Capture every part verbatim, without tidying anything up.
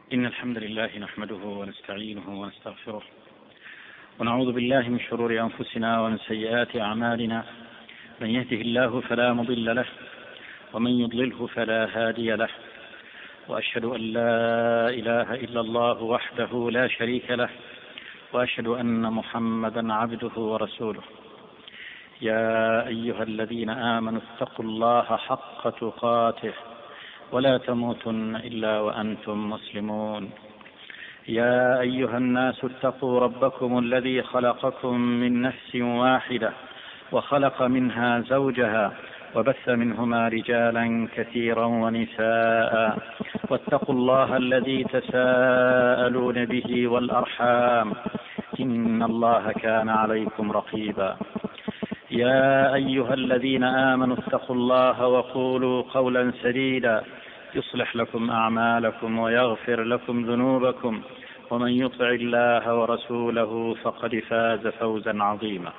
إن الحمد لله نحمده ونستعينه ونستغفره ونعوذ بالله من شرور أنفسنا ومن سيئات أعمالنا. من يهده الله فلا مضل له ومن يضلله فلا هادي له، وأشهد أن لا إله إلا الله وحده لا شريك له، وأشهد أن محمدا عبده ورسوله. يا أيها الذين آمنوا اتقوا الله حق تقاته ولا تموتن إلا وأنتم مسلمون. يا أيها الناس اتقوا ربكم الذي خلقكم من نفس واحدة وخلق منها زوجها وبث منهما رجالا كثيرا ونساء، واتقوا الله الذي تساءلون به والأرحام إن الله كان عليكم رقيبا. يا أيها الذين آمنوا اتقوا الله وقولوا قولا سديدا يصلح لكم أعمالكم ويغفر لكم ذنوبكم، ومن يطع الله ورسوله فقد فاز فوزا عظيما.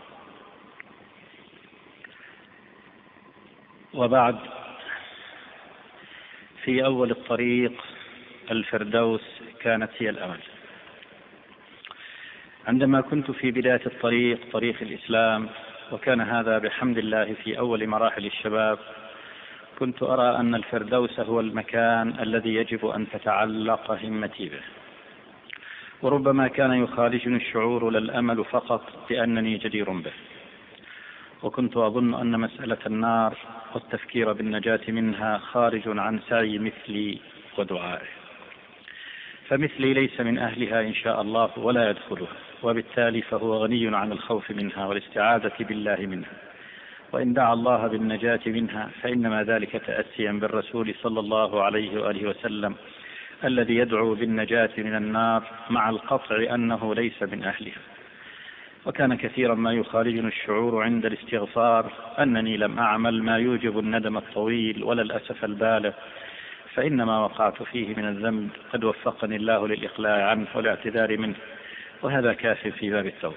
وبعد، في أول الطريق الفردوس كانت هي الأمل. عندما كنت في بداية الطريق طريق الإسلام، وكان هذا بحمد الله في أول مراحل الشباب، كنت أرى أن الفردوس هو المكان الذي يجب أن تتعلق همتي به، وربما كان يخالجني الشعور لا الأمل فقط بأنني جدير به. وكنت أظن أن مسألة النار والتفكير بالنجاة منها خارج عن سعي مثلي ودعائه، فمثلي ليس من أهلها إن شاء الله ولا يدخلها، وبالتالي فهو غني عن الخوف منها والاستعاذة بالله منها. وإن دعا الله بالنجاة منها فإنما ذلك تأسيا بالرسول صلى الله عليه وآله وسلم الذي يدعو بالنجاة من النار مع القطع أنه ليس من أهلها. وكان كثيرا ما يخالجني الشعور عند الاستغفار أنني لم أعمل ما يوجب الندم الطويل ولا الأسف البالغ، فإنما وقعت فيه من الذنب قد وفقني الله للإقلاع عنه والاعتذار منه، وهذا كاف في باب التوبة.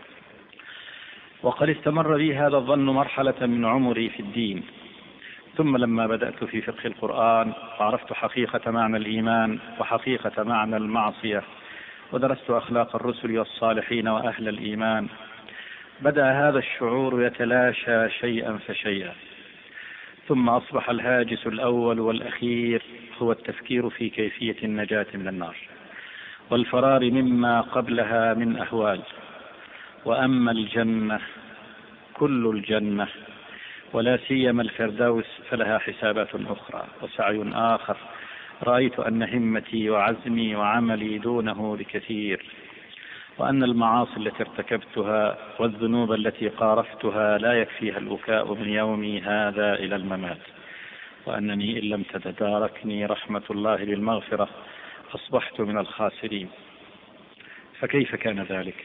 وقد استمر بي هذا الظن مرحلة من عمري في الدين، ثم لما بدأت في فقه القرآن وعرفت حقيقة معنى الإيمان وحقيقة معنى المعصية، ودرست أخلاق الرسل والصالحين وأهل الإيمان، بدأ هذا الشعور يتلاشى شيئا فشيئا، ثم أصبح الهاجس الأول والأخير هو التفكير في كيفية النجاة من النار والفرار مما قبلها من أهوال. وأما الجنة، كل الجنة ولا سيما الفردوس، فلها حسابات أخرى وسعي آخر رأيت أن همتي وعزمي وعملي دونه بكثير، وأن المعاصي التي ارتكبتها والذنوب التي قارفتها لا يكفيها البكاء من يومي هذا إلى الممات، وأنني إن لم تتداركني رحمة الله بالمغفرة أصبحت من الخاسرين. فكيف كان ذلك؟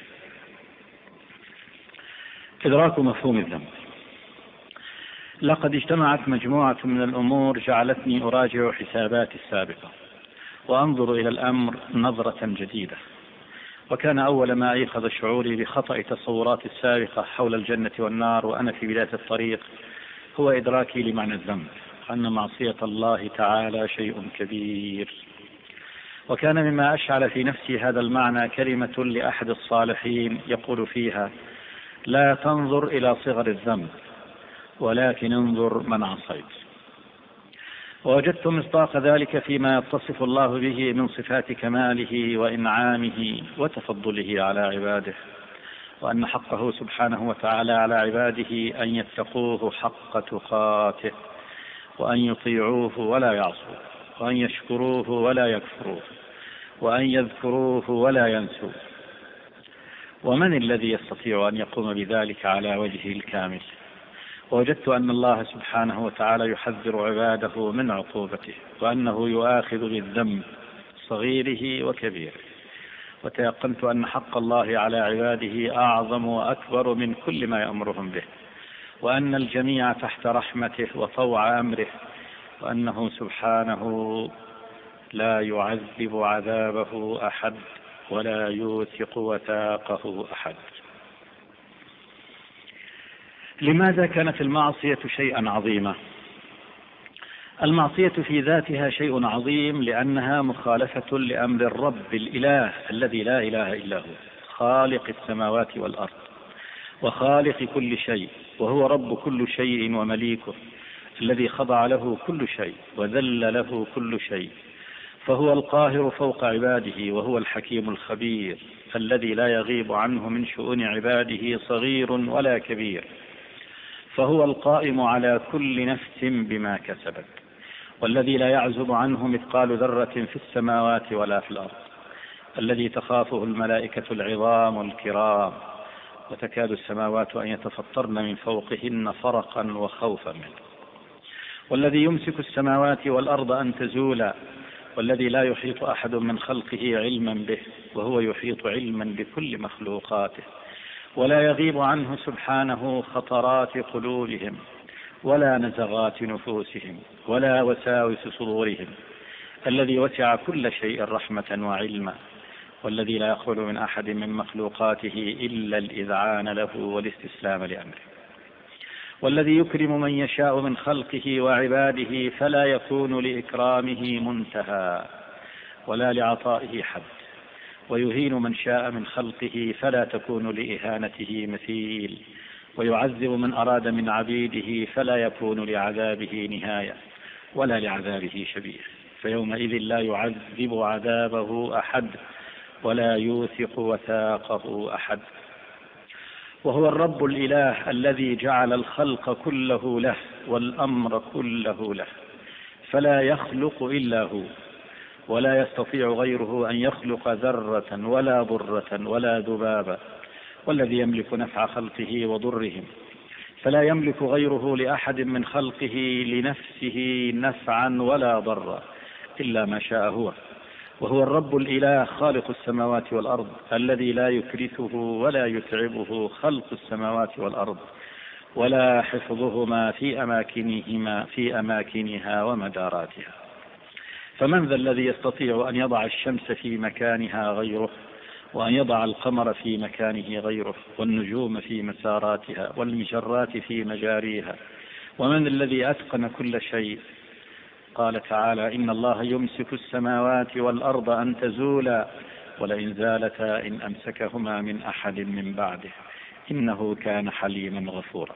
إدراك مفهوم الذنب. لقد اجتمعت مجموعة من الأمور جعلتني أراجع حساباتي السابقة وأنظر إلى الأمر نظرة جديدة. وكان أول ما أيقظ شعوري بخطأ تصوراتي السابقة حول الجنة والنار وأنا في بداية الطريق هو إدراكي لمعنى الذنب، أن معصية الله تعالى شيء كبير. وكان مما أشعل في نفسي هذا المعنى كلمة لأحد الصالحين يقول فيها: لا تنظر إلى صغر الذنب ولكن انظر من عصيت. ووجدت مصداق ذلك فيما يتصف الله به من صفات كماله وإنعامه وتفضله على عباده، وأن حقه سبحانه وتعالى على عباده أن يتقوه حق تقاته، وأن يطيعوه ولا يعصوه، وأن يشكروه ولا يكفروه، وأن يذكروه ولا ينسوه. ومن الذي يستطيع أن يقوم بذلك على وجهه الكامل؟ ووجدت أن الله سبحانه وتعالى يحذر عباده من عقوبته، وأنه يؤاخذ بالذنب صغيره وكبيره. وتيقنت أن حق الله على عباده أعظم وأكبر من كل ما يأمرهم به، وأن الجميع تحت رحمته وطوع أمره، وأنه سبحانه لا يعذب عذابه أحد ولا يوثق وثاقه أحد. لماذا كانت المعصية شيئا عظيما؟ المعصية في ذاتها شيء عظيم، لأنها مخالفة لأمر الرب الإله الذي لا إله إلا هو، خالق السماوات والأرض وخالق كل شيء، وهو رب كل شيء ومليكه، الذي خضع له كل شيء وذل له كل شيء، فهو القاهر فوق عباده، وهو الحكيم الخبير الذي لا يغيب عنه من شؤون عباده صغير ولا كبير، فهو القائم على كل نفس بما كسبت، والذي لا يعزب عنه مثقال ذرة في السماوات ولا في الأرض، الذي تخافه الملائكة العظام الكرام، وتكاد السماوات أن يتفطرن من فوقهن فرقا وخوفا منه، والذي يمسك السماوات والأرض أن تزولا، والذي لا يحيط أحد من خلقه علما به، وهو يحيط علما بكل مخلوقاته، ولا يغيب عنه سبحانه خطرات قلوبهم ولا نزغات نفوسهم ولا وساوس صدورهم، الذي وسع كل شيء رحمة وعلما، والذي لا يقبل من أحد من مخلوقاته إلا الإذعان له والاستسلام لأمره، والذي يكرم من يشاء من خلقه وعباده فلا يكون لإكرامه منتهى ولا لعطائه حد، ويهين من شاء من خلقه فلا تكون لإهانته مثيل، ويعذب من أراد من عبيده فلا يكون لعذابه نهاية ولا لعذابه شبيه، فيومئذ لا يعذب عذابه أحد ولا يوثق وثاقه أحد. وهو الرب الإله الذي جعل الخلق كله له والأمر كله له، فلا يخلق إلا هو، ولا يستطيع غيره أن يخلق ذرة ولا ضرة ولا ذبابة، والذي يملك نفع خلقه وضرهم، فلا يملك غيره لأحد من خلقه لنفسه نفعا ولا ضرا إلا ما شاء هو. وهو الرب الإله خالق السماوات والأرض، الذي لا يكرثه ولا يتعبه خلق السماوات والأرض ولا حفظهما في أماكنهما في أماكنها ومداراتها. فمن ذا الذي يستطيع أن يضع الشمس في مكانها غيره، وأن يضع القمر في مكانه غيره، والنجوم في مساراتها والمجرات في مجاريها؟ ومن الذي أتقن كل شيء؟ قال تعالى: إن الله يمسك السماوات والأرض أن تزولا ولئن زالتا إن أمسكهما من أحد من بعده إنه كان حليما غفورا.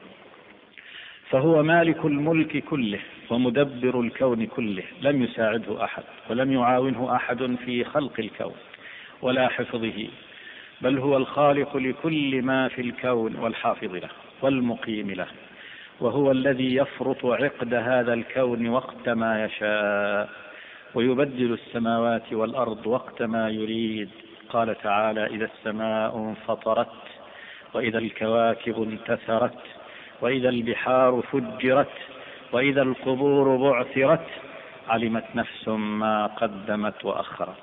فهو مالك الملك كله ومدبر الكون كله، لم يساعده أحد ولم يعاونه أحد في خلق الكون ولا حفظه، بل هو الخالق لكل ما في الكون والحافظ له والمقيم له، وهو الذي يفرط عقد هذا الكون وقت ما يشاء، ويبدل السماوات والأرض وقت ما يريد. قال تعالى: إذا السماء انفطرت وإذا الكواكب انتثرت وإذا البحار فجرت وإذا القبور بعثرت علمت نفس ما قدمت وأخرت.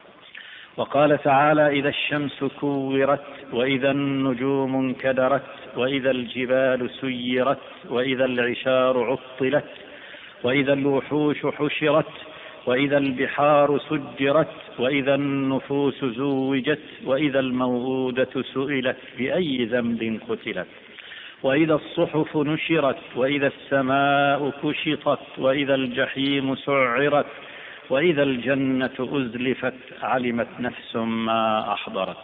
وقال تعالى: إذا الشمس كورت وإذا النجوم انكدرت وإذا الجبال سيرت وإذا العشار عطلت وإذا الوحوش حشرت وإذا البحار سجرت وإذا النفوس زوجت وإذا الموءودة سئلت بأي ذنب قتلت وإذا الصحف نشرت وإذا السماء كشطت وإذا الجحيم سعرت وإذا الجنة أزلفت علمت نفس ما أحضرت.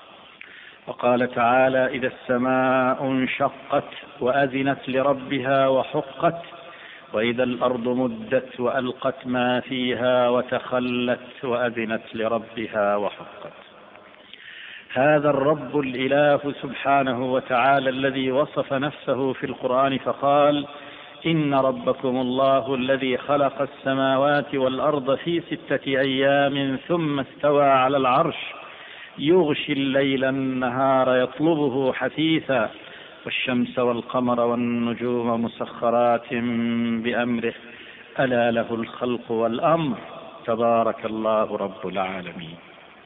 وقال تعالى: إذا السماء انشقت وأذنت لربها وحقت وإذا الأرض مدت وألقت ما فيها وتخلت وأذنت لربها وحقت. هذا الرب الإله سبحانه وتعالى الذي وصف نفسه في القرآن فقال: إن ربكم الله الذي خلق السماوات والأرض في ستة أيام ثم استوى على العرش يغشي الليل النهار يطلبه حثيثا والشمس والقمر والنجوم مسخرات بأمره ألا له الخلق والأمر تبارك الله رب العالمين.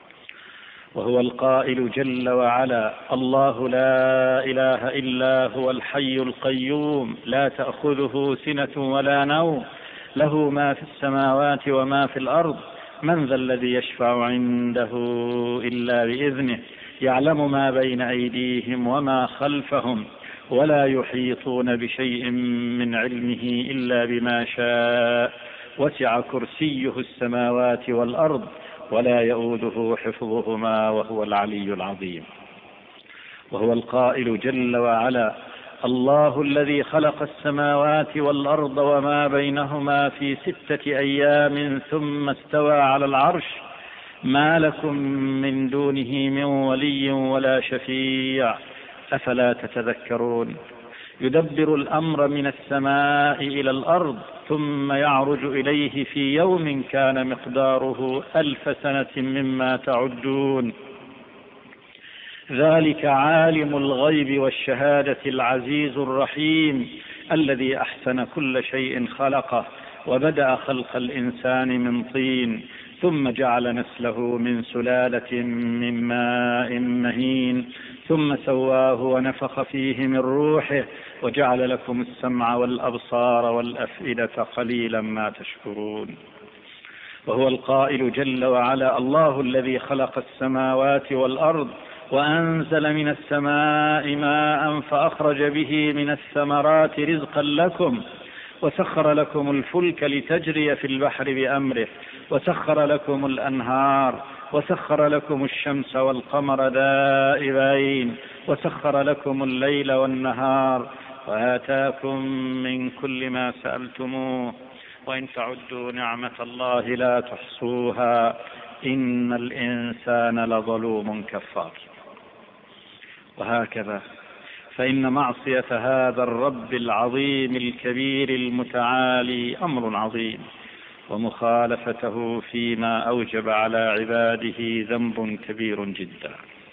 وهو القائل جل وعلا: الله لا إله إلا هو الحي القيوم لا تأخذه سنة ولا نوم له ما في السماوات وما في الأرض من ذا الذي يشفع عنده إلا بإذنه يعلم ما بين أيديهم وما خلفهم ولا يحيطون بشيء من علمه إلا بما شاء، وسع كرسيه السماوات والأرض ولا يؤوده حفظهما وهو العلي العظيم. وهو القائل جل وعلا: الله الذي خلق السماوات والأرض وما بينهما في ستة أيام ثم استوى على العرش ما لكم من دونه من ولي ولا شفيع أفلا تتذكرون. يدبر الأمر من السماء إلى الأرض ثم يعرج إليه في يوم كان مقداره ألف سنة مما تعدون. ذلك عالم الغيب والشهادة العزيز الرحيم الذي أحسن كل شيء خلقه وبدأ خلق الإنسان من طين ثم جعل نسله من سلالة من ماء مهين ثم سواه ونفخ فيه من روحه وجعل لكم السمع والأبصار والأفئدة قليلا ما تشكرون. وهو القائل جل وعلا: الله الذي خلق السماوات والأرض وأنزل من السماء ماء فأخرج به من الثمرات رزقا لكم وسخر لكم الفلك لتجري في البحر بأمره وسخر لكم الأنهار وسخر لكم الشمس والقمر دائبين وسخر لكم الليل والنهار وآتاكم من كل ما سألتموه وإن تعدوا نعمة الله لا تحصوها إن الإنسان لظلوم كفار. وهكذا فإن معصية هذا الرب العظيم الكبير المتعالي أمر عظيم، ومخالفته فيما أوجب على عباده ذنب كبير جدا.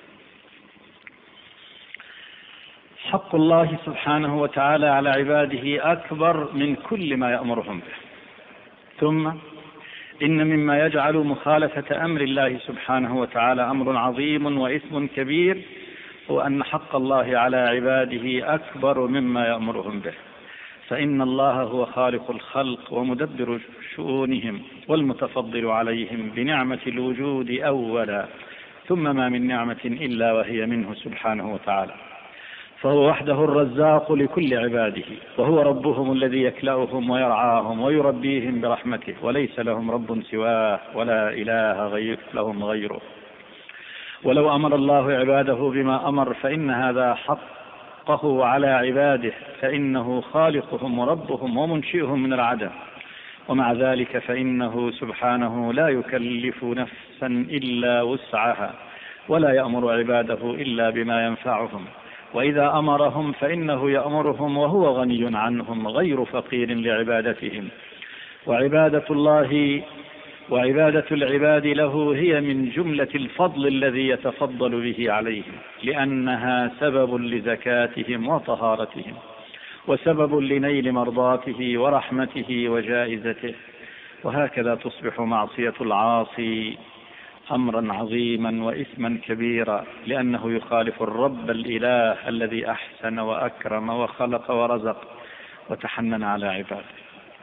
حق الله سبحانه وتعالى على عباده أكبر من كل ما يأمرهم به. ثم إن مما يجعل مخالفة أمر الله سبحانه وتعالى أمر عظيم وإثم كبير هو أن حق الله على عباده أكبر مما يأمرهم به، فإن الله هو خالق الخلق ومدبر شؤونهم والمتفضل عليهم بنعمة الوجود أولا، ثم ما من نعمة إلا وهي منه سبحانه وتعالى، فهو وحده الرزاق لكل عباده، وهو ربهم الذي يكلأهم ويرعاهم ويربيهم برحمته، وليس لهم رب سواه ولا إله غير لهم غيره. ولو أمر الله عباده بما أمر فإن هذا حقه على عباده، فإنه خالقهم وربهم ومنشئهم من العدم، ومع ذلك فإنه سبحانه لا يكلف نفسا إلا وسعها ولا يأمر عباده إلا بما ينفعهم، وإذا أمرهم فإنه يأمرهم وهو غني عنهم غير فقير لعبادتهم. وعبادة الله وعبادة العباد له هي من جملة الفضل الذي يتفضل به عليهم، لأنها سبب لزكاتهم وطهارتهم وسبب لنيل مرضاته ورحمته وجائزته. وهكذا تصبح معصية العاصي أمرا عظيما وإثما كبيرا، لأنه يخالف الرب الإله الذي أحسن وأكرم وخلق ورزق وتحنن على عباده.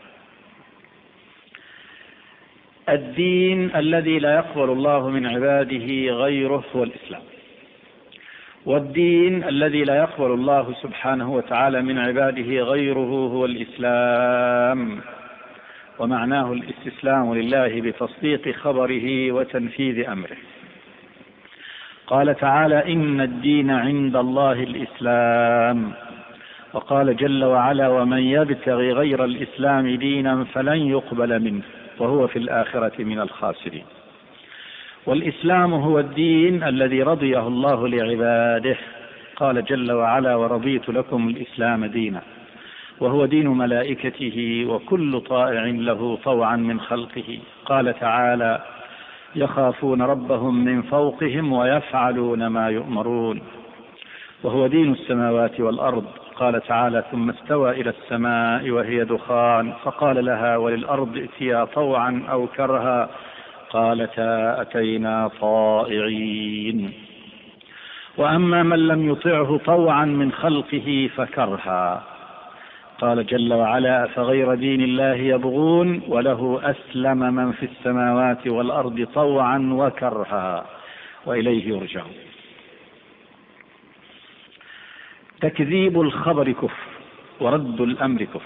الدين الذي لا يقبل الله من عباده غيره هو الإسلام، والدين الذي لا يقبل الله سبحانه وتعالى من عباده غيره هو الإسلام، ومعناه الاستسلام لله بتصديق خبره وتنفيذ أمره. قال تعالى: إن الدين عند الله الإسلام. وقال جل وعلا: ومن يبتغي غير الإسلام دينا فلن يقبل منه وهو في الآخرة من الخاسرين. والإسلام هو الدين الذي رضيه الله لعباده. قال جل وعلا: ورضيت لكم الإسلام دينا، وهو دين ملائكته وكل طائع له طوعا من خلقه. قال تعالى: يخافون ربهم من فوقهم ويفعلون ما يؤمرون. وهو دين السماوات والأرض. قال تعالى: ثم استوى إلى السماء وهي دخان فقال لها وللأرض ائتيا طوعا أو كرها قالتا أتينا طائعين. وأما من لم يطعه طوعا من خلقه فكرها. قال جل وعلا: فغير دين الله يبغون وله أسلم من في السماوات والأرض طوعا وكرها وإليه يرجعون. تكذيب الخبر كفر ورد الأمر كفر.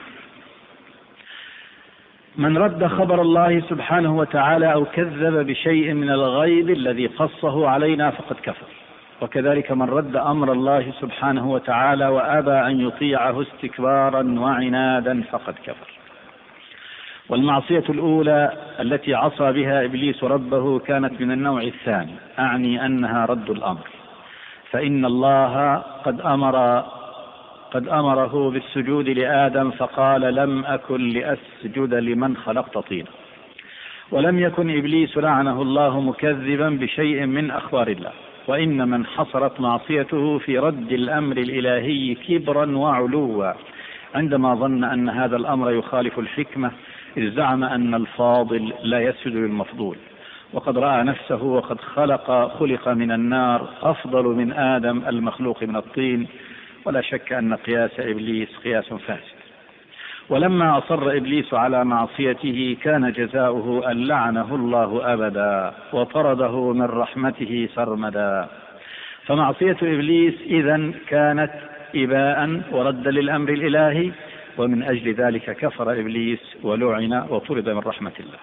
من رد خبر الله سبحانه وتعالى أو كذب بشيء من الغيب الذي قصه علينا فقد كفر، وكذلك من رد أمر الله سبحانه وتعالى وأبى أن يطيعه استكبارا وعنادا فقد كفر. والمعصية الأولى التي عصى بها إبليس ربه كانت من النوع الثاني، أعني أنها رد الأمر، فإن الله قد أمر قد أمره بالسجود لآدم فقال لم أكن لأسجد لمن خلقت طينا. ولم يكن إبليس لعنه الله مكذبا بشيء من أخبار الله، وإنما انحصرت معصيته في رد الأمر الإلهي كبرا وعلوا عندما ظن أن هذا الأمر يخالف الحكمة، إذ زعم أن الفاضل لا يسجد للمفضول، وقد رأى نفسه وقد خلق خلق من النار أفضل من آدم المخلوق من الطين، ولا شك أن قياس إبليس قياس فاسد. ولما أصر إبليس على معصيته كان جزاؤه أن لعنه الله أبدا وطرده من رحمته سرمدا. فمعصية إبليس إذن كانت إباء ورد للأمر الإلهي، ومن أجل ذلك كفر إبليس ولعن وطرد من رحمة الله.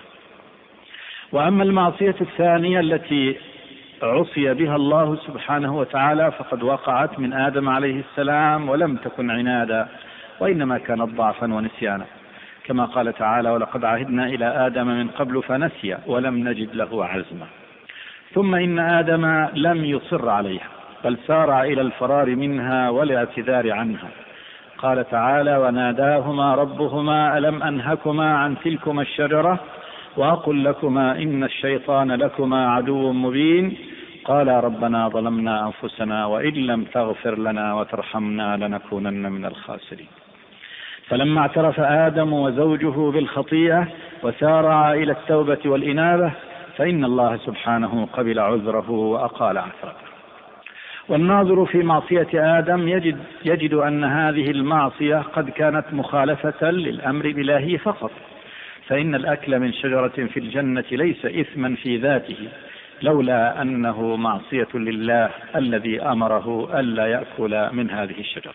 وأما المعصية الثانية التي عصي بها الله سبحانه وتعالى فقد وقعت من آدم عليه السلام، ولم تكن عنادا وإنما كانت ضعفا ونسيانا، كما قال تعالى ولقد عهدنا إلى آدم من قبل فنسي ولم نجد له عزما. ثم إن آدم لم يصر عليها بل سارع إلى الفرار منها والاعتذار عنها. قال تعالى وناداهما ربهما ألم أنهكما عن تلكما الشجرة وأقل لكما إن الشيطان لكما عدو مبين قال ربنا ظلمنا أنفسنا وإن لم تغفر لنا وترحمنا لنكونن من الخاسرين. فلما اعترف آدم وزوجه بالخطيئة وسارع إلى التوبة والإنابة فإن الله سبحانه قبل عذره وأقال عثرته. والناظر في معصية آدم يجد, يجد أن هذه المعصية قد كانت مخالفة للأمر الإلهي فقط، فإن الأكل من شجرة في الجنة ليس إثما في ذاته لولا أنه معصية لله الذي أمره ألا يأكل من هذه الشجرة.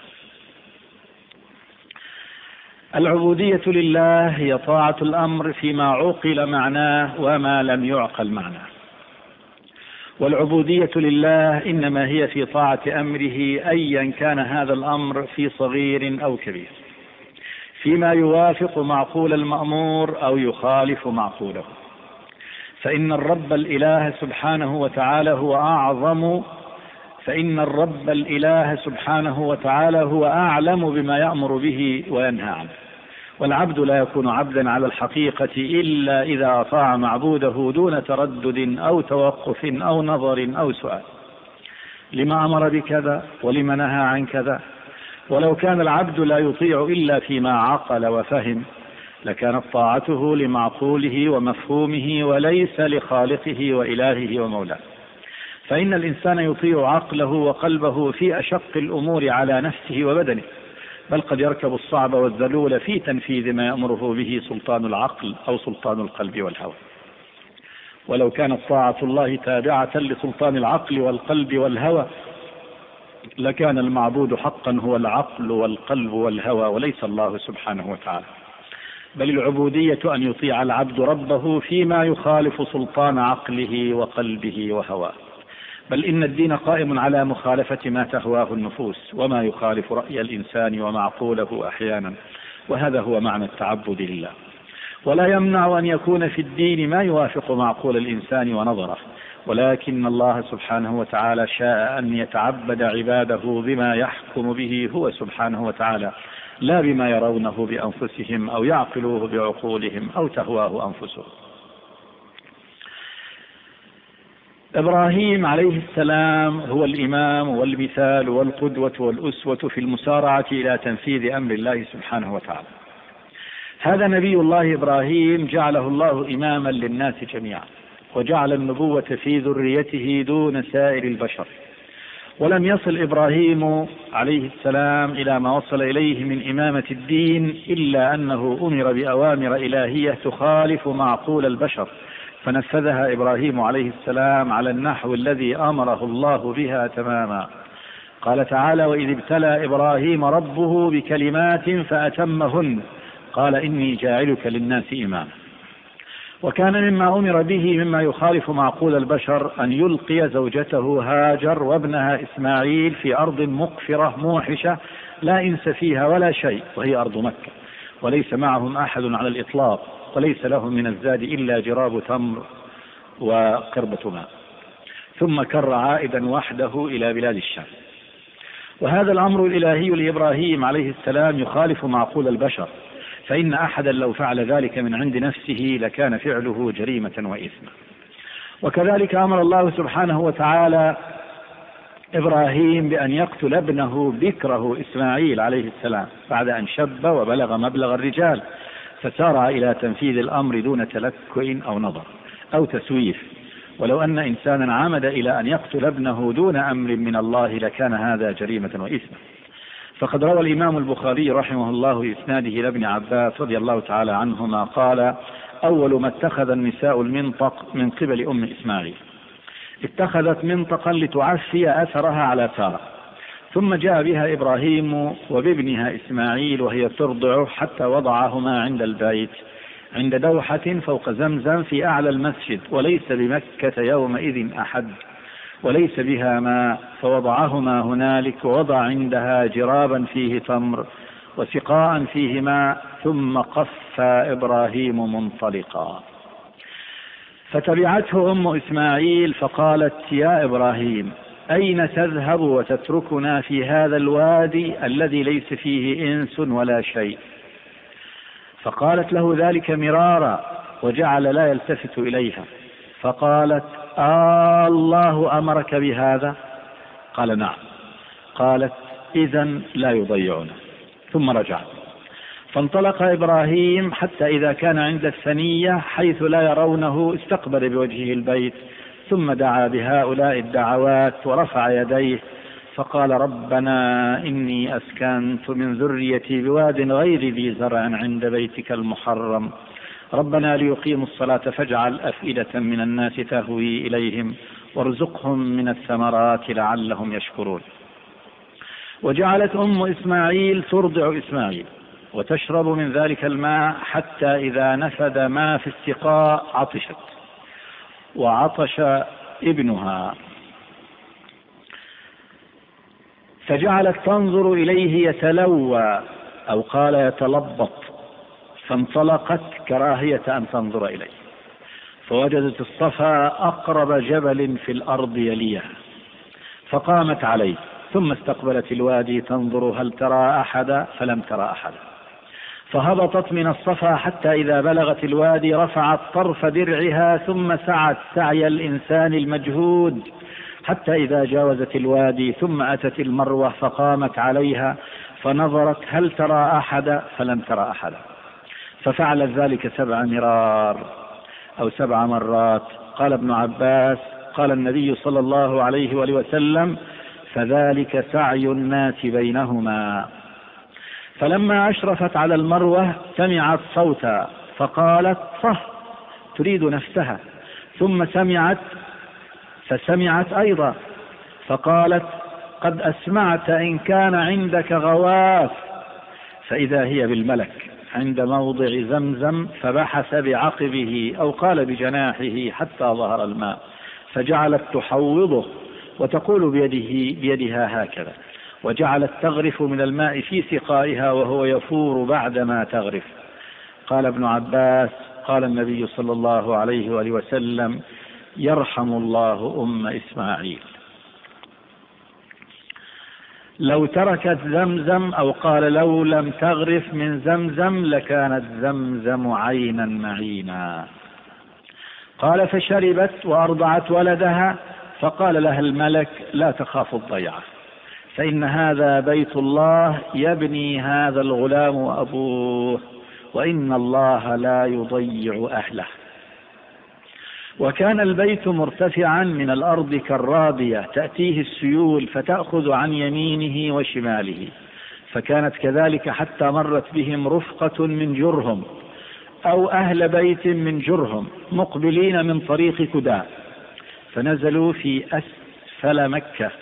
العبودية لله هي طاعة الأمر فيما عقل معناه وما لم يعقل معناه، والعبودية لله إنما هي في طاعة أمره أيا كان هذا الأمر في صغير أو كبير، فيما يوافق معقول المأمور أو يخالف معقوله. فإن الرب الإله سبحانه وتعالى هو أعظم فإن الرب الإله سبحانه وتعالى هو أعلم بما يأمر به وينهى عنه، والعبد لا يكون عبدا على الحقيقة إلا إذا أطاع معبوده دون تردد أو توقف أو نظر أو سؤال لما أمر بكذا ولما نهى عن كذا. ولو كان العبد لا يطيع إلا فيما عقل وفهم لكانت طاعته لمعقوله ومفهومه وليس لخالقه وإلهه ومولاه. فإن الإنسان يطيع عقله وقلبه في أشق الأمور على نفسه وبدنه، بل قد يركب الصعب والذلول في تنفيذ ما يأمره به سلطان العقل أو سلطان القلب والهوى. ولو كانت طاعة الله تابعة لسلطان العقل والقلب والهوى لكان المعبود حقا هو العقل والقلب والهوى وليس الله سبحانه وتعالى. بل العبودية أن يطيع العبد ربه فيما يخالف سلطان عقله وقلبه وهواه. بل إن الدين قائم على مخالفة ما تهواه النفوس وما يخالف رأي الإنسان ومعقوله أحيانا، وهذا هو معنى التعبد لله. ولا يمنع أن يكون في الدين ما يوافق معقول الإنسان ونظره، ولكن الله سبحانه وتعالى شاء أن يتعبد عباده بما يحكم به هو سبحانه وتعالى، لا بما يرونه بأنفسهم أو يعقلوه بعقولهم أو تهواه أنفسهم. إبراهيم عليه السلام هو الإمام والمثال والقدوة والأسوة في المسارعة إلى تنفيذ أمر الله سبحانه وتعالى. هذا نبي الله إبراهيم جعله الله إماما للناس جميعا، وجعل النبوة في ذريته دون سائر البشر. ولم يصل إبراهيم عليه السلام إلى ما وصل إليه من إمامة الدين إلا أنه أمر بأوامر إلهية تخالف معقول البشر، فنفذها إبراهيم عليه السلام على النحو الذي أمره الله بها تماما. قال تعالى: وإذ ابتلى إبراهيم ربه بكلمات فأتمهن قال إني جاعلك للناس إماما. وكان مما أمر به مما يخالف معقول البشر أن يلقي زوجته هاجر وابنها إسماعيل في أرض مقفرة موحشة لا إنس فيها ولا شيء، وهي أرض مكة، وليس معهم أحد على الإطلاق، وليس لهم من الزاد إلا جراب تمر وقربة ماء، ثم كر عائدا وحده إلى بلاد الشام. وهذا الأمر الإلهي لإبراهيم عليه السلام يخالف معقول البشر، فإن أحدا لو فعل ذلك من عند نفسه لكان فعله جريمة وإثما. وكذلك أمر الله سبحانه وتعالى إبراهيم بأن يقتل ابنه بكره إسماعيل عليه السلام بعد أن شب وبلغ مبلغ الرجال، فسارع إلى تنفيذ الأمر دون تلكؤ أو نظر أو تسويف. ولو أن إنسانا عمد إلى أن يقتل ابنه دون أمر من الله لكان هذا جريمة وإثما. فقد روى الإمام البخاري رحمه الله إسناده لابن عباس رضي الله تعالى عنهما قال: أول ما اتخذ النساء المنطق من قبل أم إسماعيل، اتخذت منطقا لتعفي أثرها على سارة، ثم جاء بها إبراهيم وبابنها إسماعيل وهي ترضع حتى وضعهما عند البيت عند دوحة فوق زمزم في أعلى المسجد، وليس بمكة يومئذ أحد وليس بها ماء، فوضعهما هنالك، ووضع عندها جرابا فيه تمر وسقاء فيه ماء، ثم قف إبراهيم منطلقا. فتبعته أم إسماعيل فقالت: يا إبراهيم، أين تذهب وتتركنا في هذا الوادي الذي ليس فيه إنس ولا شيء؟ فقالت له ذلك مرارا، وجعل لا يلتفت إليها. فقالت: آه الله أمرك بهذا؟ قال: نعم. قالت: إذن لا يضيعنا. ثم رجع. فانطلق إبراهيم حتى إذا كان عند الثنية حيث لا يرونه استقبل بوجهه البيت، ثم دعا بهؤلاء الدعوات ورفع يديه فقال: ربنا إني أسكنت من ذريتي بواد غير ذي زرع عند بيتك المحرم، ربنا ليقيموا الصلاة فاجعل أفئدة من الناس تهوي إليهم وارزقهم من الثمرات لعلهم يشكرون. وجعلت أم إسماعيل ترضع إسماعيل وتشرب من ذلك الماء حتى إذا نفد ما في السقاء عطشت، وعطش ابنها، فجعلت تنظر إليه يتلوى أو قال يتلبط، فانطلقت كراهية أن تنظر إليه، فوجدت الصفا أقرب جبل في الأرض يليها، فقامت عليه، ثم استقبلت الوادي تنظر هل ترى أحدا، فلم ترى أحدا، فهبطت من الصفا حتى إذا بلغت الوادي رفعت طرف درعها ثم سعت سعي الإنسان المجهود حتى إذا جاوزت الوادي، ثم أتت المروة فقامت عليها فنظرت هل ترى أحدا، فلم ترى أحدا، ففعلت ذلك سبع مرار أو سبع مرات. قال ابن عباس: قال النبي صلى الله عليه وآله وسلم: فذلك سعي الناس بينهما. فلما أشرفت على المروة سمعت صوتا فقالت: صه، تريد نفسها، ثم سمعت فسمعت أيضا فقالت: قد أسمعت إن كان عندك غواث، فإذا هي بالملك عند موضع زمزم، فبحث بعقبه أو قال بجناحه حتى ظهر الماء، فجعلت تحوضه وتقول بيده بيدها هكذا، وجعلت تغرف من الماء في سقائها وهو يفور بعدما تغرف. قال ابن عباس: قال النبي صلى الله عليه وآله وسلم: يرحم الله أم إسماعيل، لو تركت زمزم أو قال لو لم تغرف من زمزم لكانت زمزم عينا معينا. قال: فشربت وأرضعت ولدها، فقال لها الملك: لا تخاف الضيعة، فإن هذا بيت الله يبني هذا الغلام وأبوه، وإن الله لا يضيع أهله. وكان البيت مرتفعا من الأرض كالرابية تأتيه السيول فتأخذ عن يمينه وشماله، فكانت كذلك حتى مرت بهم رفقة من جرهم أو أهل بيت من جرهم مقبلين من طريق كداء، فنزلوا في أسفل مكة،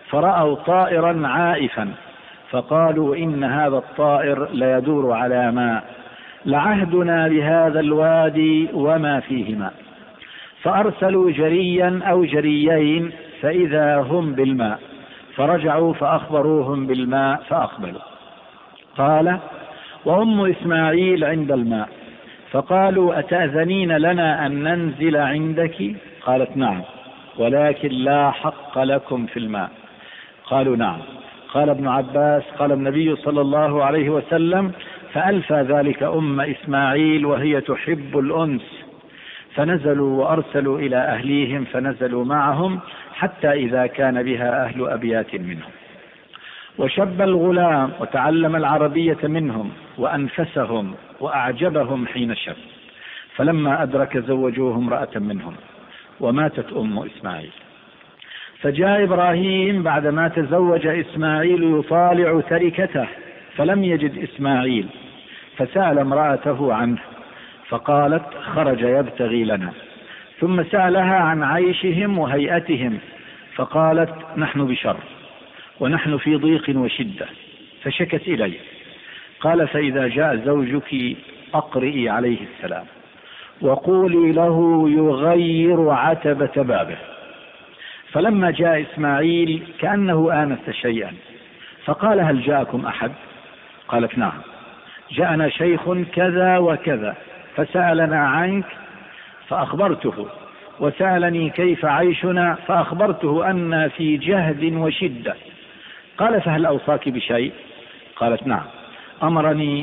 فرأوا طائرا عائفا فقالوا إن هذا الطائر ليدور على ماء، لعهدنا بهذا الوادي وما فيه ماء. فأرسلوا جريا أو جريين فإذا هم بالماء، فرجعوا فأخبروهم بالماء فأقبلوا. قال: وأم إسماعيل عند الماء، فقالوا: أتأذنين لنا أن ننزل عندك؟ قالت: نعم، ولكن لا حق لكم في الماء. قالوا: نعم. قال ابن عباس: قال النبي صلى الله عليه وسلم: فألفى ذلك أم إسماعيل وهي تحب الأنس، فنزلوا وأرسلوا إلى أهليهم فنزلوا معهم حتى إذا كان بها أهل أبيات منهم. وشب الغلام وتعلم العربية منهم وأنفسهم وأعجبهم حين شب، فلما أدرك زوجوه امرأة منهم، وماتت أم إسماعيل. فجاء إبراهيم بعدما تزوج إسماعيل يطالع تركته فلم يجد إسماعيل، فسأل امرأته عنه فقالت: خرج يبتغي لنا. ثم سألها عن عيشهم وهيئتهم فقالت: نحن بشر ونحن في ضيق وشدة، فشكت إليه. قال: فإذا جاء زوجك أقرئي عليه السلام وقولي له يغير عتبة بابه. فلما جاء إسماعيل كأنه آنس شيئا فقال: هل جاءكم أحد؟ قالت: نعم، جاءنا شيخ كذا وكذا فسألنا عنك فأخبرته، وسألني كيف عيشنا فأخبرته أن في جهد وشدة. قال: فهل أوصاك بشيء؟ قالت: نعم، أمرني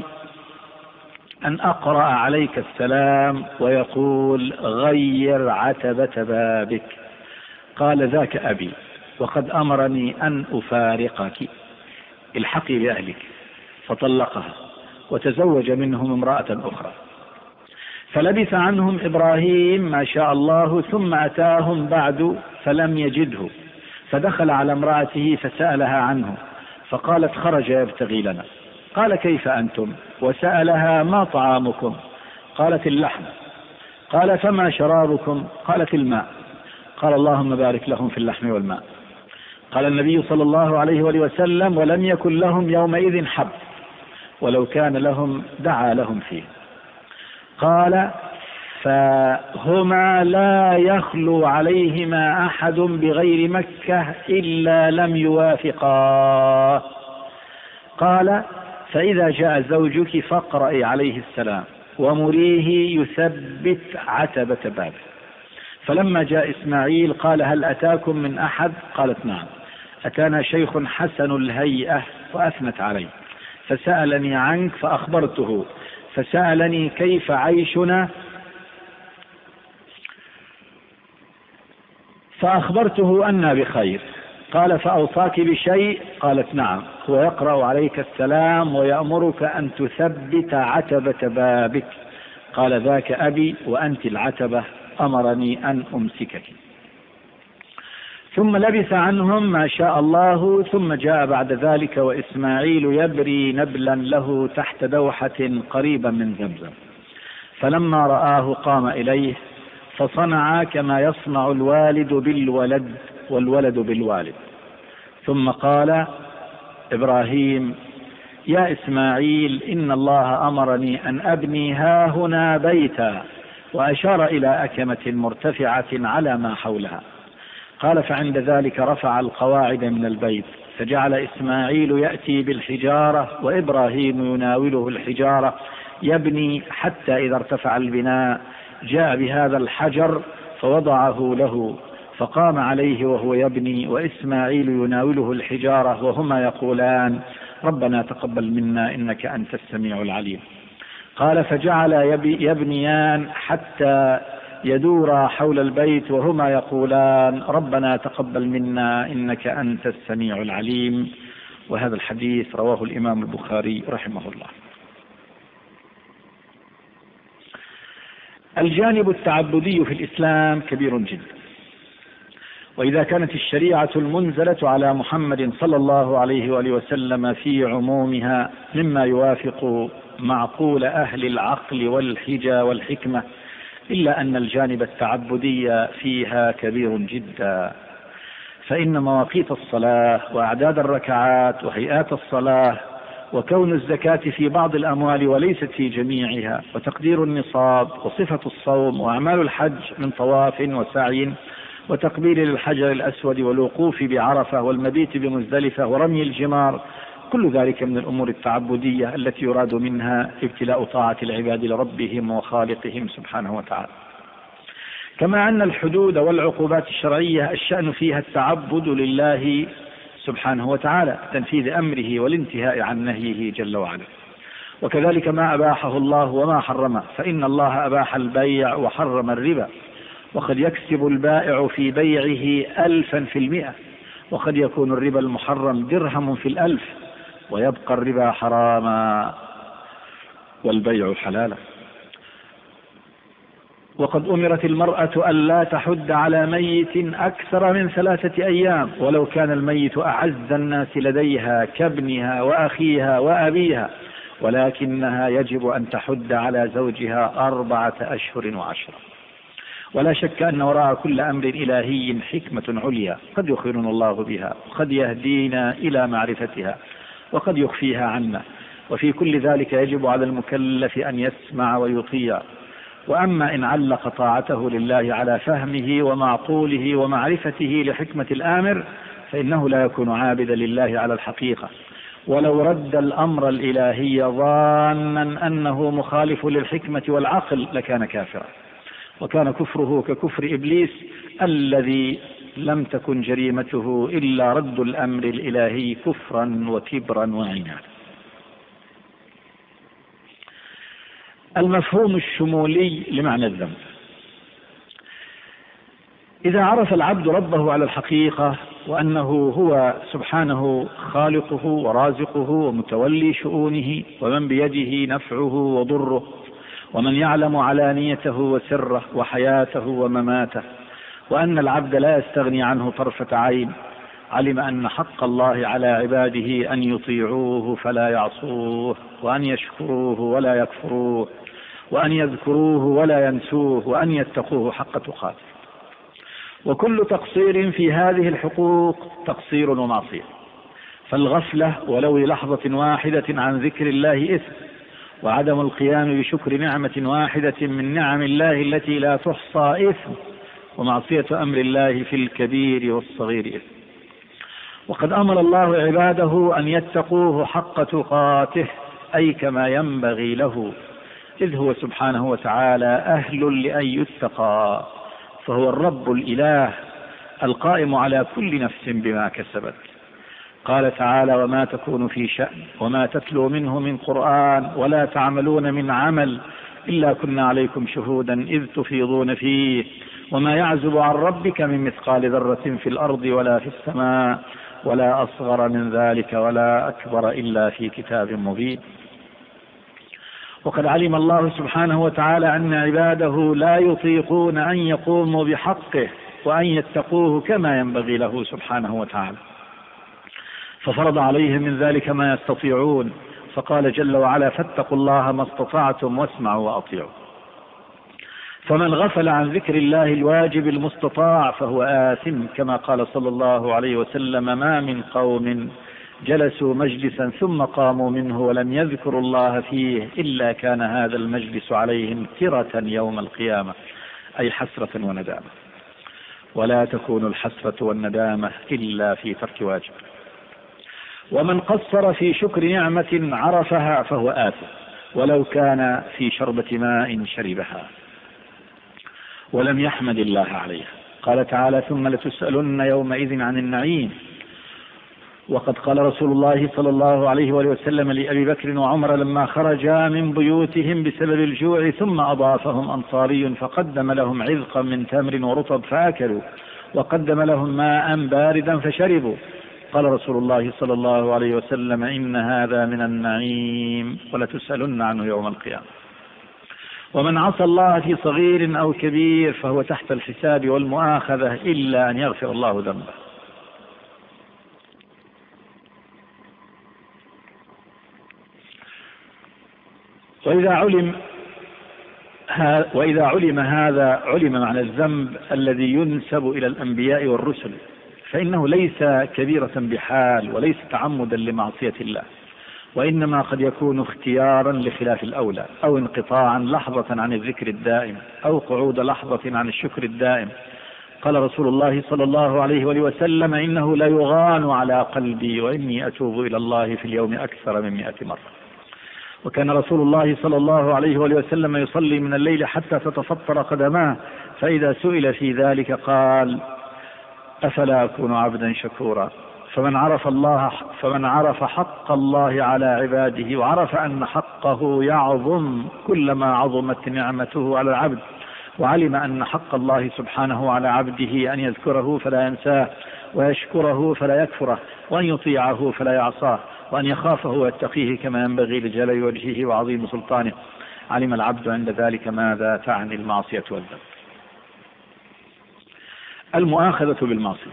أن أقرأ عليك السلام ويقول غير عتبة بابك. قال: ذاك أبي، وقد أمرني أن أفارقك، الحقي بأهلك. فطلقها وتزوج منهم امرأة أخرى. فلبث عنهم إبراهيم ما شاء الله، ثم أتاهم بعد فلم يجده، فدخل على امرأته فسألها عنه فقالت: خرج يبتغي لنا. قال: كيف أنتم؟ وسألها: ما طعامكم؟ قالت: اللحم. قال: فما شرابكم؟ قالت: الماء. قال: اللهم بارك لهم في اللحم والماء. قال النبي صلى الله عليه وآله وسلم: ولم يكن لهم يومئذ حب، ولو كان لهم دعا لهم فيه. قال: فهما لا يخلو عليهما أحد بغير مكة إلا لم يوافقا. قال: فإذا جاء زوجك فاقرئي عليه السلام ومريه يثبت عتبة بابه. فلما جاء إسماعيل قال: هل أتاكم من أحد؟ قالت: نعم، أتانا شيخ حسن الهيئة وأثنت عليه، فسألني عنك فأخبرته، فسألني كيف عيشنا فأخبرته أنا بخير. قال: فأوصاك بشيء؟ قالت: نعم، هو يقرأ عليك السلام ويأمرك أن تثبت عتبة بابك. قال: ذاك أبي، وأنت العتبة، أمرني أن أمسكك. ثم لبث عنهم ما شاء الله، ثم جاء بعد ذلك وإسماعيل يبري نبلا له تحت دوحة قريبا من زمزم، فلما رآه قام إليه فصنع كما يصنع الوالد بالولد والولد بالوالد. ثم قال إبراهيم: يا إسماعيل، إن الله أمرني أن أبني هاهنا بيتا، وأشار إلى أكمة مرتفعة على ما حولها. قال: فعند ذلك رفع القواعد من البيت، فجعل إسماعيل يأتي بالحجارة وإبراهيم يناوله الحجارة يبني، حتى إذا ارتفع البناء جاء بهذا الحجر فوضعه له، فقام عليه وهو يبني، وإسماعيل يناوله الحجارة وهما يقولان: ربنا تقبل منا إنك أنت السميع العليم. قال: فجعل يبنيان حتى يدورا حول البيت وهما يقولان: ربنا تقبل منا إنك أنت السميع العليم. وهذا الحديث رواه الإمام البخاري رحمه الله. الجانب التعبدي في الإسلام كبير جدا، وإذا كانت الشريعة المنزلة على محمد صلى الله عليه وآله وسلم في عمومها مما يوافق معقول أهل العقل والحجى والحكمة، إلا أن الجانب التعبدي فيها كبير جدا. فإن مواقيت الصلاة وأعداد الركعات وهيئات الصلاة وكون الزكاة في بعض الأموال وليست في جميعها وتقدير النصاب وصفة الصوم وأعمال الحج من طواف وسعي وتقبيل للحجر الأسود والوقوف بعرفة والمبيت بمزدلفة ورمي الجمار، كل ذلك من الأمور التعبدية التي يراد منها ابتلاء طاعة العباد لربهم وخالقهم سبحانه وتعالى. كما أن الحدود والعقوبات الشرعية الشأن فيها التعبد لله سبحانه وتعالى، تنفيذ أمره والانتهاء عن نهيه جل وعلا. وكذلك ما أباحه الله وما حرمه، فإن الله أباح البيع وحرم الربا، وقد يكسب البائع في بيعه ألفا في المئة، وقد يكون الربا المحرم درهم في الألف، ويبقى الربا حراما والبيع حلالا. وقد أمرت المرأة أن لا تحد على ميت أكثر من ثلاثة أيام ولو كان الميت أعز الناس لديها كابنها وأخيها وأبيها، ولكنها يجب أن تحد على زوجها أربعة أشهر وعشرة. ولا شك أن وراء كل أمر إلهي حكمة عليا قد يخبرنا الله بها، وقد يهدينا إلى معرفتها، وقد يخفيها عنا، وفي كل ذلك يجب على المكلف أن يسمع ويطيع. وأما إن علق طاعته لله على فهمه ومعقوله ومعرفته لحكمة الآمر فإنه لا يكون عابدا لله على الحقيقة، ولو رد الأمر الإلهي ظانا أنه مخالف للحكمة والعقل لكان كافرا، وكان كفره ككفر إبليس الذي لم تكن جريمته إلا رد الأمر الإلهي كفرا وكبرا وعنادا. المفهوم الشمولي لمعنى الذنب: إذا عرف العبد ربه على الحقيقة وأنه هو سبحانه خالقه ورازقه ومتولي شؤونه ومن بيده نفعه وضره ومن يعلم علانيته وسره وحياته ومماته، وأن العبد لا يستغني عنه طرفة عين، علم أن حق الله على عباده أن يطيعوه فلا يعصوه، وأن يشكروه ولا يكفروه، وأن يذكروه ولا ينسوه، وأن يتقوه حق تقاته. وكل تقصير في هذه الحقوق تقصير ومعصية، فالغفلة ولو لحظة واحدة عن ذكر الله إثم، وعدم القيام بشكر نعمة واحدة من نعم الله التي لا تحصى إثم، ومعصية أمر الله في الكبير والصغير إثم. وقد أمر الله عباده أن يتقوه حق تقاته، أي كما ينبغي له، إذ هو سبحانه وتعالى أهل لأن يتقى، فهو الرب الإله القائم على كل نفس بما كسبت. قال تعالى: وما تكون في شأن وما تتلو منه من قرآن ولا تعملون من عمل إلا كنا عليكم شهودا إذ تفيضون فيه وما يعزب عن ربك من مثقال ذرة في الأرض ولا في السماء ولا أصغر من ذلك ولا أكبر إلا في كتاب مبين. وقد علم الله سبحانه وتعالى أن عباده لا يطيقون أن يقوموا بحقه وأن يتقوه كما ينبغي له سبحانه وتعالى، ففرض عليهم من ذلك ما يستطيعون، فقال جل وعلا: فاتقوا الله ما استطعتم واسمعوا وأطيعوا. فمن غفل عن ذكر الله الواجب المستطاع فهو آثم، كما قال صلى الله عليه وسلم: ما من قوم جلسوا مجلسا ثم قاموا منه ولم يذكروا الله فيه إلا كان هذا المجلس عليهم ترة يوم القيامة، أي حسرة وندامة، ولا تكون الحسرة والندامة إلا في ترك واجب. ومن قصر في شكر نعمة عرفها فهو آثم، ولو كان في شربة ماء شربها ولم يحمد الله عليها. قال تعالى: ثم لتسألن يومئذ عن النعيم. وقد قال رسول الله صلى الله عليه وآله وسلم لأبي بكر وعمر لما خرجا من بيوتهم بسبب الجوع ثم أضافهم أنصاري فقدم لهم عذقا من تمر ورطب فأكلوا وقدم لهم ماء باردا فشربوا، قال رسول الله صلى الله عليه وسلم: إن هذا من النعيم ولتسألن عنه يوم القيامة. ومن عصى الله في صغير أو كبير فهو تحت الحساب والمؤاخذة إلا أن يغفر الله ذنبه. وإذا علم وإذا علم هذا علم معنى الذنب الذي ينسب إلى الأنبياء والرسل، فإنه ليس كبيرة بحال وليس تعمدا لمعصية الله، وإنما قد يكون اختيارا لخلاف الأولى، أو انقطاعا لحظة عن الذكر الدائم، أو قعود لحظة عن الشكر الدائم. قال رسول الله صلى الله عليه وآله وسلم: إنه لا يغان على قلبي وإني أتوب إلى الله في اليوم أكثر من مئة مرة. وكان رسول الله صلى الله عليه وآله وسلم يصلي من الليل حتى تتفطر قدماه، فإذا سئل في ذلك قال: أفلا أكون عبدا شكورا؟ فمن عرف الله فمن عرف حق الله على عباده وعرف أن حقه يعظم كلما عظمت نعمته على العبد، وعلم أن حق الله سبحانه على عبده أن يذكره فلا ينساه، ويشكره فلا يكفره، وأن يطيعه فلا يعصاه، وأن يخافه ويتقيه كما ينبغي لجلال وجهه وعظيم سلطانه، علم العبد عند ذلك ماذا تعني المعصية والذنب. المؤاخذة بالمعصية: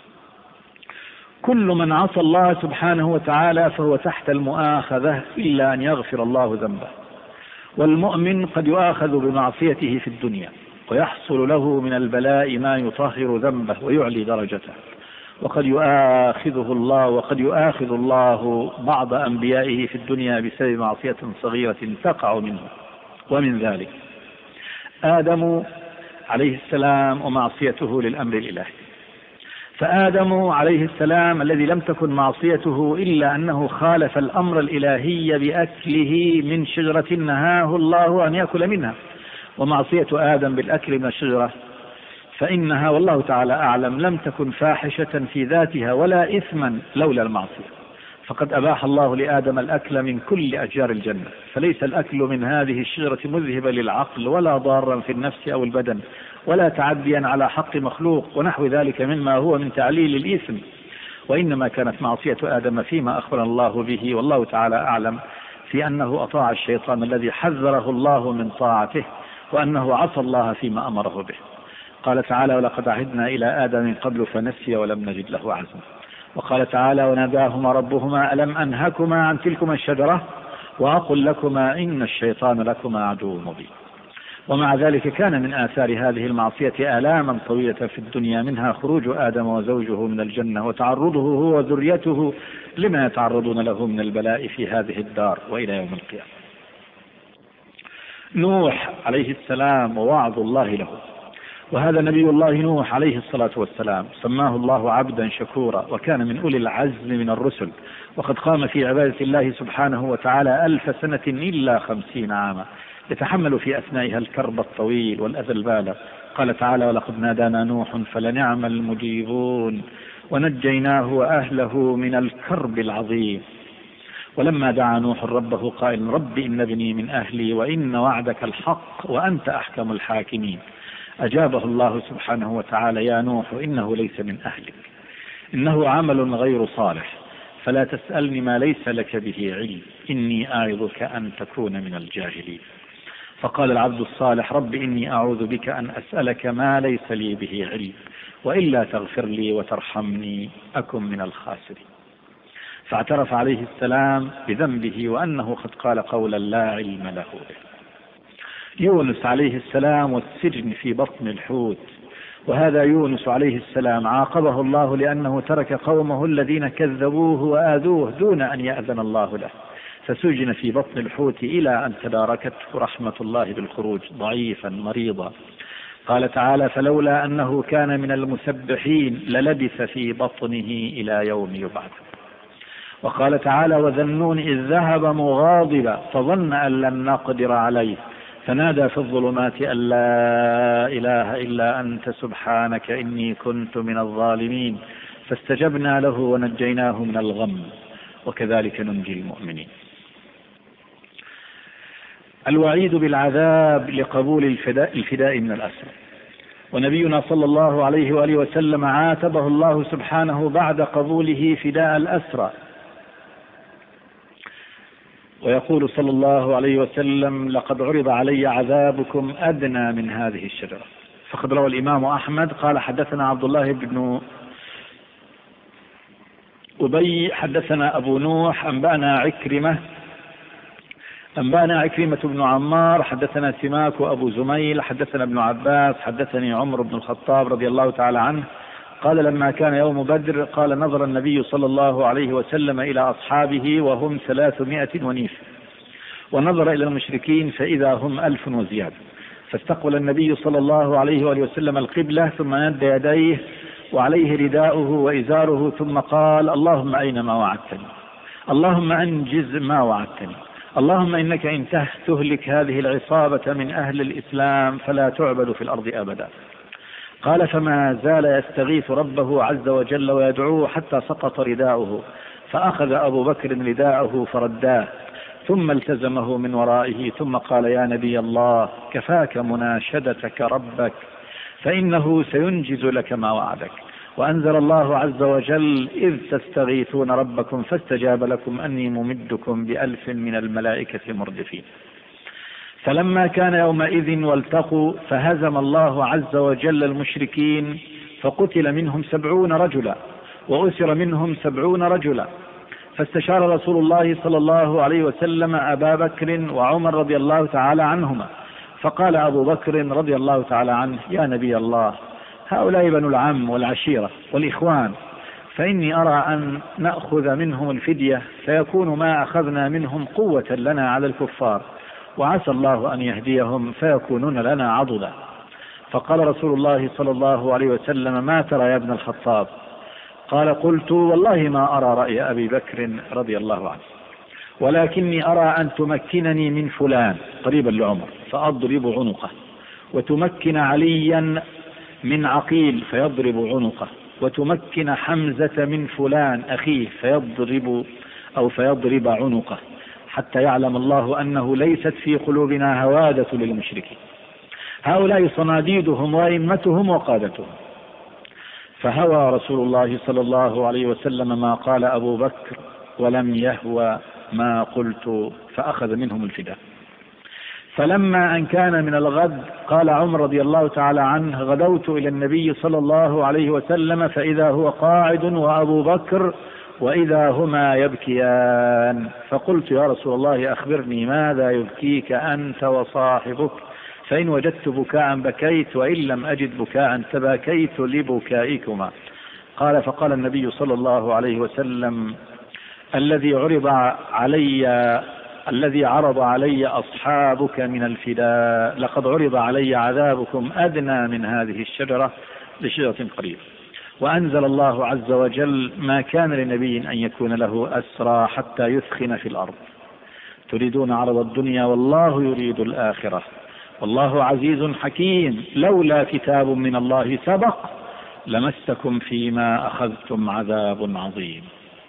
كل من عصى الله سبحانه وتعالى فهو تحت المؤاخذة إلا أن يغفر الله ذنبه. والمؤمن قد يؤاخذ بمعصيته في الدنيا ويحصل له من البلاء ما يطهر ذنبه ويعلي درجته، وقد يؤاخذه الله وقد يؤاخذ الله بعض أنبيائه في الدنيا بسبب معصية صغيرة تقع منه. ومن ذلك آدم عليه السلام ومعصيته للأمر الإلهي. فآدم عليه السلام الذي لم تكن معصيته إلا أنه خالف الأمر الإلهي بأكله من شجرة نهاه الله أن يأكل منها، ومعصية آدم بالأكل من الشجرة فإنها والله تعالى أعلم لم تكن فاحشة في ذاتها ولا إثما لولا المعصية، فقد أباح الله لآدم الأكل من كل أشجار الجنة، فليس الأكل من هذه الشجرة مذهبا للعقل ولا ضارا في النفس أو البدن ولا تعديا على حق مخلوق ونحو ذلك مما هو من تعليل الإثم، وإنما كانت معصية آدم فيما أخبر الله به والله تعالى أعلم في أنه أطاع الشيطان الذي حذره الله من طاعته، وأنه عصى الله فيما أمره به. قال تعالى: ولقد عهدنا إلى آدم من قبل فنسي ولم نجد له عزما. وقال تعالى: وناداهما ربهما ألم أنهكما عن تلكما الشجرة وأقل لكما إن الشيطان لكما عدو مبين. ومع ذلك كان من آثار هذه المعصية آلاما طويلة في الدنيا، منها خروج آدم وزوجه من الجنة وتعرضه هو وذريته لما يتعرضون له من البلاء في هذه الدار وإلى يوم القيامة. نوح عليه السلام ووعظ الله له، وهذا نبي الله نوح عليه الصلاة والسلام سماه الله عبدا شكورا، وكان من أولي العزم من الرسل، وقد قام في عبادة الله سبحانه وتعالى ألف سنة إلا خمسين عاما يتحمل في أثنائها الكرب الطويل والأذى البالغ. قال تعالى: ولقد نادانا نوح فلنعم المجيبون ونجيناه وأهله من الكرب العظيم. ولما دعا نوح ربه قائل: رب إن ابني من أهلي وإن وعدك الحق وأنت أحكم الحاكمين، أجابه الله سبحانه وتعالى: يا نوح إنه ليس من أهلك، إنه عمل غير صالح، فلا تسألني ما ليس لك به علم، إني أعظك أن تكون من الجاهلين. فقال العبد الصالح: رب إني أعوذ بك أن أسألك ما ليس لي به علم، وإلا تغفر لي وترحمني أكن من الخاسرين. فاعترف عليه السلام بذنبه وأنه قد قال قولا لا علم له به. يونس عليه السلام والسجن في بطن الحوت، وهذا يونس عليه السلام عاقبه الله لأنه ترك قومه الذين كذبوه وآذوه دون أن يأذن الله له، فسجن في بطن الحوت إلى أن تداركته رحمة الله بالخروج ضعيفا مريضا. قال تعالى: فلولا أنه كان من المسبحين للبث في بطنه إلى يوم يبعث. وقال تعالى: وذا النون إذ ذهب مغاضبا فظن أن لن نقدر عليه فنادى في الظلمات أن لا إله إلا أنت سبحانك إني كنت من الظالمين، فاستجبنا له ونجيناه من الغم وكذلك ننجي المؤمنين. الوعيد بالعذاب لقبول الفداء, الفداء من الأسرى. ونبينا صلى الله عليه وآله وسلم عاتبه الله سبحانه بعد قبوله فداء الأسرى، ويقول صلى الله عليه وسلم: لقد عرض علي عذابكم أدنى من هذه الشجرة. فقد روى الإمام أحمد قال: حدثنا عبد الله بن أبي حدثنا أبو نوح أنبأنا عكرمة أنبأنا عكرمة بن عمار حدثنا سماك وأبو زميل حدثنا ابن عباس حدثني عمر بن الخطاب رضي الله تعالى عنه قال لما كان يوم بدر قال نظر النبي صلى الله عليه وسلم إلى أصحابه وهم ثلاثمائة ونيف، ونظر إلى المشركين فإذا هم ألف وزيادة، فاستقبل النبي صلى الله عليه وآله وسلم القبلة ثم مد يديه وعليه رداؤه وإزاره ثم قال اللهم أين ما وعدتني، اللهم أنجز ما وعدتني، اللهم إنك إن تهلك هذه العصابة من أهل الإسلام فلا تعبد في الأرض أبدا. قال فما زال يستغيث ربه عز وجل ويدعوه حتى سقط رداؤه، فأخذ أبو بكر رداءه فرداه ثم التزمه من ورائه ثم قال يا نبي الله كفاك مناشدتك ربك فإنه سينجز لك ما وعدك. وأنزل الله عز وجل إذ تستغيثون ربكم فاستجاب لكم أني ممدكم بألف من الملائكة مردفين. فلما كان يومئذ والتقوا فهزم الله عز وجل المشركين فقتل منهم سبعون رجلا وأسر منهم سبعون رجلا، فاستشار رسول الله صلى الله عليه وسلم أبا بكر وعمر رضي الله تعالى عنهما، فقال أبو بكر رضي الله تعالى عنه يا نبي الله هؤلاء بنو العم والعشيرة والإخوان، فإني أرى أن نأخذ منهم الفدية فيكون ما أخذنا منهم قوة لنا على الكفار، وعسى الله أن يهديهم فيكونون لنا عضدا. فقال رسول الله صلى الله عليه وسلم ما ترى يا ابن الخطاب؟ قال قلت والله ما أرى رأي أبي بكر رضي الله عنه، ولكني أرى أن تمكنني من فلان قريبا لعمر فأضرب عنقه، وتمكن عليا من عقيل فيضرب عنقه، وتمكن حمزة من فلان أخيه فيضرب أو فيضرب عنقه، حتى يعلم الله أنه ليست في قلوبنا هوادة للمشركين، هؤلاء صناديدهم وأئمتهم وقادتهم. فهوى رسول الله صلى الله عليه وسلم ما قال أبو بكر ولم يهوى ما قلت، فأخذ منهم الفداء. فلما أن كان من الغد قال عمر رضي الله تعالى عنه غدوت إلى النبي صلى الله عليه وسلم فإذا هو قاعد وأبو بكر وإذا هما يبكيان، فقلت يا رسول الله أخبرني ماذا يبكيك أنت وصاحبك، فإن وجدت بكاء بكيت وإن لم أجد بكاء تباكيت لبكائكما. قال فقال النبي صلى الله عليه وسلم الذي عرض علي الذي عرض علي أصحابك من الفداء لقد عرض علي عذابكم أدنى من هذه الشجرة لشجرة قريب. وأنزل الله عز وجل ما كان لنبي أن يكون له أسرى حتى يثخن في الأرض تريدون عرض الدنيا والله يريد الآخرة والله عزيز حكيم لولا كتاب من الله سبق لمسكم فيما أخذتم عذاب عظيم.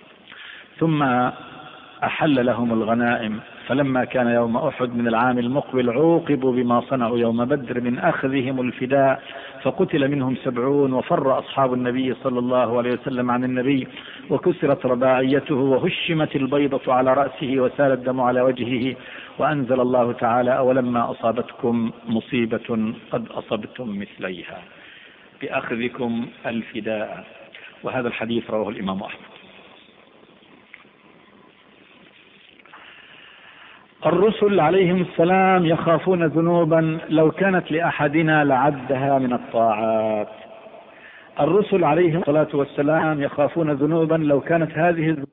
ثم أحل لهم الغنائم، فلما كان يوم أحد من العام المقبل عوقبوا بما صنعوا يوم بدر من أخذهم الفداء، فقتل منهم سبعون وفر أصحاب النبي صلى الله عليه وسلم عن النبي وكسرت رباعيته وهشمت البيضة على رأسه وسال الدم على وجهه. وأنزل الله تعالى أولما أصابتكم مصيبة قد أصبتم مثليها بأخذكم الفداء. وهذا الحديث رواه الإمام أحمد. الرسل عليهم السلام يخافون ذنوبا لو كانت لأحدنا لعدها من الطاعات. الرسل عليهم الصلاة والسلام يخافون ذنوبا لو كانت هذه الذنوب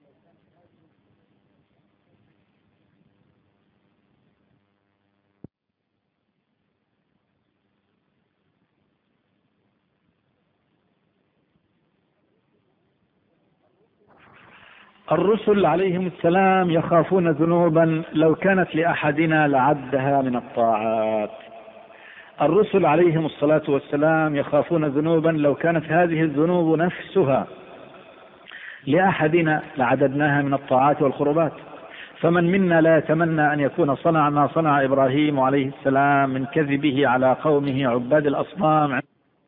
الرسل عليهم السلام يخافون ذنوبا لو كانت لأحدنا لعدها من الطاعات. الرسل عليهم الصلاة والسلام يخافون ذنوبا لو كانت هذه الذنوب نفسها لأحدنا لعددناها من الطاعات والقربات. فمن منا لا يتمنى أن يكون صنع ما صنع إبراهيم عليه السلام من كذبه على قومه عباد الأصنام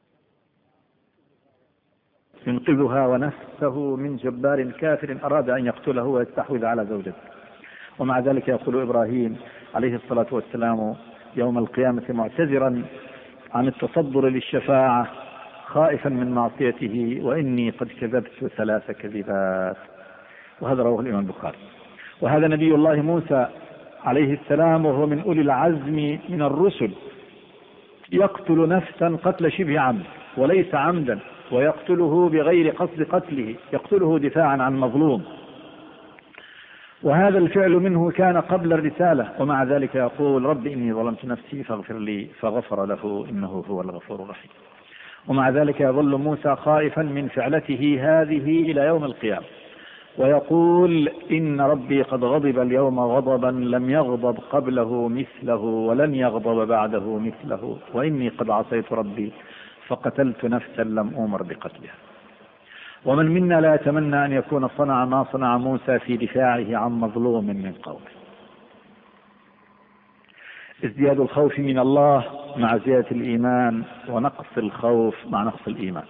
ينقذها ونفسه من جبار كافر أراد أن يقتله ويستحوذ على زوجته. ومع ذلك يقول إبراهيم عليه الصلاة والسلام يوم القيامة معتذرا عن التصدر للشفاعة خائفا من معصيته وإني قد كذبت ثلاث كذبات. وهذا رواه الإمام البخاري. وهذا نبي الله موسى عليه السلام وهو من أولي العزم من الرسل يقتل نفسا قتل شبه عمد وليس عمدا ويقتله بغير قصد قتله، يقتله دفاعا عن مظلوم، وهذا الفعل منه كان قبل الرسالة، ومع ذلك يقول رب إني ظلمت نفسي فاغفر لي، فغفر له إنه هو الغفور الرحيم. ومع ذلك يظل موسى خائفا من فعلته هذه إلى يوم القيامة، ويقول إن ربي قد غضب اليوم غضبا لم يغضب قبله مثله ولن يغضب بعده مثله، وإني قد عصيت ربي فقتلت نفسا لم أؤمر بقتلها. ومن منا لا يتمنى أن يكون صنع ما صنع موسى في دفاعه عن مظلوم من قومه. ازدياد الخوف من الله مع زيادة الإيمان، ونقص الخوف مع نقص الإيمان.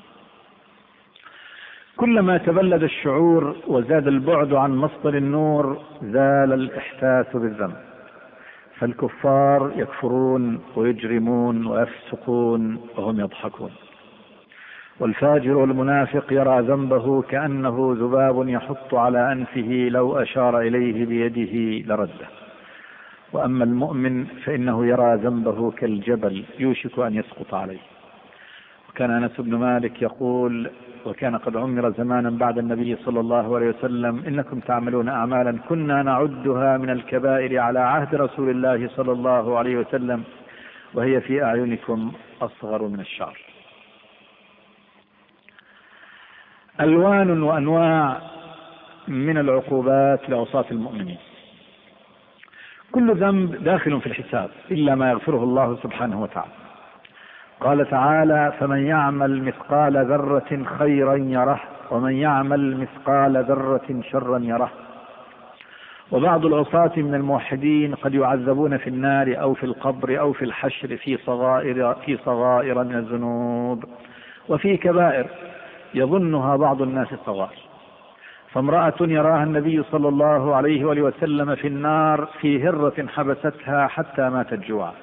كلما تبلد الشعور وزاد البعد عن مصدر النور زال الإحساس بالذنب، فالكفار يكفرون ويجرمون ويفسقون وهم يضحكون، والفاجر والمنافق يرى ذنبه كأنه ذباب يحط على أنفه لو أشار إليه بيده لرده، وأما المؤمن فإنه يرى ذنبه كالجبل يوشك أن يسقط عليه. وكان أنس بن مالك يقول: وكان قد عمر زمانا بعد النبي صلى الله عليه وسلم: إنكم تعملون أعمالا كنا نعدها من الكبائر على عهد رسول الله صلى الله عليه وسلم، وهي في أعينكم أصغر من الشعر. ألوان وأنواع من العقوبات لعصاة المؤمنين. كل ذنب داخل في الحساب إلا ما يغفره الله سبحانه وتعالى. قال تعالى: فمن يعمل مثقال ذرة خيرا يره، ومن يعمل مثقال ذرة شرا يره. وبعض العصاة من الموحدين قد يعذبون في النار أو في القبر أو في الحشر في صغائر, في صغائر من الذنوب وفي كبائر يظنها بعض الناس صغائر. فامرأة يراها النبي صلى الله عليه وآله وسلم في النار في هرة حبستها حتى ماتت جوعا،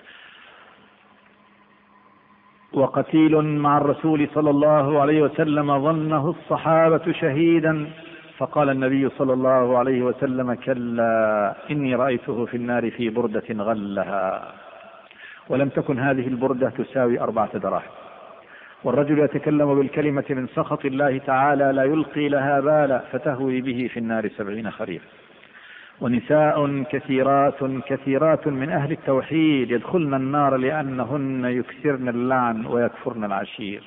وقتيل مع الرسول صلى الله عليه وسلم ظنه الصحابة شهيدا، فقال النبي صلى الله عليه وسلم: كلا إني رأيته في النار في بردة غلها، ولم تكن هذه البردة تساوي أربعة دراهم. والرجل يتكلم بالكلمة من سخط الله تعالى لا يلقي لها بالا فتهوي به في النار سبعين خريفا. ونساء كثيرات كثيرات من أهل التوحيد يدخلن النار لأنهن يكثرن اللعن ويكفرن العشير.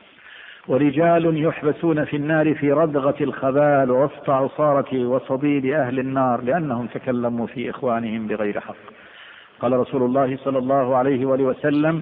ورجال يحبسون في النار في ردغة الخبال ووسط عصارة وصديد أهل النار لأنهم تكلموا في إخوانهم بغير حق. قال رسول الله صلى الله عليه وآله وسلم: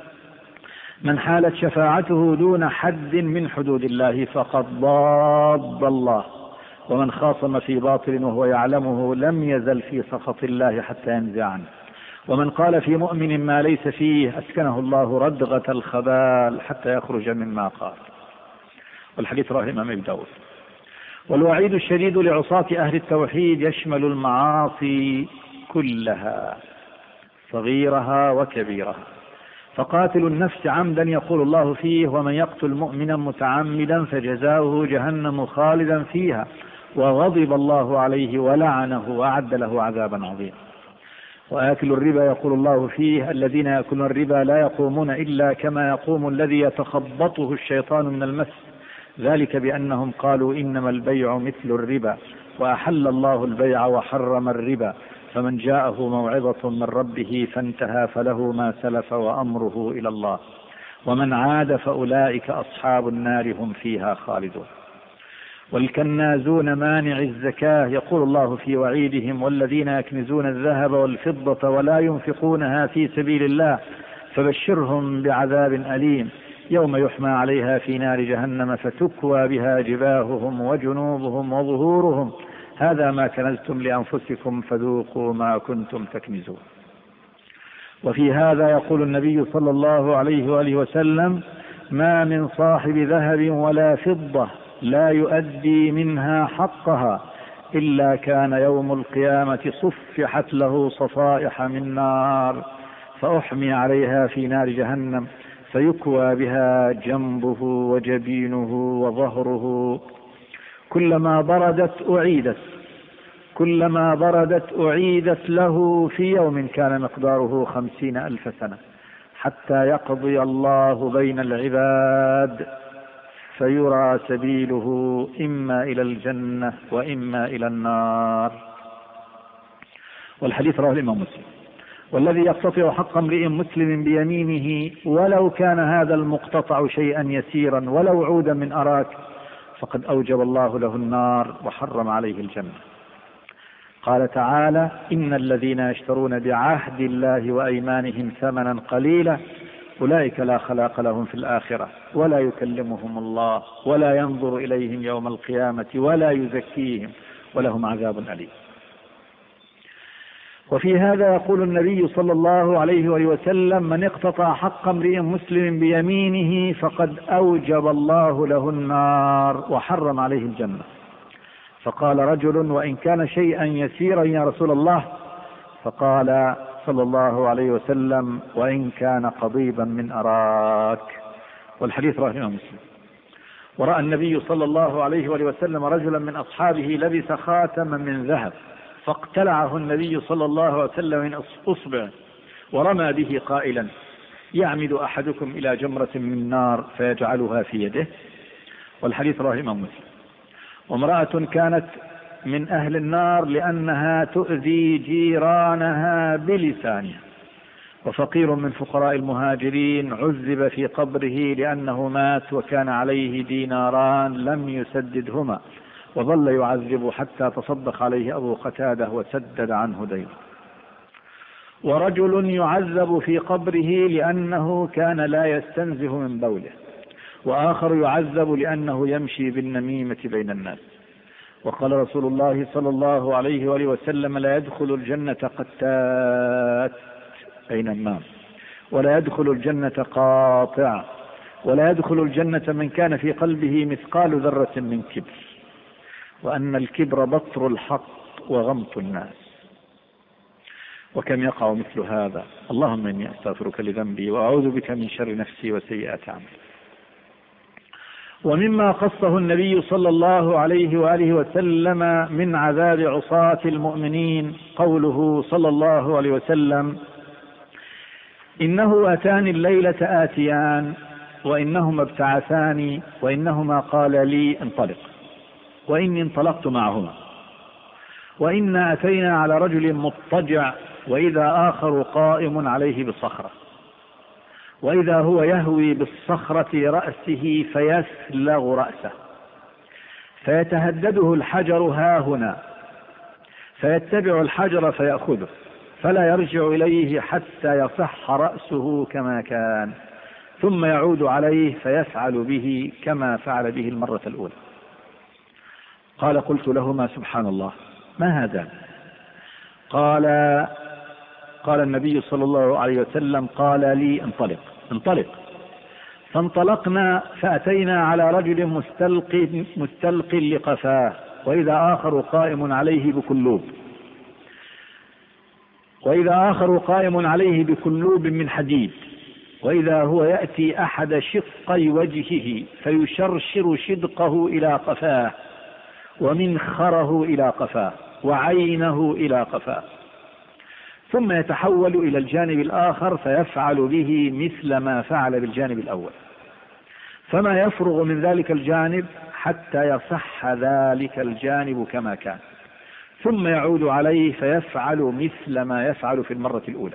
من حالت شفاعته دون حد من حدود الله فقد ضاد الله، ومن خاصم في باطل وهو يعلمه لم يزل في سخط الله حتى ينزع عنه، ومن قال في مؤمن ما ليس فيه أسكنه الله ردغة الخبال حتى يخرج مما قال. والحديث رواه الإمام أبي داود. والوعيد الشديد لعصاة أهل التوحيد يشمل المعاصي كلها صغيرها وكبيرها. فقاتل النفس عمدا يقول الله فيه: ومن يقتل مؤمنا متعمدا فجزاؤه جهنم خالدا فيها وغضب الله عليه ولعنه وأعد له عذابا عظيما. وآكل الربا يقول الله فيه: الذين يأكلون الربا لا يقومون إلا كما يقوم الذي يتخبطه الشيطان من المس، ذلك بأنهم قالوا إنما البيع مثل الربا وأحل الله البيع وحرم الربا، فمن جاءه موعظة من ربه فانتهى فله ما سلف وأمره إلى الله، ومن عاد فأولئك أصحاب النار هم فيها خالدون. والكنازون مانع الزكاة يقول الله في وعيدهم: والذين يكنزون الذهب والفضة ولا ينفقونها في سبيل الله فبشرهم بعذاب أليم يوم يحمى عليها في نار جهنم فتكوى بها جباههم وجنوبهم وظهورهم هذا ما كنزتم لأنفسكم فذوقوا ما كنتم تكنزون. وفي هذا يقول النبي صلى الله عليه وآله وسلم: ما من صاحب ذهب ولا فضة لا يؤدي منها حقها إلا كان يوم القيامة صفحت له صفائح من نار فأحمي عليها في نار جهنم فيكوى بها جنبه وجبينه وظهره، كلما بردت أعيدت كلما بردت أعيدت له في يوم كان مقداره خمسين ألف سنة حتى يقضي الله بين العباد فيرى سبيله إما إلى الجنة وإما إلى النار. والحديث رواه الإمام مسلم. والذي يقتطع حق امرئ مسلم بيمينه ولو كان هذا المقتطع شيئا يسيرا ولو عودا من أراك فقد أوجب الله له النار وحرم عليه الجنة. قال تعالى: إن الذين يشترون بعهد الله وأيمانهم ثمنا قليلا أولئك لا خلاق لهم في الآخرة ولا يكلمهم الله ولا ينظر إليهم يوم القيامة ولا يزكيهم ولهم عذاب أليم. وفي هذا يقول النبي صلى الله عليه وسلم: من اقتطع حق امرئ مسلم بيمينه فقد أوجب الله له النار وحرم عليه الجنة. فقال رجل: وإن كان شيئا يسيرا يا رسول الله؟ فقال صلى الله عليه وسلم: وإن كان قضيبا من أراك. والحديث رواه الإمام مسلم. ورأى النبي صلى الله عليه وسلم رجلا من أصحابه لبس خاتما من ذهب فاقتلعه النبي صلى الله عليه وسلم من أصبعه ورمى به قائلا: يعمد أحدكم إلى جمرة من نار فيجعلها في يده. والحديث رواه الإمام مسلم. وامرأة كانت من أهل النار لأنها تؤذي جيرانها بلسانها. وفقير من فقراء المهاجرين عذب في قبره لأنه مات وكان عليه ديناران لم يسددهما وظل يعذب حتى تصدق عليه أبو قتادة وسدد عنه دينه. ورجل يعذب في قبره لأنه كان لا يستنزه من بوله. وآخر يعذب لأنه يمشي بالنميمة بين الناس. وقال رسول الله صلى الله عليه وآله وسلم: لا يدخل الجنة قتات أي نمام، ولا يدخل الجنة قاطع، ولا يدخل الجنة من كان في قلبه مثقال ذرة من كبر، وأن الكبر بطر الحق وغمط الناس. وكم يقع مثل هذا. اللهم إني أستغفرك لذنبي وأعوذ بك من شر نفسي وسيئات أعمالي. ومما خصه النبي صلى الله عليه وآله وسلم من عذاب عصاة المؤمنين قوله صلى الله عليه وسلم: إنه أتاني الليلة آتيان وإنهما ابتعثاني وإنهما قال لي انطلق وإني انطلقت معهما وإنا أتينا على رجل مضطجع وإذا آخر قائم عليه بالصخرة وإذا هو يهوي بالصخرة رأسه فيسلغ رأسه فيتهدده الحجر هاهنا فيتبع الحجر فيأخذه فلا يرجع إليه حتى يصح رأسه كما كان ثم يعود عليه فيفعل به كما فعل به المرة الأولى. قال: قلت لهما: سبحان الله، ما هذا؟ قال قال النبي صلى الله عليه وسلم: قال لي انطلق انطلق. فانطلقنا فأتينا على رجل مستلق مستلق لقفاه وإذا آخر قائم عليه بكلوب وإذا آخر قائم عليه بكلوب من حديد وإذا هو يأتي أحد شقي وجهه فيشرشر شدقه إلى قفاه ومنخره إلى قفاه وعينه إلى قفاه ثم يتحول إلى الجانب الآخر فيفعل به مثل ما فعل بالجانب الأول فما يفرغ من ذلك الجانب حتى يصح ذلك الجانب كما كان ثم يعود عليه فيفعل مثل ما يفعل في المرة الأولى.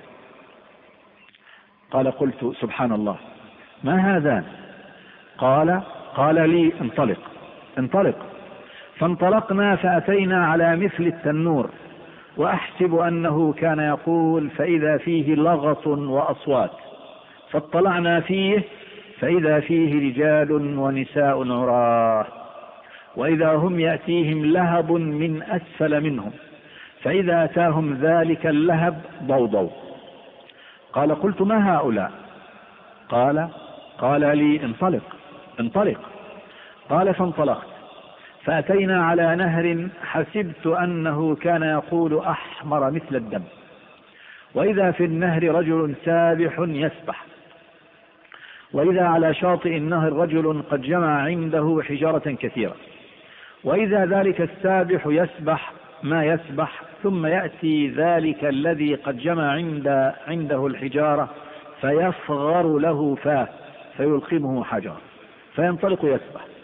قال: قلت: سبحان الله، ما هذان؟ قال قال لي انطلق انطلق. فانطلقنا فأتينا على مثل التنور وأحسب أنه كان يقول فإذا فيه لغط وأصوات فاطلعنا فيه فإذا فيه رجال ونساء عراه وإذا هم يأتيهم لهب من أسفل منهم فإذا أتاهم ذلك اللهب ضوضوا. قال: قلت: ما هؤلاء؟ قال قال لي انطلق انطلق. قال: فانطلقت فأتينا على نهر حسبت أنه كان يقول أحمر مثل الدم وإذا في النهر رجل سابح يسبح وإذا على شاطئ النهر رجل قد جمع عنده حجارة كثيرة وإذا ذلك السابح يسبح ما يسبح ثم يأتي ذلك الذي قد جمع عند عنده الحجارة فيفغر له فاه فيلقمه حجر فينطلق يسبح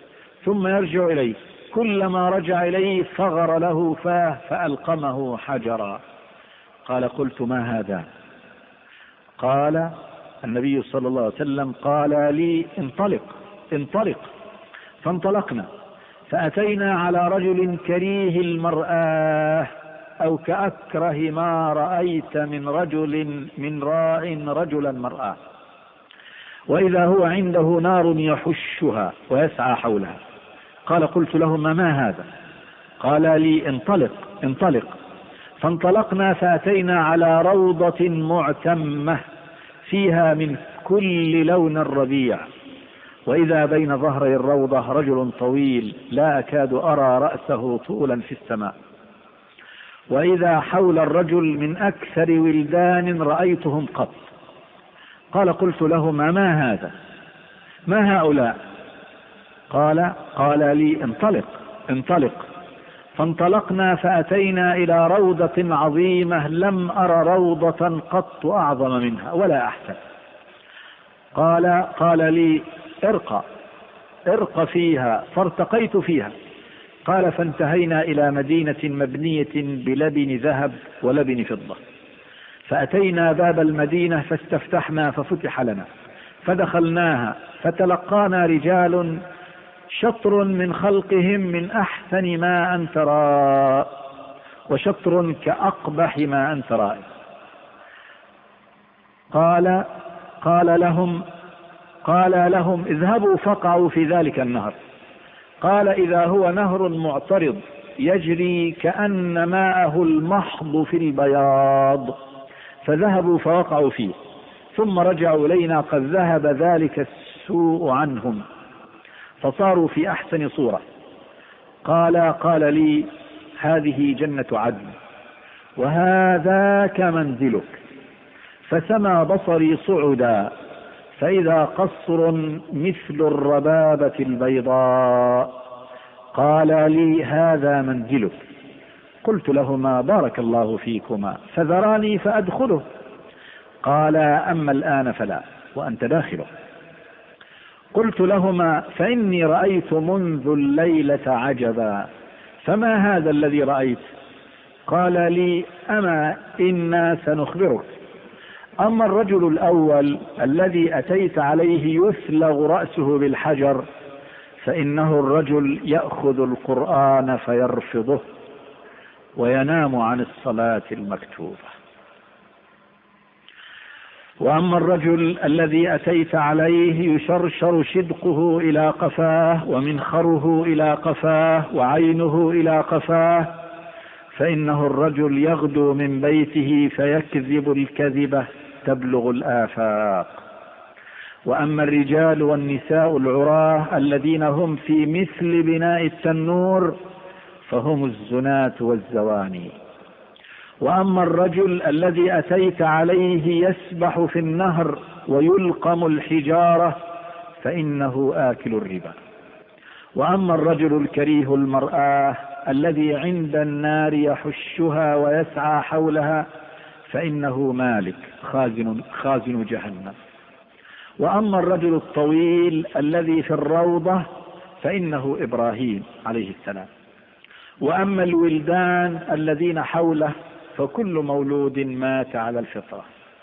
ثم يرجع إليه، كلما رجع إليه صغر له فاه فألقمه حجرا. قال قلت ما هذا؟ قال النبي صلى الله عليه وسلم قال لي انطلق انطلق. فانطلقنا فأتينا على رجل كريه المرآة أو كأكره ما رأيت من رجل من راء رجلا مرآة، وإذا هو عنده نار يحشها ويسعى حولها. قال قلت لهما ما هذا؟ قال لي انطلق انطلق. فانطلقنا فأتينا على روضة معتمة فيها من كل لون الربيع، وإذا بين ظهري الروضة رجل طويل لا أكاد أرى رأسه طولا في السماء، وإذا حول الرجل من أكثر ولدان رأيتهم قط. قال قلت لهما ما هذا؟ ما هؤلاء؟ قال قال لي انطلق انطلق. فانطلقنا فأتينا إلى روضة عظيمة لم أر روضة قط أعظم منها ولا أحسن. قال قال لي ارقى ارقى فيها، فارتقيت فيها. قال فانتهينا إلى مدينة مبنية بلبن ذهب ولبن فضة، فأتينا باب المدينة فاستفتحنا ففتح لنا، فدخلناها فتلقانا رجال شطر من خلقهم من أحسن ما أنت رأى، وشطر كأقبح ما أنت رأى. قال قال لهم قال لهم اذهبوا فقعوا في ذلك النهر. قال إذا هو نهر معترض يجري كأن ماءه المحض في البياض، فذهبوا فوقعوا فيه، ثم رجعوا إلينا قد ذهب ذلك السوء عنهم فصاروا في أحسن صورة. قال قال لي هذه جنة عدن وهذاك منزلك. فسمى بصري صعدا فإذا قصر مثل الربابة البيضاء. قال لي هذا منزلك. قلت لهما بارك الله فيكما، فذراني فأدخله. قال أما الآن فلا وأنت داخله. قلت لهما فإني رأيت منذ الليلة عجبا، فما هذا الذي رأيت؟ قال لي أما إنا سنخبرك. أما الرجل الأول الذي أتيت عليه يثلغ رأسه بالحجر، فإنه الرجل يأخذ القرآن فيرفضه وينام عن الصلاة المكتوبة. وأما الرجل الذي أتيت عليه يشرشر شدقه إلى قفاه ومنخره إلى قفاه وعينه إلى قفاه، فإنه الرجل يغدو من بيته فيكذب الكذبة تبلغ الآفاق. وأما الرجال والنساء العراه الذين هم في مثل بناء التنور فهم الزناة والزواني. وأما الرجل الذي أتيت عليه يسبح في النهر ويلقم الحجارة فإنه آكل الربا. وأما الرجل الكريه المرآة الذي عند النار يحشها ويسعى حولها فإنه مالك خازن, خازن جهنم. وأما الرجل الطويل الذي في الروضة فإنه إبراهيم عليه السلام. وأما الولدان الذين حوله فكل مولود مات على الفطرة.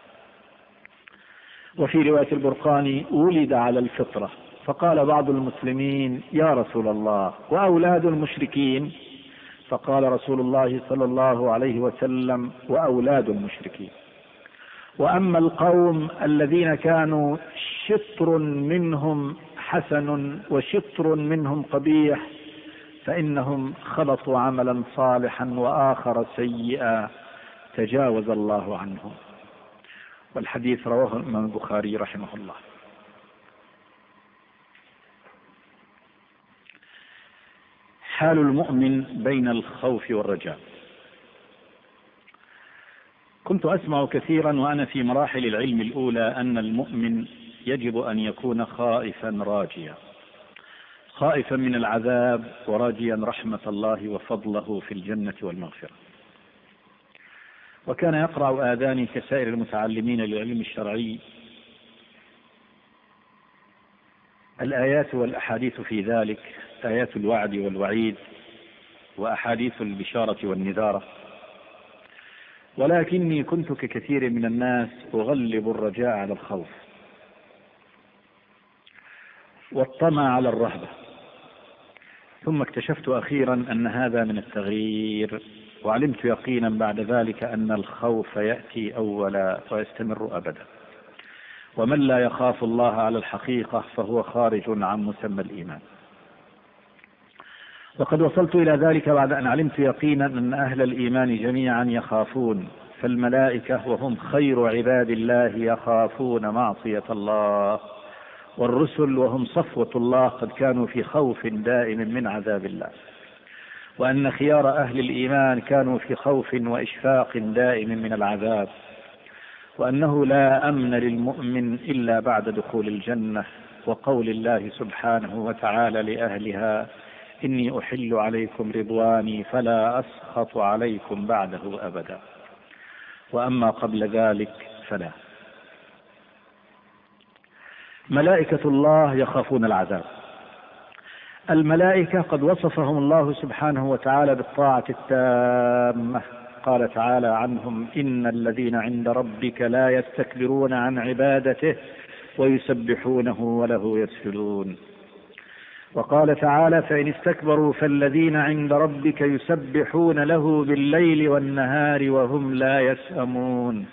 وفي رواية البرقاني ولد على الفطرة. فقال بعض المسلمين يا رسول الله وأولاد المشركين؟ فقال رسول الله صلى الله عليه وسلم وأولاد المشركين. وأما القوم الذين كانوا شطر منهم حسن وشطر منهم قبيح فإنهم خلطوا عملا صالحا وآخر سيئا تجاوز الله عنهم. والحديث رواه الإمام البخاري رحمه الله. حال المؤمن بين الخوف والرجاء. كنت أسمع كثيرا وأنا في مراحل العلم الأولى أن المؤمن يجب أن يكون خائفا راجيا، خائفا من العذاب وراجيا رحمة الله وفضله في الجنة والمغفرة. وكان يقرع آذاني كسائر المتعلمين للعلم الشرعي الآيات والأحاديث في ذلك آيات الوعد والوعيد وأحاديث البشارة والنذارة، ولكني كنت ككثير من الناس أغلب الرجاء على الخوف والطمع على الرهبة، ثم اكتشفت أخيرا أن هذا من التغيير، وعلمت يقينا بعد ذلك أن الخوف يأتي أولا ويستمر أبدا، ومن لا يخاف الله على الحقيقة فهو خارج عن مسمى الإيمان. وقد وصلت إلى ذلك بعد أن علمت يقينا أن أهل الإيمان جميعا يخافون، فالملائكة وهم خير عباد الله يخافون معصية الله، والرسل وهم صفوة الله قد كانوا في خوف دائم من عذاب الله، وأن خيار أهل الإيمان كانوا في خوف وإشفاق دائم من العذاب، وأنه لا أمن للمؤمن إلا بعد دخول الجنة، وقول الله سبحانه وتعالى لأهلها: إني أحل عليكم رضواني فلا أسخط عليكم بعده أبدا، وأما قبل ذلك فلا. ملائكة الله يخافون العذاب. الملائكة قد وصفهم الله سبحانه وتعالى بالطاعة التامة، قال تعالى عنهم: إن الذين عند ربك لا يستكبرون عن عبادته ويسبحونه وله يسجدون. وقال تعالى: فإن استكبروا فالذين عند ربك يسبحون له بالليل والنهار وهم لا يسأمون.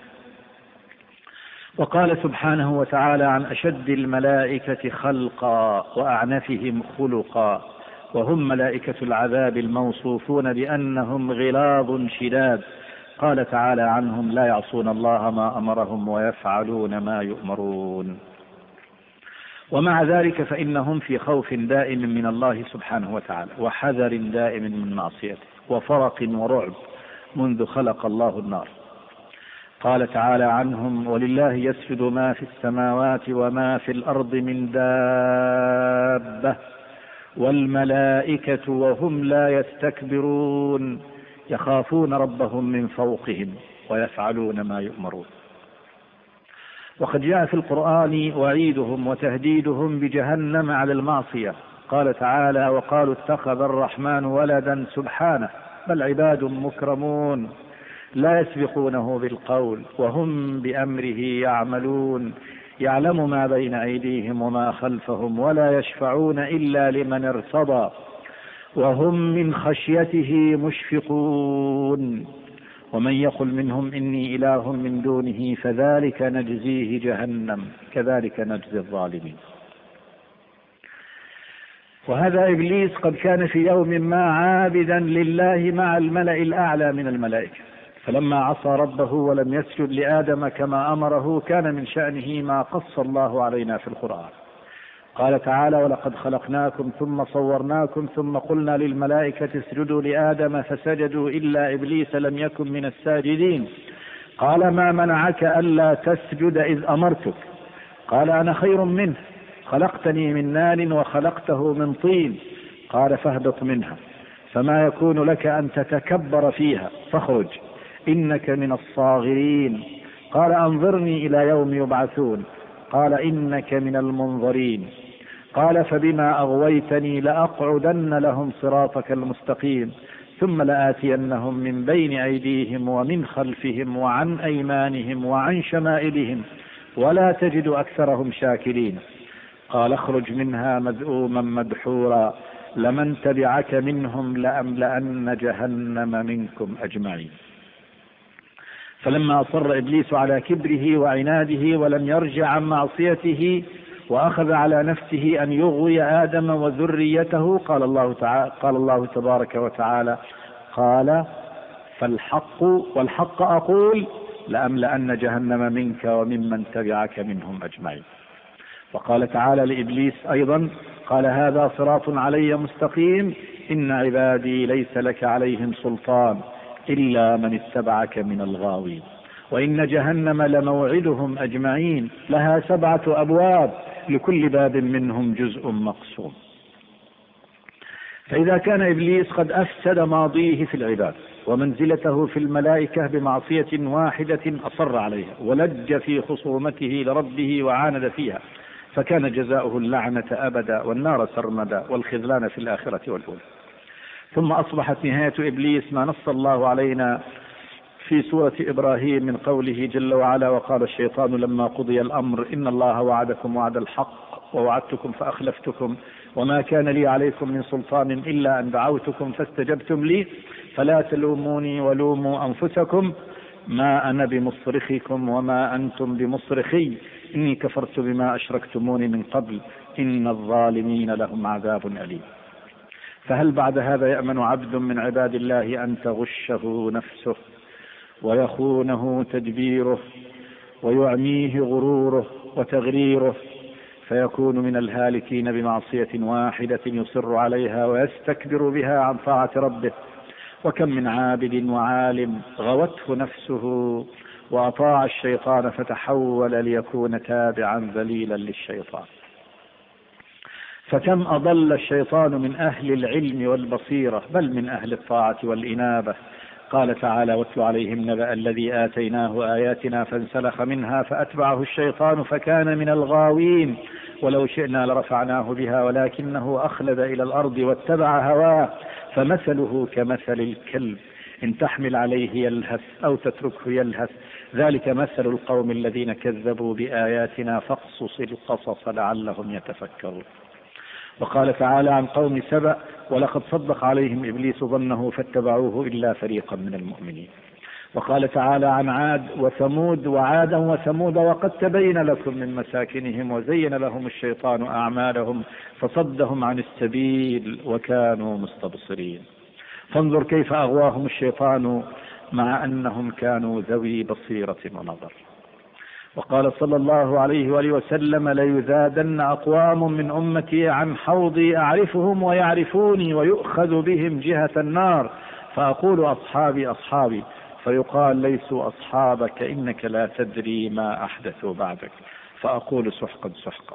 وقال سبحانه وتعالى عن أشد الملائكة خلقا وأعنفهم خلقا، وهم ملائكة العذاب الموصوفون بأنهم غلاظ شداد، قال تعالى عنهم: لا يعصون الله ما أمرهم ويفعلون ما يؤمرون. ومع ذلك فإنهم في خوف دائم من الله سبحانه وتعالى، وحذر دائم من معصيته، وفرق ورعب منذ خلق الله النار. قال تعالى عنهم: ولله يسجد ما في السماوات وما في الأرض من دابة والملائكة وهم لا يستكبرون يخافون ربهم من فوقهم ويفعلون ما يؤمرون. وقد جاء في القرآن وعيدهم وتهديدهم بجهنم على المعصية، قال تعالى: وقالوا اتخذ الرحمن ولدا سبحانه بل عباد مكرمون لا يسبقونه بالقول وهم بأمره يعملون يعلم ما بين أيديهم وما خلفهم ولا يشفعون إلا لمن ارتضى وهم من خشيته مشفقون ومن يقل منهم إني إله من دونه فذلك نجزيه جهنم كذلك نجزي الظالمين. وهذا إبليس قد كان في يوم ما عابدا لله مع الملأ الأعلى من الملائكة، فلما عصى ربه ولم يسجد لآدم كما أمره كان من شأنه ما قص الله علينا في القرآن. قال تعالى: ولقد خلقناكم ثم صورناكم ثم قلنا للملائكة اسجدوا لآدم فسجدوا إلا إبليس لم يكن من الساجدين قال ما منعك ألا تسجد إذ أمرتك قال أنا خير منه خلقتني من نار وخلقته من طين قال فاهبط منها فما يكون لك أن تتكبر فيها فاخرج إنك من الصاغرين قال أنظرني إلى يوم يبعثون قال إنك من المنظرين قال فبما أغويتني لأقعدن لهم صراطك المستقيم ثم لآتينهم من بين أيديهم ومن خلفهم وعن أيمانهم وعن شمائلهم ولا تجد أكثرهم شاكرين قال اخرج منها مذءوما مدحورا لمن تبعك منهم لأملأن جهنم منكم أجمعين. فلما أصر إبليس على كبره وعناده ولم يرجع عن معصيته وأخذ على نفسه أن يغوي آدم وذريته قال الله تعالى قال الله تبارك وتعالى قال فالحق والحق أقول لأملأن جهنم منك وممن تبعك منهم أجمعين. وقال تعالى لإبليس أيضا قال هذا صراط علي مستقيم إن عبادي ليس لك عليهم سلطان إلا من اتبعك من الغاوين وإن جهنم لموعدهم أجمعين لها سبعة أبواب لكل باب منهم جزء مقسوم. فإذا كان إبليس قد أفسد ماضيه في العباد ومنزلته في الملائكة بمعصية واحدة أصر عليها ولج في خصومته لربه وعاند فيها فكان جزاؤه اللعنة أبدا والنار سرمدا والخذلان في الآخرة والأولى. ثم أصبحت نهاية إبليس ما نص الله علينا في سورة إبراهيم من قوله جل وعلا: وقال الشيطان لما قضي الأمر إن الله وعدكم وعد الحق ووعدتكم فأخلفتكم وما كان لي عليكم من سلطان إلا أن دعوتكم فاستجبتم لي فلا تلوموني ولوموا أنفسكم ما أنا بمصرخكم وما أنتم بمصرخي إني كفرت بما أشركتموني من قبل إن الظالمين لهم عذاب أليم. فهل بعد هذا يأمن عبد من عباد الله أن تغشه نفسه ويخونه تدبيره ويعميه غروره وتغريره فيكون من الهالكين بمعصية واحدة يصر عليها ويستكبر بها عن طاعة ربه؟ وكم من عابد وعالم غوته نفسه وأطاع الشيطان فتحول ليكون تابعا ذليلا للشيطان. فكم أضل الشيطان من أهل العلم والبصيرة بل من أهل الطاعة والإنابة. قال تعالى: واتل عليهم نبأ الذي آتيناه آياتنا فانسلخ منها فأتبعه الشيطان فكان من الغاوين ولو شئنا لرفعناه بها ولكنه أخلد إلى الأرض واتبع هواه فمثله كمثل الكلب إن تحمل عليه يلهث أو تتركه يلهث ذلك مثل القوم الذين كذبوا بآياتنا فاقصص القصص لعلهم يتفكرون. وقال تعالى عن قوم سبأ: ولقد صدق عليهم إبليس ظنه فاتبعوه إلا فريقا من المؤمنين. وقال تعالى عن عاد وثمود: وعادا وثمود وقد تبين لكم من مساكنهم وزين لهم الشيطان أعمالهم فصدهم عن السبيل وكانوا مستبصرين. فانظر كيف أغواهم الشيطان مع أنهم كانوا ذوي بصيرة ونظر. وقال صلى الله عليه وآله وسلم: ليذادن أقوام من أمتي عن حوضي أعرفهم ويعرفوني ويؤخذ بهم جهة النار فأقول أصحابي أصحابي فيقال ليسوا أصحابك إنك لا تدري ما أحدثوا بعدك فأقول سحقا سحقا.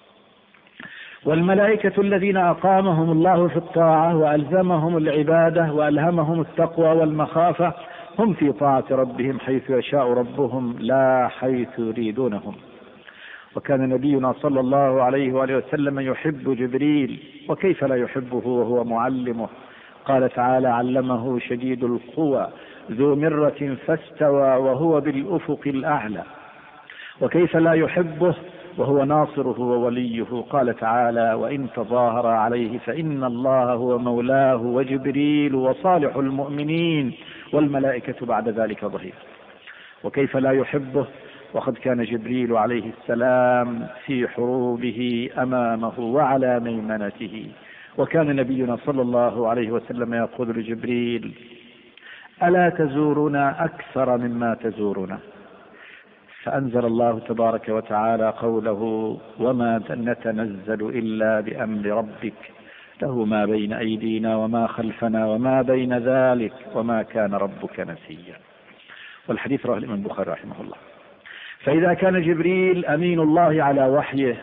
والملائكة الذين أقامهم الله في الطاعة وألزمهم العبادة وألهمهم التقوى والمخافة هم في طاعة ربهم حيث يشاء ربهم لا حيث يريدونهم. وكان نبينا صلى الله عليه وآله وسلم يحب جبريل وكيف لا يحبه وهو معلمه. قال تعالى: علمه شديد القوى ذو مرة فاستوى وهو بالأفق الأعلى. وكيف لا يحبه وهو ناصره ووليه. قال تعالى: وإن تظاهر عليه فإن الله هو مولاه وجبريل وصالح المؤمنين والملائكة بعد ذلك ظهير. وكيف لا يحبه وقد كان جبريل عليه السلام في حروبه أمامه وعلى ميمنته. وكان نبينا صلى الله عليه وسلم يقول لجبريل: ألا تزورنا أكثر مما تزورنا؟ فأنزل الله تبارك وتعالى قوله: وما نتنزل إلا بأمر ربك له ما بين أيدينا وما خلفنا وما بين ذلك وما كان ربك نسيا. والحديث رواه الإمام البخاري رحمه الله. فإذا كان جبريل أمين الله على وحيه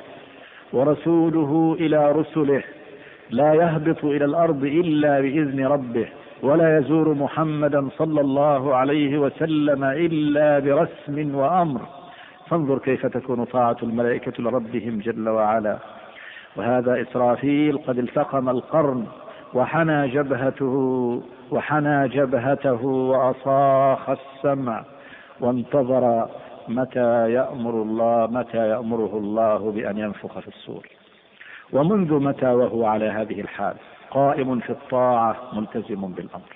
ورسوله إلى رسله لا يهبط إلى الأرض إلا بإذن ربه ولا يزور محمدا صلى الله عليه وسلم إلا برسم وأمر، فانظر كيف تكون طاعة الملائكة لربهم جل وعلا. وهذا إسرافيل قد التقم القرن وحنى جبهته وحنى جبهته وأصاخ السمع وانتظر متى يأمر الله متى يأمره الله بأن ينفخ في الصور. ومنذ متى وهو على هذه الحال قائم في الطاعة ملتزم بالأمر.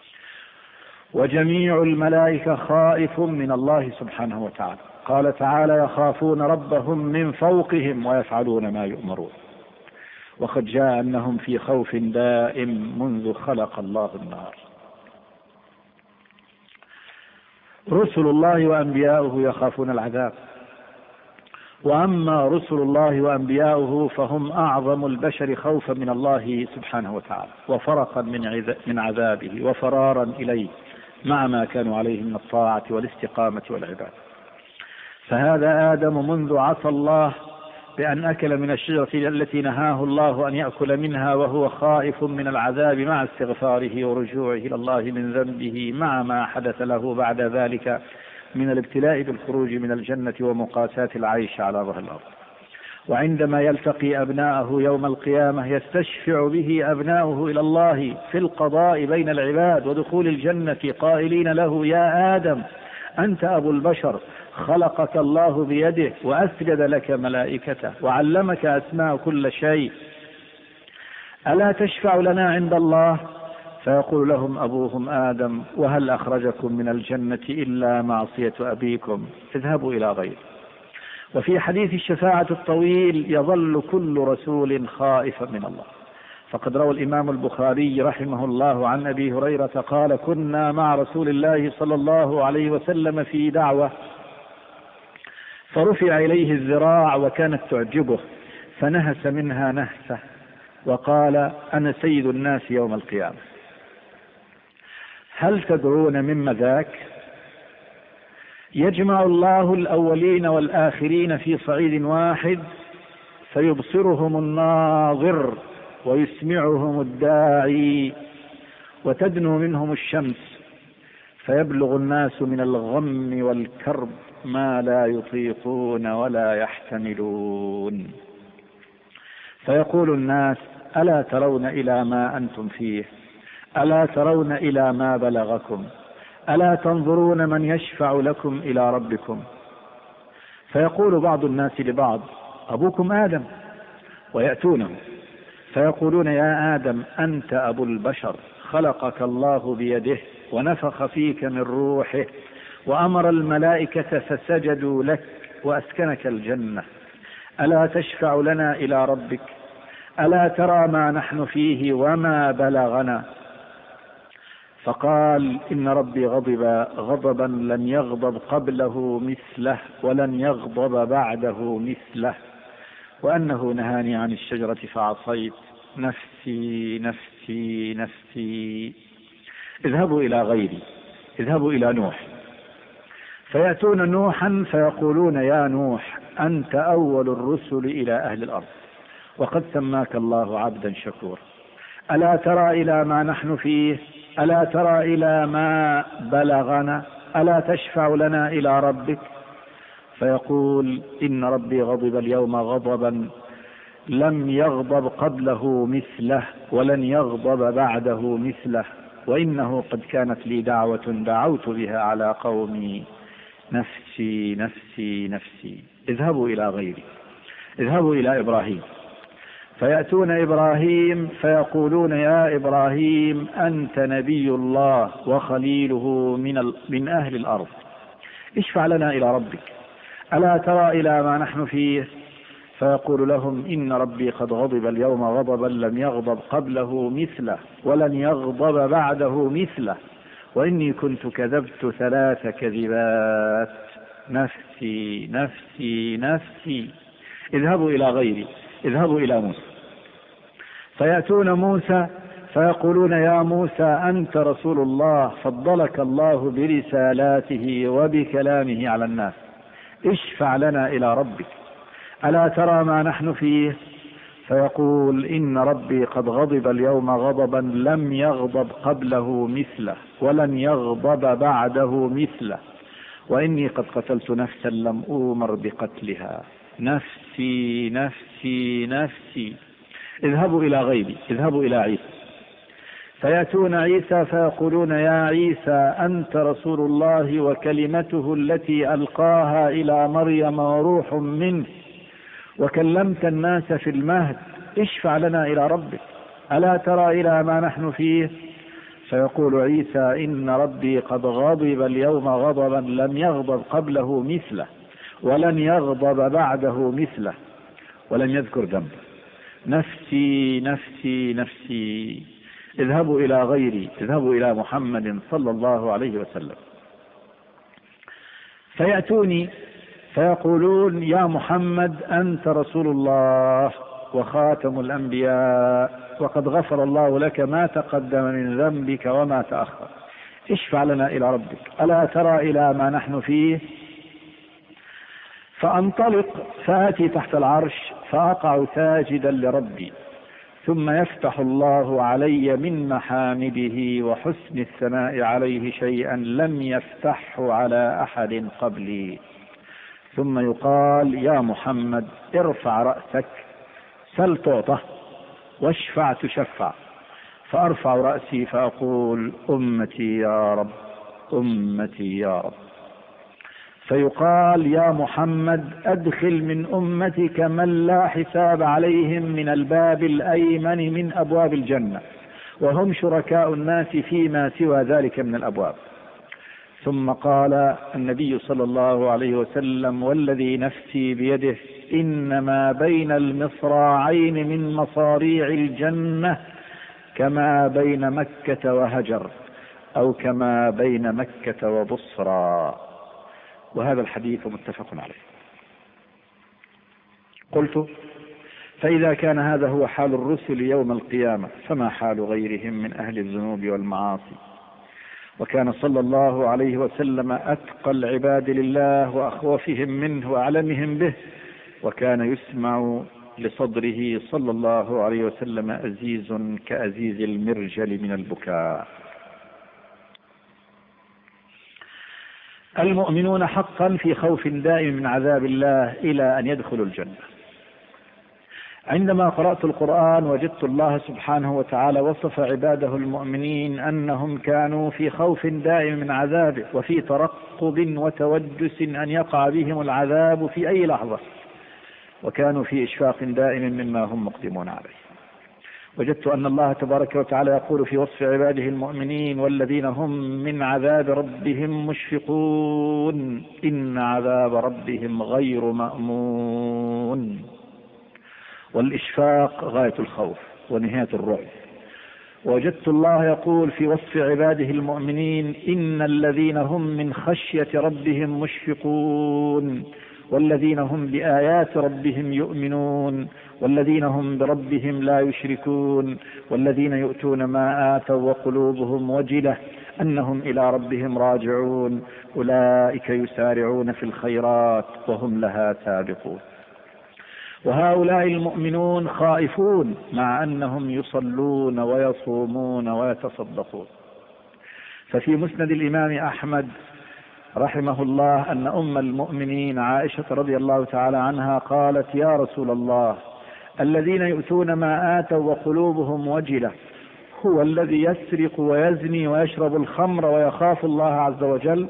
وجميع الملائكة خائف من الله سبحانه وتعالى. قال تعالى: يخافون ربهم من فوقهم ويفعلون ما يؤمرون. وقد جاء أنهم في خوف دائم منذ خلق الله النار. رسل الله وأنبياؤه يخافون العذاب، وأما رسل الله وأنبياؤه فهم أعظم البشر خوفا من الله سبحانه وتعالى وفرقا من عذابه وفرارا إليه مع ما كانوا عليه من الطاعة والاستقامة والعبادة. فهذا آدم منذ عصى الله بأن أكل من الشجرة التي نهاه الله أن يأكل منها وهو خائف من العذاب مع استغفاره ورجوعه إلى الله من ذنبه مع ما حدث له بعد ذلك من الابتلاء بالخروج من الجنة ومقاساة العيش على ظهر الأرض. وعندما يلتقي أبناءه يوم القيامة يستشفع به أبناؤه إلى الله في القضاء بين العباد ودخول الجنة قائلين له: يا آدم أنت أبو البشر، خلقك الله بيده وأسجد لك ملائكته وعلمك أسماء كل شيء، ألا تشفع لنا عند الله؟ فيقول لهم أبوهم آدم: وهل أخرجكم من الجنة إلا معصية أبيكم؟ اذهبوا إلى غيره. وفي حديث الشفاعة الطويل يظل كل رسول خائفا من الله، فقد روى الإمام البخاري رحمه الله عن أبي هريرة قال: كنا مع رسول الله صلى الله عليه وسلم في دعوة فرفع إليه الذراع وكانت تعجبه فنهس منها نهسة وقال: أنا سيد الناس يوم القيامة، هل تدرون مما ذاك؟ يجمع الله الأولين والآخرين في صعيد واحد فيبصرهم الناظر ويسمعهم الداعي وتدنو منهم الشمس فيبلغ الناس من الغم والكرب ما لا يطيقون ولا يحتملون، فيقول الناس: ألا ترون إلى ما أنتم فيه؟ ألا ترون إلى ما بلغكم؟ ألا تنظرون من يشفع لكم إلى ربكم؟ فيقول بعض الناس لبعض: أبوكم آدم، ويأتونه فيقولون: يا آدم أنت أبو البشر، خلقك الله بيده ونفخ فيك من روحه وأمر الملائكة فسجدوا لك وأسكنك الجنة، ألا تشفع لنا إلى ربك؟ ألا ترى ما نحن فيه وما بلغنا؟ فقال: إن ربي غضب غضبا لم يغضب قبله مثله ولن يغضب بعده مثله، وأنه نهاني عن الشجرة فعصيت، نفسي نفسي نفسي. اذهبوا إلى غيري، اذهبوا إلى نوح. فيأتون نوحا فيقولون: يا نوح أنت أول الرسل إلى أهل الأرض وقد سماك الله عبدا شكورا، ألا ترى إلى ما نحن فيه؟ ألا ترى إلى ما بلغنا؟ ألا تشفع لنا إلى ربك؟ فيقول: إن ربي غضب اليوم غضبا لم يغضب قبله مثله ولن يغضب بعده مثله، وإنه قد كانت لي دعوة دعوت بها على قومي، نفسي نفسي نفسي. اذهبوا إلى غيري، اذهبوا إلى إبراهيم. فيأتون إبراهيم فيقولون: يا إبراهيم أنت نبي الله وخليله من, من أهل الأرض، اشفع لنا إلى ربك، ألا ترى إلى ما نحن فيه؟ فيقول لهم: إن ربي قد غضب اليوم غضبا لم يغضب قبله مثله ولن يغضب بعده مثله، وإني كنت كذبت ثلاث كذبات، نفسي نفسي نفسي. اذهبوا إلى غيري، اذهبوا إلى موسى. فيأتون موسى فيقولون: يا موسى أنت رسول الله، فضلك الله برسالاته وبكلامه على الناس، اشفع لنا إلى ربك، ألا ترى ما نحن فيه؟ فيقول: إن ربي قد غضب اليوم غضبا لم يغضب قبله مثله ولن يغضب بعده مثله، وإني قد قتلت نفسا لم أؤمر بقتلها، نفسي نفسي نفسي. اذهبوا إلى غيري، اذهبوا إلى عيسى. فيأتون عيسى فيقولون: يا عيسى أنت رسول الله وكلمته التي ألقاها إلى مريم وروح منه وكلمت الناس في المهد، اشفع لنا إلى ربك، ألا ترى إلى ما نحن فيه؟ فيقول عيسى: إن ربي قد غضب اليوم غضبا لم يغضب قبله مثله ولن يغضب بعده مثله، ولم يذكر ذنبه، نفسي نفسي نفسي. اذهبوا إلى غيري، اذهبوا إلى محمد صلى الله عليه وسلم. فيأتوني فيقولون: يا محمد أنت رسول الله وخاتم الأنبياء وقد غفر الله لك ما تقدم من ذنبك وما تأخر، اشفع لنا إلى ربك، ألا ترى إلى ما نحن فيه؟ فأنطلق فآتي تحت العرش فأقع ساجدا لربي، ثم يفتح الله علي من محامده وحسن الثناء عليه شيئا لم يفتحه على أحد قبلي، ثم يقال يا محمد ارفع رأسك سل تعطى واشفع تشفع، فأرفع رأسي فأقول أمتي يا رب أمتي يا رب، فيقال يا محمد أدخل من أمتك من لا حساب عليهم من الباب الأيمن من أبواب الجنة، وهم شركاء الناس فيما سوى ذلك من الأبواب. ثم قال النبي صلى الله عليه وسلم والذي نفسي بيده إنما بين المصراعين من مصاريع الجنة كما بين مكة وهجر، أو كما بين مكة وبصرى. وهذا الحديث متفق عليه. قلت فإذا كان هذا هو حال الرسل يوم القيامة فما حال غيرهم من أهل الذنوب والمعاصي؟ وكان صلى الله عليه وسلم أتقى العباد لله وأخوفهم منه وأعلمهم به، وكان يسمع لصدره صلى الله عليه وسلم أزيز كأزيز المرجل من البكاء. المؤمنون حقا في خوف دائم من عذاب الله إلى أن يدخلوا الجنة. عندما قرأت القرآن وجدت الله سبحانه وتعالى وصف عباده المؤمنين أنهم كانوا في خوف دائم من عذابه وفي ترقب وتوجس أن يقع بهم العذاب في أي لحظة، وكانوا في إشفاق دائم مما هم مقدمون عليه. وجدت أن الله تبارك وتعالى يقول في وصف عباده المؤمنين والذين هم من عذاب ربهم مشفقون إن عذاب ربهم غير مأمون. والإشفاق غاية الخوف ونهاية الرعب. وجدت الله يقول في وصف عباده المؤمنين إن الذين هم من خشية ربهم مشفقون والذين هم بآيات ربهم يؤمنون والذين هم بربهم لا يشركون والذين يؤتون ما آتوا وقلوبهم وجلة أنهم إلى ربهم راجعون أولئك يسارعون في الخيرات وهم لها سابقون. وهؤلاء المؤمنون خائفون مع أنهم يصلون ويصومون ويتصدقون. ففي مسند الإمام أحمد رحمه الله أن أم المؤمنين عائشة رضي الله تعالى عنها قالت يا رسول الله الذين يؤتون ما آتوا وقلوبهم وجلة هو الذي يسرق ويزني ويشرب الخمر ويخاف الله عز وجل؟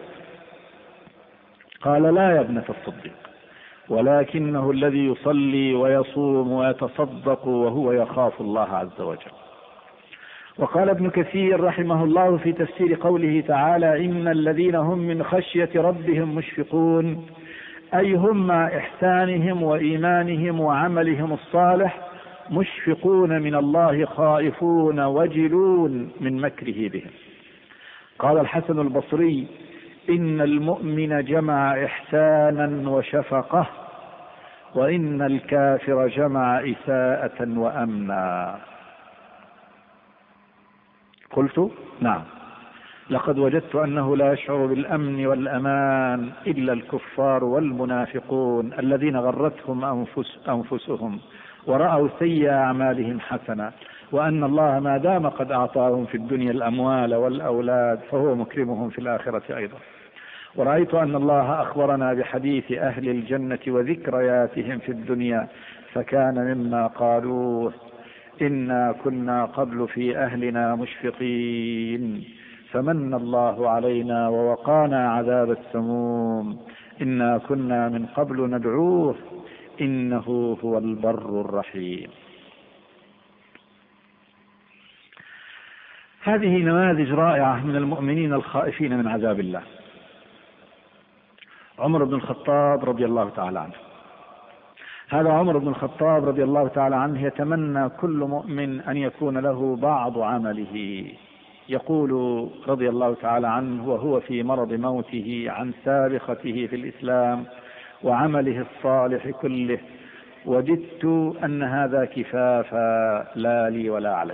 قال لا يا ابنة الصديق، ولكنه الذي يصلي ويصوم ويتصدق وهو يخاف الله عز وجل. وقال ابن كثير رحمه الله في تفسير قوله تعالى إن الذين هم من خشية ربهم مشفقون أي هم مع إحسانهم وإيمانهم وعملهم الصالح مشفقون من الله خائفون وجلون من مكره بهم. قال الحسن البصري إن المؤمن جمع إحسانا وشفقة وإن الكافر جمع إساءة وأمنا. قلت نعم، لقد وجدت أنه لا يشعر بالأمن والأمان إلا الكفار والمنافقون الذين غرتهم أنفس أنفسهم ورأوا سيئ أعمالهم حسنة، وأن الله ما دام قد أعطاهم في الدنيا الأموال والأولاد فهو مكرمهم في الآخرة أيضا. ورأيت أن الله أخبرنا بحديث أهل الجنة وذكرياتهم في الدنيا فكان مما قالوه إنا كنا قبل في أهلنا مشفقين فمن الله علينا ووقانا عذاب السموم إنا كنا من قبل ندعوه إنه هو البر الرحيم. هذه نماذج رائعة من المؤمنين الخائفين من عذاب الله. عمر بن الخطاب رضي الله تعالى عنه، هذا عمر بن الخطاب رضي الله تعالى عنه يتمنى كل مؤمن أن يكون له بعض عمله. يقول رضي الله تعالى عنه وهو في مرض موته عن سابقته في الإسلام وعمله الصالح كله وجدت أن هذا كفافا لا لي ولا علي.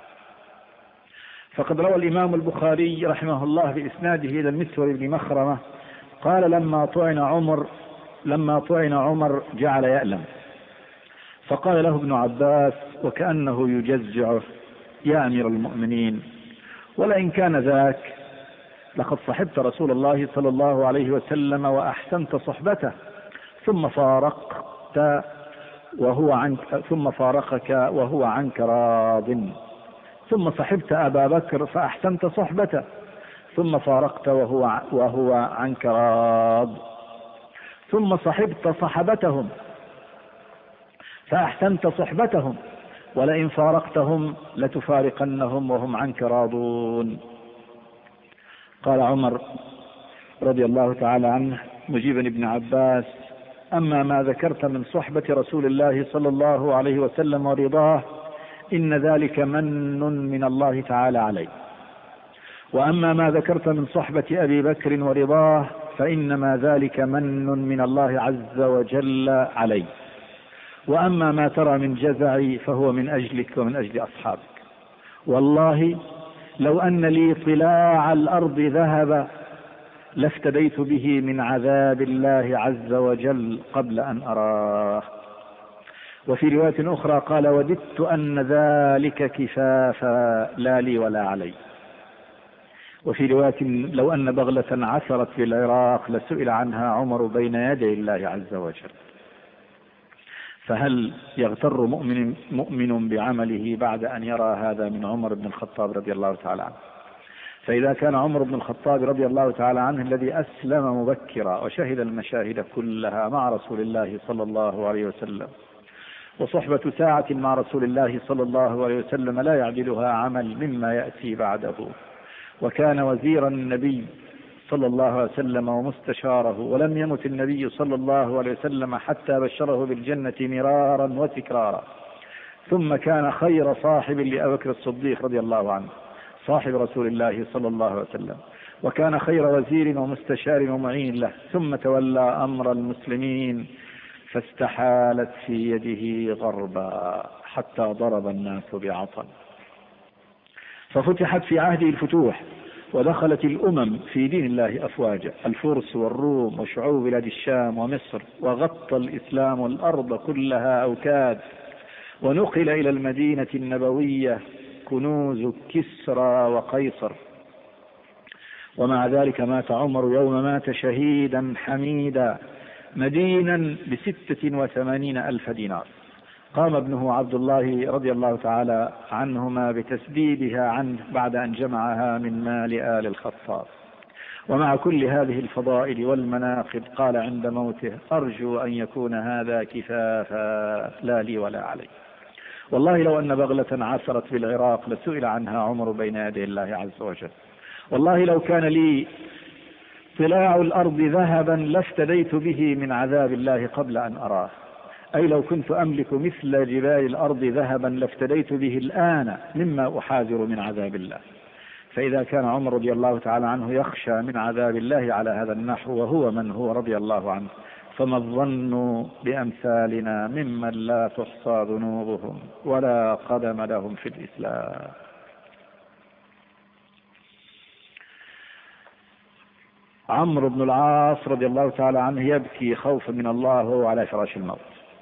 فقد روى الإمام البخاري رحمه الله بإسناده إلى المسور بن مخرمة قال لما طعن عمر لما طعن عمر جعل يألم، فقال له ابن عباس وكأنه يجزعه يا أمير المؤمنين ولئن كان ذاك لقد صحبت رسول الله صلى الله عليه وسلم وأحسنت صحبته ثم فارقت وهو عنك ثم فارقك وهو عنك راض، ثم صحبت أبا بكر فأحسنت صحبته، ثم فارقت وهو وهو عنك راض، ثم صحبت صحبتهم فأحسنت صحبتهم، ولئن فارقتهم لتفارقنهم وهم عنك راضون. قال عمر رضي الله تعالى عنه مجيبا ابن عباس: أما ما ذكرت من صحبة رسول الله صلى الله عليه وسلم ورضاه إن ذلك من من الله تعالى علي، وأما ما ذكرت من صحبة أبي بكر ورضاه فإنما ذلك من من الله عز وجل علي، وأما ما ترى من جزعي فهو من أجلك ومن أجل أصحابك. والله لو أن لي طلاع الأرض ذهب لافتديت به من عذاب الله عز وجل قبل أن أراه. وفي رواية أخرى قال: وددت أن ذلك كفافا لا لي ولا علي. وفي رواية: لو أن بغلة عثرت في العراق لسئل عنها عمر بين يدي الله عز وجل. فهل يغتر مؤمن, مؤمن بعمله بعد أن يرى هذا من عمر بن الخطاب رضي الله تعالى عنه؟ فإذا كان عمر بن الخطاب رضي الله تعالى عنه الذي أسلم مبكرا وشهد المشاهد كلها مع رسول الله صلى الله عليه وسلم، وصحبة ساعة مع رسول الله صلى الله عليه وسلم لا يعدلها عمل مما يأتي بعده، وكان وزير النبي صلى الله عليه وسلم ومستشاره، ولم يمت النبي صلى الله عليه وسلم حتى بشره بالجنة مرارا وتكرارا، ثم كان خير صاحب لأبي بكر الصديق رضي الله عنه صاحب رسول الله صلى الله عليه وسلم، وكان خير وزير ومستشار ومعين له، ثم تولى أمر المسلمين فاستحالت في يده غربا حتى ضرب الناس بعطن، ففتحت في عهده الفتوح، ودخلت الأمم في دين الله أفواجا، الفرس والروم وشعوب بلاد الشام ومصر، وغطى الإسلام الأرض كلها أوكاد، ونقل إلى المدينة النبوية كنوز كسرى وقيصر. ومع ذلك مات عمر يوم مات شهيدا حميدا مدينا بستة وثمانين ألف دينار. قام ابنه عبد الله رضي الله تعالى عنهما بتسديدها عنه بعد أن جمعها من مال آل الخطاب. ومع كل هذه الفضائل والمناقب قال عند موته: أرجو أن يكون هذا كفافا لا لي ولا علي. والله لو أن بغلة عثرت في العراق لسئل عنها عمر بين يدي الله عز وجل. والله لو كان لي طلاع الأرض ذهبا لافتديت به من عذاب الله قبل أن أراه، أي لو كنت أملك مثل جبال الأرض ذهبا لافتديت به الآن مما أحاذر من عذاب الله. فإذا كان عمر رضي الله تعالى عنه يخشى من عذاب الله على هذا النحو وهو من هو رضي الله عنه، فما الظن بأمثالنا ممن لا تحصى ذنوبهم ولا قدم لهم في الإسلام. عمرو بن العاص رضي الله تعالى عنه يبكي خوفا من الله وهو على فراش الموت.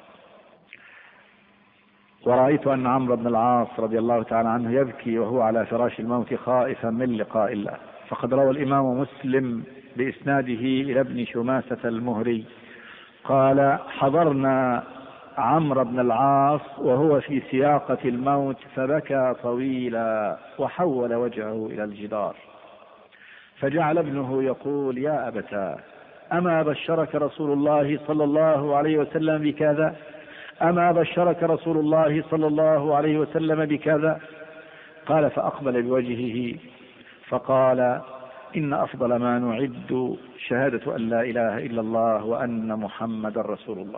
ورأيت أن عمرو بن العاص رضي الله تعالى عنه يبكي وهو على فراش الموت خائفا من لقاء الله. فقد روى الإمام مسلم بإسناده إلى ابن شماسة المهري قال: حضرنا عمرو بن العاص وهو في سياقة الموت فبكى طويلا وحول وجهه إلى الجدار، فجعل ابنه يقول: يا أبتاه، أما بشرك رسول الله صلى الله عليه وسلم بكذا؟ أما بشرك رسول الله صلى الله عليه وسلم بكذا؟ قال: فأقبل بوجهه فقال: إن أفضل ما نعد شهادة أن لا إله إلا الله وأن محمد رسول الله.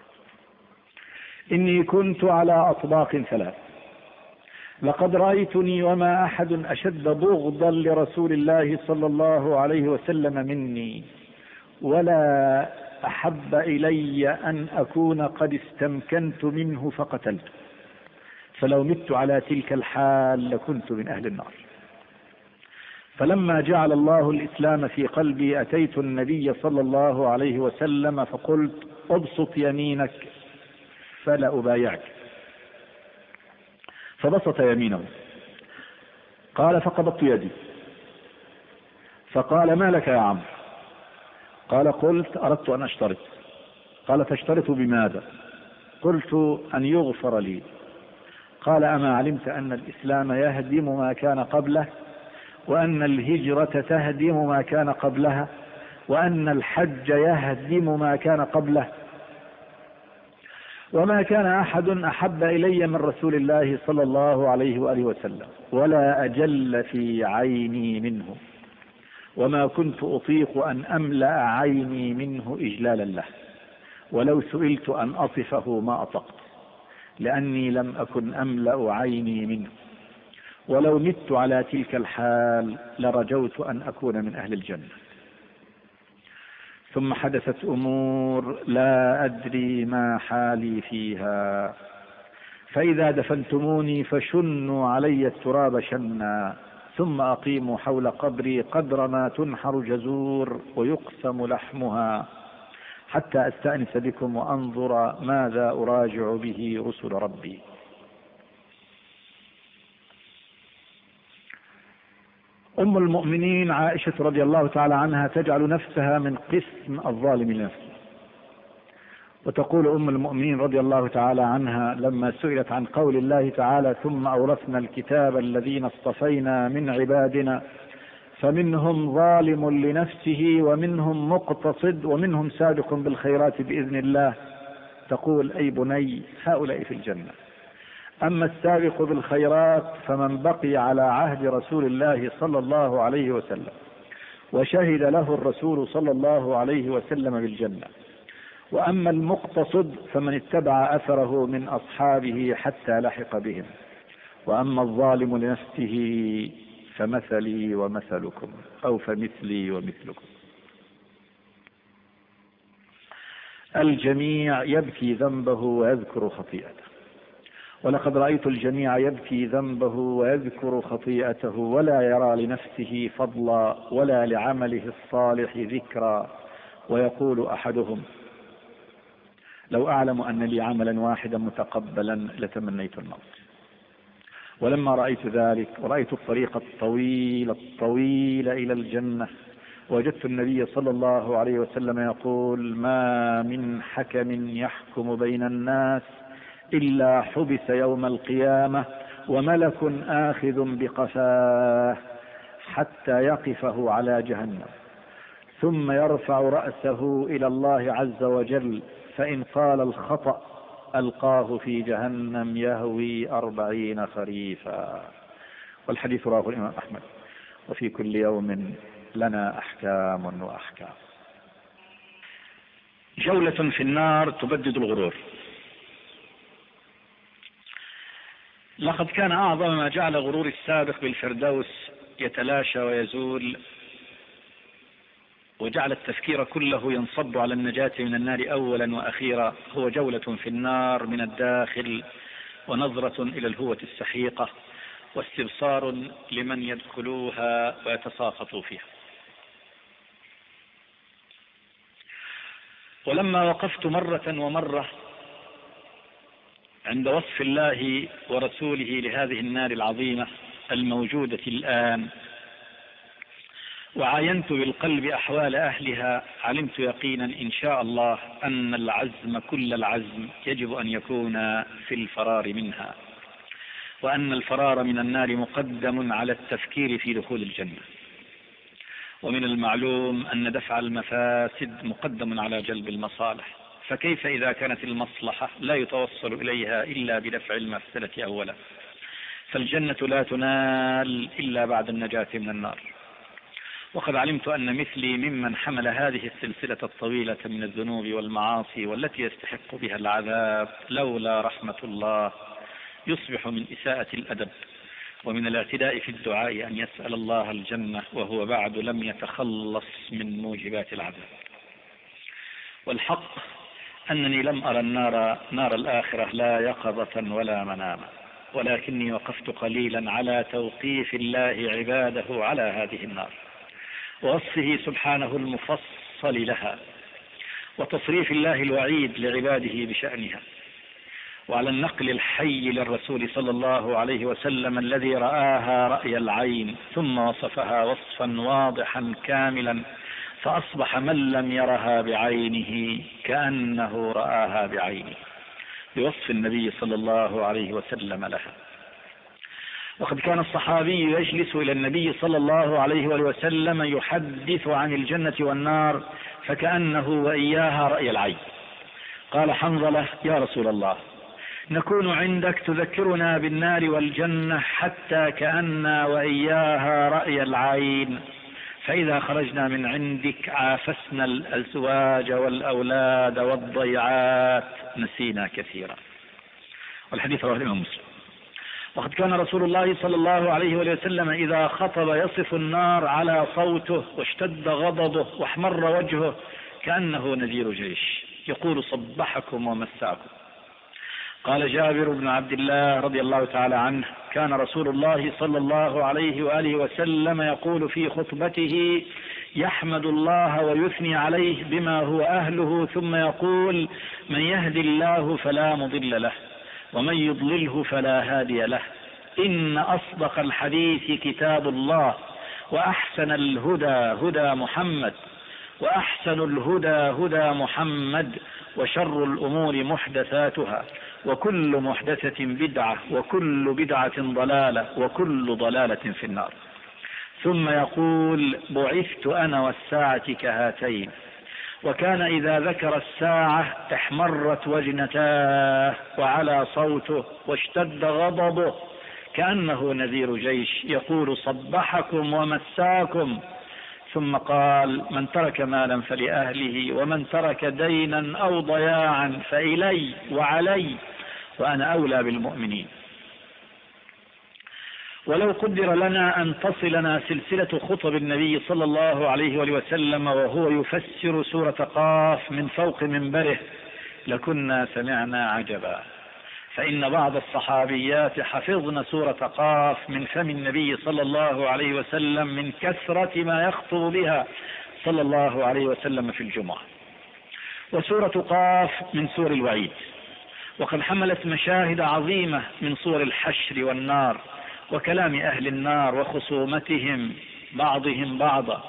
إني كنت على أطباق ثلاث، لقد رأيتني وما أحد أشد بغضا لرسول الله صلى الله عليه وسلم مني، ولا أحب إلي أن أكون قد استمكنت منه فقتلت، فلو مت على تلك الحال لكنت من أهل النار. فلما جعل الله الإسلام في قلبي أتيت النبي صلى الله عليه وسلم فقلت: ابسط يمينك فلا أبايعك. فبسط يمينه. قال: فقبضت يدي. فقال: ما لك يا عمرو؟ قال: قلت: أردت أن أشترط. قال: تشترط بماذا؟ قلت: أن يغفر لي. قال: أما علمت أن الإسلام يهدم ما كان قبله، وأن الهجرة تهدم ما كان قبلها، وأن الحج يهدم ما كان قبله؟ وما كان أحد أحب إلي من رسول الله صلى الله عليه وآله وسلم، ولا أجل في عيني منه، وما كنت أطيق أن أملأ عيني منه إجلالا له، ولو سئلت أن أصفه ما أطقت، لأني لم أكن أملأ عيني منه، ولو مت على تلك الحال لرجوت أن أكون من أهل الجنة. ثم حدثت أمور لا أدري ما حالي فيها، فإذا دفنتموني فشنوا علي التراب شنا، ثم أقيموا حول قبري قدر ما تنحر جزور ويقسم لحمها، حتى أستأنس بكم وأنظر ماذا أراجع به رسل ربي. أم المؤمنين عائشة رضي الله تعالى عنها تجعل نفسها من قسم الظالم لنفسه، وتقول أم المؤمنين رضي الله تعالى عنها لما سئلت عن قول الله تعالى: ثم أورثنا الكتاب الذين اصطفينا من عبادنا فمنهم ظالم لنفسه ومنهم مقتصد ومنهم سابق بالخيرات بإذن الله، تقول: أي بني، هؤلاء في الجنة، أما السابق بالخيرات فمن بقي على عهد رسول الله صلى الله عليه وسلم وشهد له الرسول صلى الله عليه وسلم بالجنة، وأما المقتصد فمن اتبع أثره من أصحابه حتى لحق بهم، وأما الظالم لنفسه فمثلي ومثلكم، أو فمثلي ومثلكم. الجميع يبكي ذنبه ويذكر خطيئته، ولقد رأيت الجميع يبكي ذنبه ويذكر خطيئته ولا يرى لنفسه فضلا ولا لعمله الصالح ذكرا، ويقول أحدهم: لو أعلم أن لي عملا واحدا متقبلا لتمنيت الموت. ولما رأيت ذلك ورأيت الطريق الطويل الطويل إلى الجنة، وجدت النبي صلى الله عليه وسلم يقول: ما من حكم يحكم بين الناس إلا حبس يوم القيامة وملك آخذ بقفاه حتى يقفه على جهنم، ثم يرفع رأسه إلى الله عز وجل، فإن قال الخطأ ألقاه في جهنم يهوي أربعين خريفا. والحديث رواه الإمام أحمد. وفي كل يوم لنا أحكام وأحكام. جولة في النار تبدد الغرور. لقد كان أعظم ما جعل غرور السابق بالفردوس يتلاشى ويزول، وجعل التفكير كله ينصب على النجاة من النار أولا وأخيرا، هو جولة في النار من الداخل، ونظرة إلى الهوة السحيقة، واستبصار لمن يدخلوها ويتساقطوا فيها. ولما وقفت مرة ومرة عند وصف الله ورسوله لهذه النار العظيمة الموجودة الآن، وعاينت بالقلب أحوال أهلها، علمت يقينا إن شاء الله أن العزم كل العزم يجب أن يكون في الفرار منها، وأن الفرار من النار مقدم على التفكير في دخول الجنة. ومن المعلوم أن دفع المفاسد مقدم على جلب المصالح، فكيف إذا كانت المصلحة لا يتوصل إليها إلا بدفع المفسدة أولا؟ فالجنة لا تنال إلا بعد النجاة من النار. وقد علمت أن مثلي ممن حمل هذه السلسلة الطويلة من الذنوب والمعاصي والتي يستحق بها العذاب لولا رحمة الله يصبح من إساءة الأدب ومن الاعتداء في الدعاء أن يسأل الله الجنة وهو بعد لم يتخلص من موجبات العذاب. والحق أنني لم أرى النار نار الآخرة لا يقظة ولا مناما، ولكني وقفت قليلا على توقيف الله عباده على هذه النار، ووصفه سبحانه المفصل لها، وتصريف الله الوعيد لعباده بشأنها، وعلى النقل الحي للرسول صلى الله عليه وسلم الذي رآها رأي العين ثم وصفها وصفا واضحا كاملا فأصبح من لم يرها بعينه كأنه رآها بعينه، بوصف النبي صلى الله عليه وسلم لها. وقد كان الصحابي يجلس إلى النبي صلى الله عليه وسلم يحدث عن الجنة والنار فكأنه وإياها رأي العين. قال حنظلة: يا رسول الله، نكون عندك تذكرنا بالنار والجنة حتى كأننا وإياها رأي العين، فإذا خرجنا من عندك عافسنا الأزواج والأولاد والضيعات، نسينا كثيرا. والحديث رواه الإمام مسلم. وقد كان رسول الله صلى الله عليه وسلم إذا خطب يصف النار على صوته واشتد غضبه واحمر وجهه كأنه نذير جيش، يقول: صبحكم ومساكم. قال جابر بن عبد الله رضي الله تعالى عنه: كان رسول الله صلى الله عليه وآله وسلم يقول في خطبته: يحمد الله ويثني عليه بما هو أهله، ثم يقول: من يهدي الله فلا مضل له ومن يضلله فلا هادي له، إن أصدق الحديث كتاب الله، وأحسن الهدى هدى محمد، وأحسن الهدى هدى محمد، وشر الأمور محدثاتها، وكل محدثة بدعة، وكل بدعة ضلالة، وكل ضلالة في النار. ثم يقول: بعثت أنا والساعة كهاتين. وكان إذا ذكر الساعة احمرت وجنتاه وعلى صوته واشتد غضبه كأنه نذير جيش، يقول: صبحكم ومساكم. ثم قال: من ترك مالا فلأهله، ومن ترك دينا أو ضياعا فإلي وعلي، وأنا أولى بالمؤمنين. ولو قدر لنا أن تصلنا سلسلة خطب النبي صلى الله عليه وسلم وهو يفسر سورة قاف من فوق منبره لكنا سمعنا عجبا، فإن بعض الصحابيات حفظن سورة قاف من فم النبي صلى الله عليه وسلم من كثرة ما يخطب بها صلى الله عليه وسلم في الجمعة. وسورة قاف من سور الوعيد، وقد حملت مشاهد عظيمة من صور الحشر والنار وكلام أهل النار وخصومتهم بعضهم بعضا.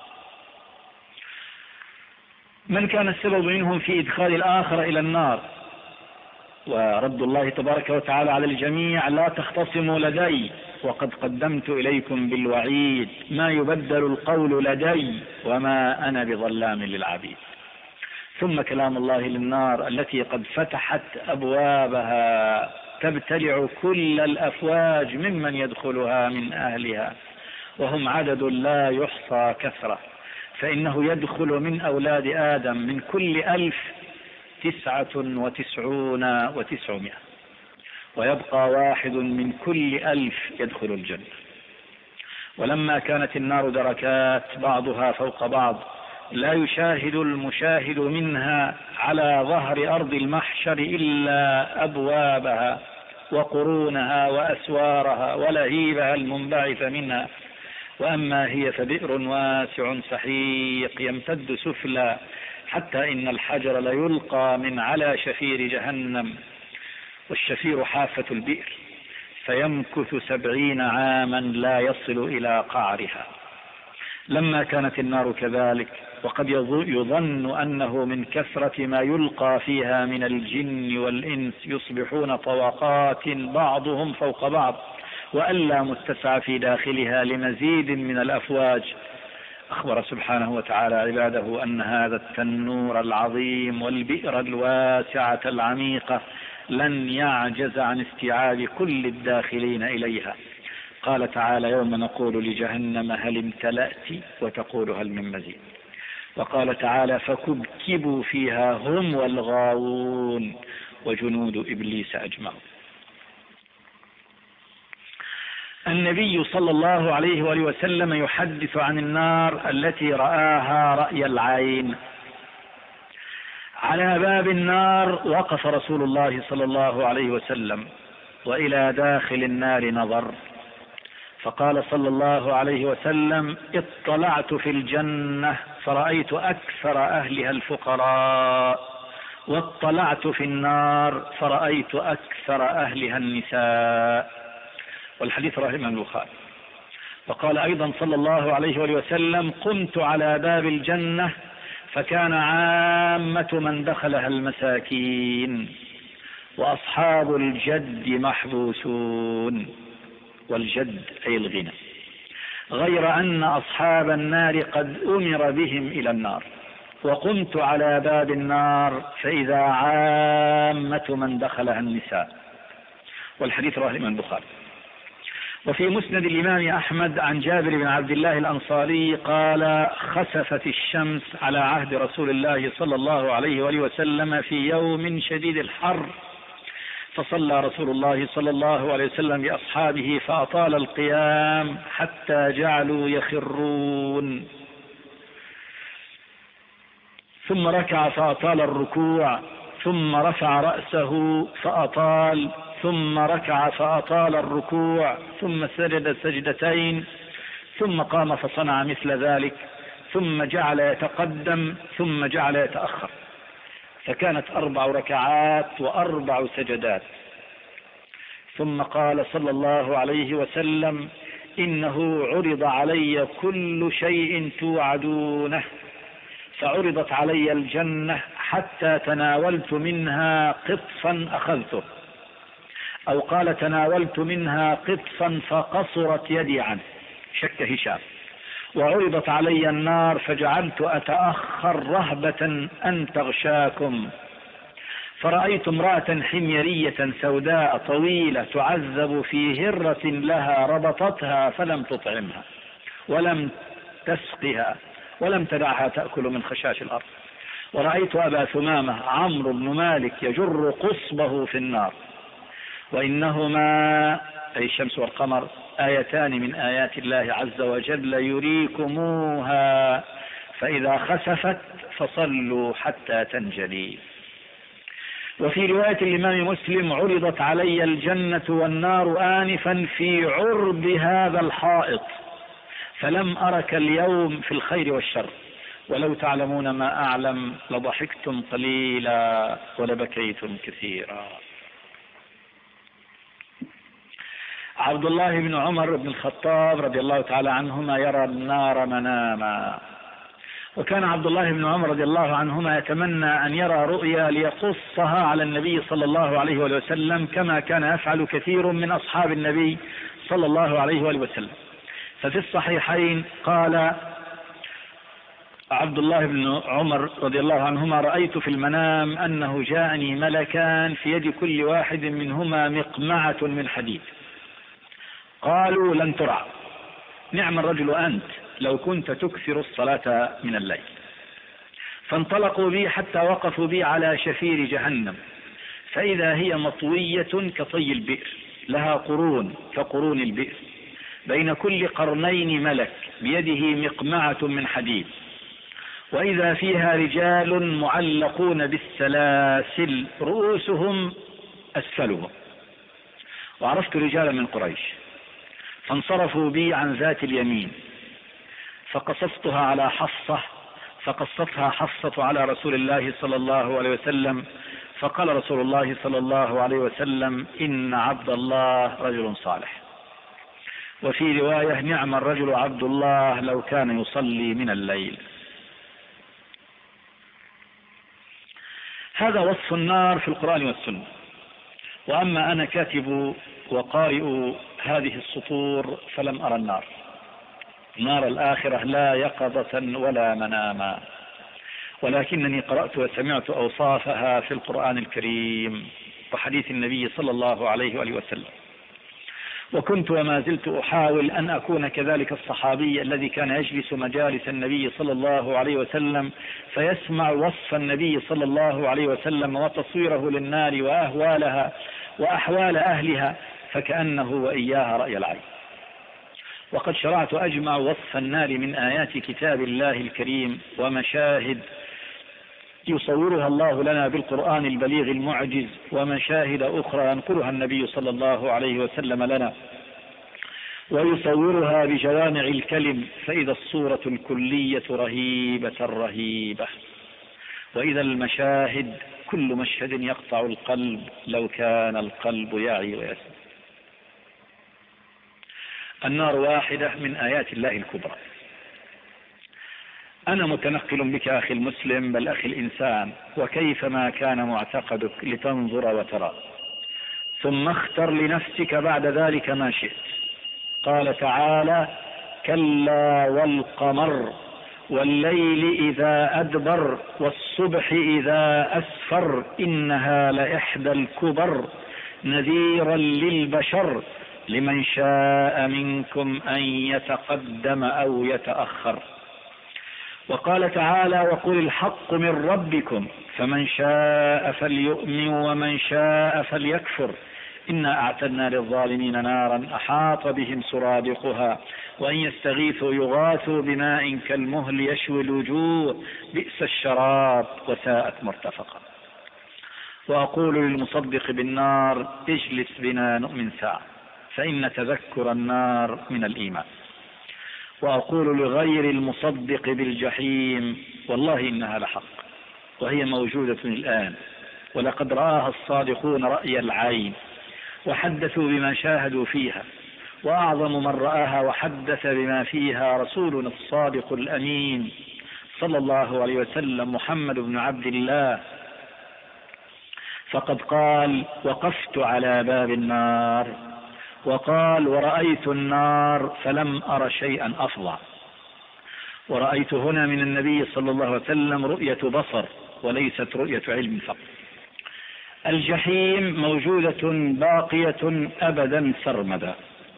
من كان السبب منهم في إدخال الآخر إلى النار، ورد الله تبارك وتعالى على الجميع: لا تختصموا لدي وقد قدمت إليكم بالوعيد، ما يبدل القول لدي وما أنا بظلام للعبيد. ثم كلام الله للنار التي قد فتحت أبوابها تبتلع كل الأفواج ممن يدخلها من أهلها، وهم عدد لا يحصى كثرة، فإنه يدخل من أولاد آدم من كل ألف تسعة وتسعون وتسعمائة، ويبقى واحد من كل ألف يدخل الجنة. ولما كانت النار دركات بعضها فوق بعض لا يشاهد المشاهد منها على ظهر أرض المحشر إلا أبوابها وقرونها وأسوارها ولهيبها المنبعث منها، وأما هي فبئر واسع سحيق يمتد سفلا حتى إن الحجر ليلقى من على شفير جهنم، والشفير حافة البئر، فيمكث سبعين عاما لا يصل إلى قعرها. لما كانت النار كذلك، وقد يظن أنه من كثرة ما يلقى فيها من الجن والإنس يصبحون طواقات بعضهم فوق بعض، وألا متسع في داخلها لمزيد من الأفواج، أخبر سبحانه وتعالى عباده أن هذا التنور العظيم والبئر الواسعة العميقة لن يعجز عن استيعاب كل الداخلين إليها. قال تعالى: يوم نقول لجهنم هل امتلأت وتقول هل من مزيد. وقال تعالى: فكبكبوا فيها هم والغاوون وجنود إبليس أجمعون. النبي صلى الله عليه وآله وسلم يحدث عن النار التي رآها رأي العين. على باب النار وقف رسول الله صلى الله عليه وسلم، وإلى داخل النار نظر، فقال صلى الله عليه وسلم: اطلعت في الجنة فرأيت أكثر أهلها الفقراء، واطلعت في النار فرأيت أكثر أهلها النساء. والحديث رواه الإمام البخاري. وقال أيضا صلى الله عليه وآله وسلم: قمت على باب الجنة فكان عامة من دخلها المساكين وأصحاب الجد محبوسون. والجد أي الغنى، غير أن أصحاب النار قد أمر بهم إلى النار. وقمت على باب النار فإذا عامة من دخلها النساء. والحديث رواه الإمام البخاري. وفي مسند الإمام أحمد عن جابر بن عبد الله الأنصاري قال: خسفت الشمس على عهد رسول الله صلى الله عليه وآله وسلم في يوم شديد الحر، فصلى رسول الله صلى الله عليه وسلم بأصحابه فأطال القيام حتى جعلوا يخرون، ثم ركع فأطال الركوع، ثم رفع رأسه فأطال، ثم ركع فأطال الركوع، ثم سجد سجدتين، ثم قام فصنع مثل ذلك، ثم جعل يتقدم، ثم جعل يتأخر، فكانت أربع ركعات وأربع سجدات. ثم قال صلى الله عليه وسلم: إنه عرض علي كل شيء توعدونه، فعرضت علي الجنة حتى تناولت منها قطفا أخذته، أو قال: تناولت منها قطفا فقصرت يدي عنه، شك هشام. وعرضت علي النار فجعلت أتأخر رهبة أن تغشاكم، فرأيت امرأة حميرية سوداء طويلة تعذب في هرة لها ربطتها فلم تطعمها ولم تسقها ولم تدعها تأكل من خشاش الأرض. ورأيت أبا ثمامة عمرو بن مالك يجر قصبه في النار. وإنهما أي الشمس والقمر آيتان من آيات الله عز وجل يريكموها، فإذا خسفت فصلوا حتى تنجلي. وفي رواية الإمام مسلم: عرضت علي الجنة والنار آنفا في عرض هذا الحائط، فلم أرك اليوم في الخير والشر، ولو تعلمون ما أعلم لضحكتم قليلا ولبكيتم كثيرا. عبد الله بن عمر بن الخطاب رضي الله تعالى عنهما يرى النار مناما، وكان عبد الله بن عمر رضي الله عنهما يتمنى أن يرى رؤيا ليقصها على النبي صلى الله عليه وسلم، كما كان يفعل كثير من أصحاب النبي صلى الله عليه وسلم. ففي الصحيحين قال عبد الله بن عمر رضي الله عنهما: رأيت في المنام أنه جاءني ملكان في يد كل واحد منهما مقمعة من حديد، قالوا: لن ترع، نعم الرجل أنت لو كنت تكثر الصلاة من الليل. فانطلقوا بي حتى وقفوا بي على شفير جهنم، فإذا هي مطوية كطي البئر، لها قرون كقرون البئر، بين كل قرنين ملك بيده مقمعة من حديد، وإذا فيها رجال معلقون بالسلاسل رؤوسهم أسفلهم. وعرفت رجالا من قريش، فانصرفوا بي عن ذات اليمين، فقصصتها على حفصة، فقصتها حفصة على رسول الله صلى الله عليه وسلم، فقال رسول الله صلى الله عليه وسلم: إن عبد الله رجل صالح. وفي رواية: نعم الرجل عبد الله لو كان يصلي من الليل. هذا وصف النار في القرآن والسنة. وأما أنا كاتب وقارئ هذه السطور فلم أرى النار، نار الآخرة لا يقظة ولا مناما، ولكنني قرأت وسمعت أوصافها في القرآن الكريم وحديث النبي صلى الله عليه وآله وسلم. وكنت وما زلت أحاول أن أكون كذلك الصحابي الذي كان يجلس مجالس النبي صلى الله عليه وسلم فيسمع وصف النبي صلى الله عليه وسلم وتصويره للنار وأهوالها وأحوال أهلها، فكأنه وإياها رأي العين. وقد شرعت أجمع وصف النار من آيات كتاب الله الكريم ومشاهد يصورها الله لنا بالقرآن البليغ المعجز، ومشاهد أخرى ينقلها النبي صلى الله عليه وسلم لنا ويصورها بجوامع الكلم، فإذا الصورة الكلية رهيبة رهيبة، وإذا المشاهد كل مشهد يقطع القلب لو كان القلب يعي ويسمع. النار واحدة من آيات الله الكبرى. أنا متنقل بك أخي المسلم بل أخي الإنسان وكيفما كان معتقدك لتنظر وترى، ثم اختر لنفسك بعد ذلك ما شئت. قال تعالى: كلا والقمر والليل إذا أدبر والصبح إذا أسفر إنها لإحدى الكبر نذيرا للبشر لمن شاء منكم أن يتقدم أو يتأخر. وقال تعالى: وقل الحق من ربكم فمن شاء فليؤمن ومن شاء فليكفر إنا أعتدنا للظالمين نارا أحاط بهم سرادقها وإن يستغيثوا يغاثوا بماء كالمهل يشوي الوجوه بئس الشراب وساءت مرتفقا. وأقول للمصدق بالنار: اجلس بنا نؤمن ساعة فإن تذكر النار من الإيمان. وأقول لغير المصدق بالجحيم: والله إنها لحق وهي موجودة الآن، ولقد رآها الصادقون رأي العين وحدثوا بما شاهدوا فيها، وأعظم من رآها وحدث بما فيها رسولنا الصادق الأمين صلى الله عليه وسلم محمد بن عبد الله، فقد قال: وقفت على باب النار، وقال: ورأيت النار فلم أر شيئا أفظع. ورأيت هنا من النبي صلى الله عليه وسلم رؤية بصر وليست رؤية علم فقط. الجحيم موجودة باقية أبدا سرمدا.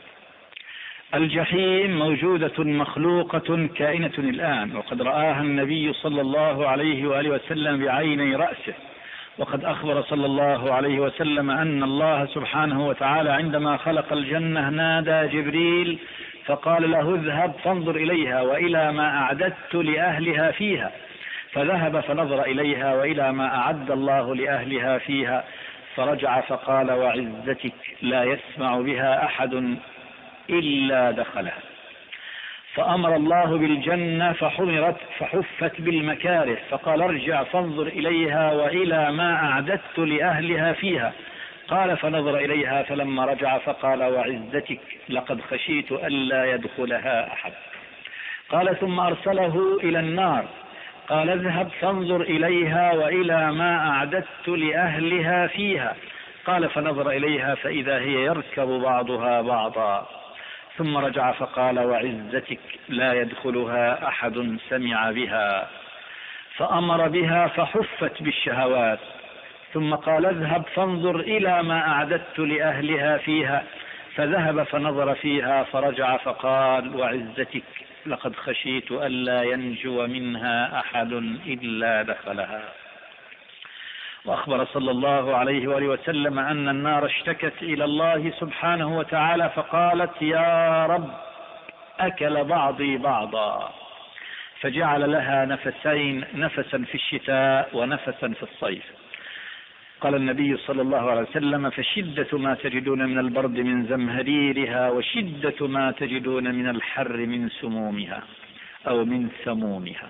الجحيم موجودة مخلوقة كائنة الآن، وقد رآها النبي صلى الله عليه وآله وسلم بعيني رأسه. وقد أخبر صلى الله عليه وسلم أن الله سبحانه وتعالى عندما خلق الجنة نادى جبريل فقال له: اذهب فانظر إليها وإلى ما أعددت لأهلها فيها. فذهب فنظر إليها وإلى ما أعد الله لأهلها فيها، فرجع فقال: وعزتك لا يسمع بها أحد إلا دخلها. فأمر الله بالجنة فحمرت فحفت بالمكاره، فقال: ارجع فانظر إليها وإلى ما أعددت لأهلها فيها. قال: فنظر إليها فلما رجع فقال: وعزتك لقد خشيت ألا يدخلها أحد. قال: ثم أرسله إلى النار قال: اذهب فانظر إليها وإلى ما أعددت لأهلها فيها. قال: فنظر إليها فإذا هي يركب بعضها بعضا. ثم رجع فقال: وعزتك لا يدخلها أحد سمع بها. فأمر بها فحفت بالشهوات. ثم قال: اذهب فانظر إلى ما أعددت لأهلها فيها. فذهب فنظر فيها فرجع فقال: وعزتك لقد خشيت ألا ينجو منها أحد إلا دخلها. وأخبر صلى الله عليه وآله وسلم أن النار اشتكت إلى الله سبحانه وتعالى فقالت: يا رب أكل بعضي بعضا، فجعل لها نفسين، نفسا في الشتاء ونفسا في الصيف. قال النبي صلى الله عليه وسلم: فشدة ما تجدون من البرد من زمهريرها وشدة ما تجدون من الحر من سمومها أو من سمومها.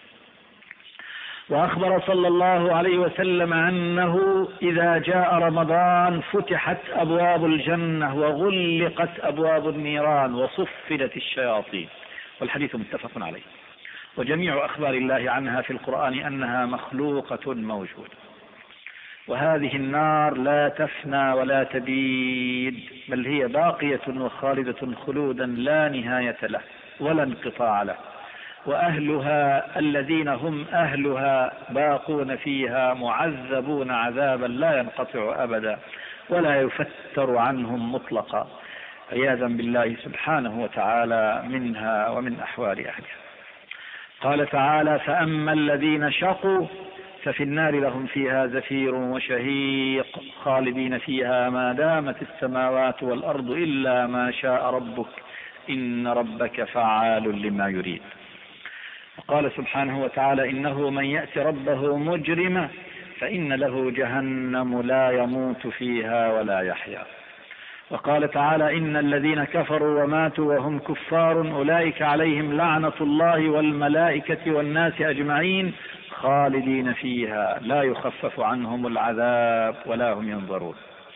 وأخبر صلى الله عليه وسلم أنه إذا جاء رمضان فتحت أبواب الجنة وغلقت أبواب النيران وصفدت الشياطين، والحديث متفق عليه. وجميع أخبار الله عنها في القرآن أنها مخلوقة موجودة. وهذه النار لا تفنى ولا تبيد، بل هي باقية وخالدة خلودا لا نهاية له ولا انقطاع له. وأهلها الذين هم أهلها باقون فيها معذبون عذابا لا ينقطع أبدا ولا يفتر عنهم مطلقا، عياذا بالله سبحانه وتعالى منها ومن أحوال أهلها. قال تعالى: فأما الذين شقوا ففي النار لهم فيها زفير وشهيق خالدين فيها ما دامت السماوات والأرض إلا ما شاء ربك إن ربك فعال لما يريد. وقال سبحانه وتعالى: إنه من يأت ربه مجرما فإن له جهنم لا يموت فيها ولا يحيا. وقال تعالى: إن الذين كفروا وماتوا وهم كفار أولئك عليهم لعنة الله والملائكة والناس أجمعين خالدين فيها لا يخفف عنهم العذاب ولا هم ينظرون.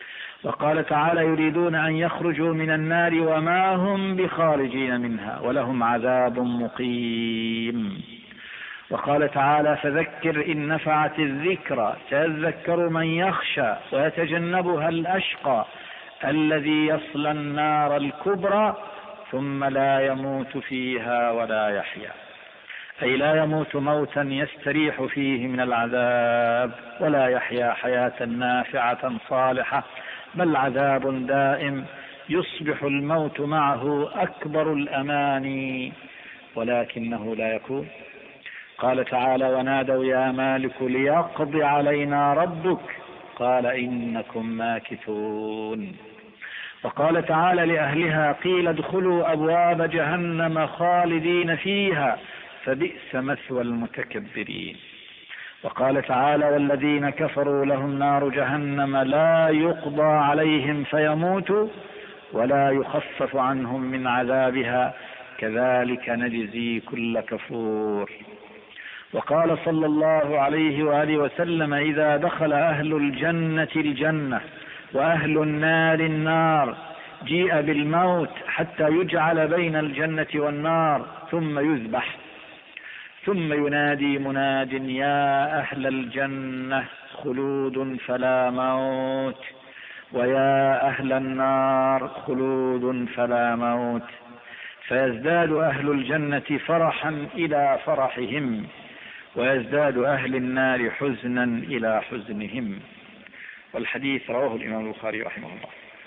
وقال تعالى يريدون أن يخرجوا من النار وما هم بخارجين منها ولهم عذاب مقيم. وقال تعالى فذكر إن نفعت الذكرى سيذكر من يخشى ويتجنبها الأشقى الذي يصلى النار الكبرى ثم لا يموت فيها ولا يحيا، أي لا يموت موتا يستريح فيه من العذاب ولا يحيا حياة نافعة صالحة، بل عذاب دائم يصبح الموت معه أكبر الأماني ولكنه لا يكون. قال تعالى ونادوا يا مالك ليقض علينا ربك قال إنكم ماكثون. وقال تعالى لأهلها قيل ادخلوا أبواب جهنم خالدين فيها فبئس مثوى المتكبرين. وقال تعالى والذين كفروا لهم نار جهنم لا يقضى عليهم فيموتوا ولا يخفف عنهم من عذابها كذلك نجزي كل كفور. وقال صلى الله عليه وآله وسلم إذا دخل أهل الجنة الجنة وأهل النار النار جيء بالموت حتى يجعل بين الجنة والنار ثم يذبح، ثم ينادي مناد يا أهل الجنة خلود فلا موت ويا أهل النار خلود فلا موت، فيزداد أهل الجنة فرحا إلى فرحهم ويزداد أهل النار حزنا إلى حزنهم. والحديث رواه الإمام البخاري رحمه الله.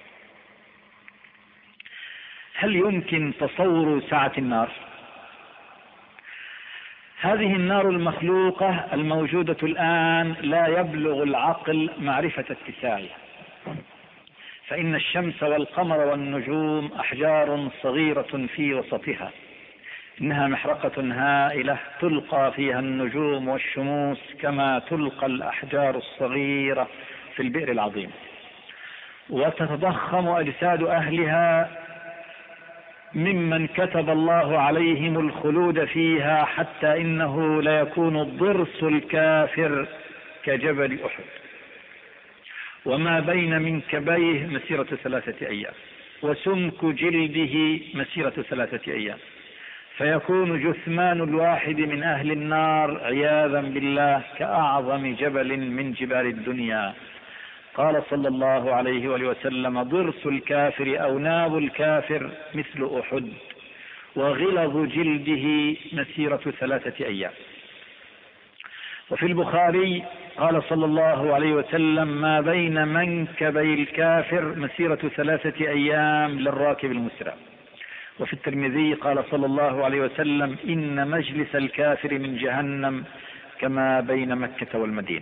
هل يمكن تصور سعة النار؟ هذه النار المخلوقة الموجودة الآن لا يبلغ العقل معرفة اتساعها، فإن الشمس والقمر والنجوم أحجار صغيرة في وسطها، إنها محرقة هائلة تلقى فيها النجوم والشموس كما تلقى الأحجار الصغيرة في البئر العظيم، وتتضخم أجساد أهلها ممن كتب الله عليهم الخلود فيها حتى إنه ليكون الضرس الكافر كجبل أحد وما بين منكبيه مسيرة ثلاثة أيام وسمك جلده مسيرة ثلاثة أيام، فيكون جثمان الواحد من أهل النار عياذا بالله كأعظم جبل من جبال الدنيا. قال صلى الله عليه وآله وسلم ضرس الكافر أو ناب الكافر مثل أحد وغلظ جلده مسيرة ثلاثة أيام. وفي البخاري قال صلى الله عليه وسلم ما بين منكبي الكافر مسيرة ثلاثة أيام للراكب المسرع. وفي الترمذي قال صلى الله عليه وسلم إن مجلس الكافر من جهنم كما بين مكة والمدينة.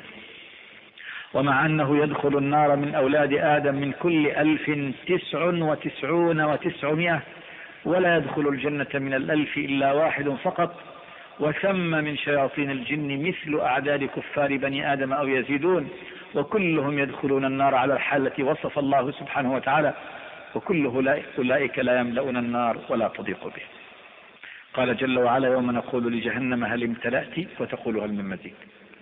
ومع أنه يدخل النار من أولاد آدم من كل ألف تسع وتسعون وتسعمائة ولا يدخل الجنة من الألف إلا واحد فقط، وثم من شياطين الجن مثل أعداد كفار بني آدم أو يزيدون، وكلهم يدخلون النار على الحال التي وصف الله سبحانه وتعالى، وكل أولئك لا يملؤون النار ولا تضيق به. قال جل وعلا يوم نقول لجهنم هل امتلأت وتقول هل من مزيد.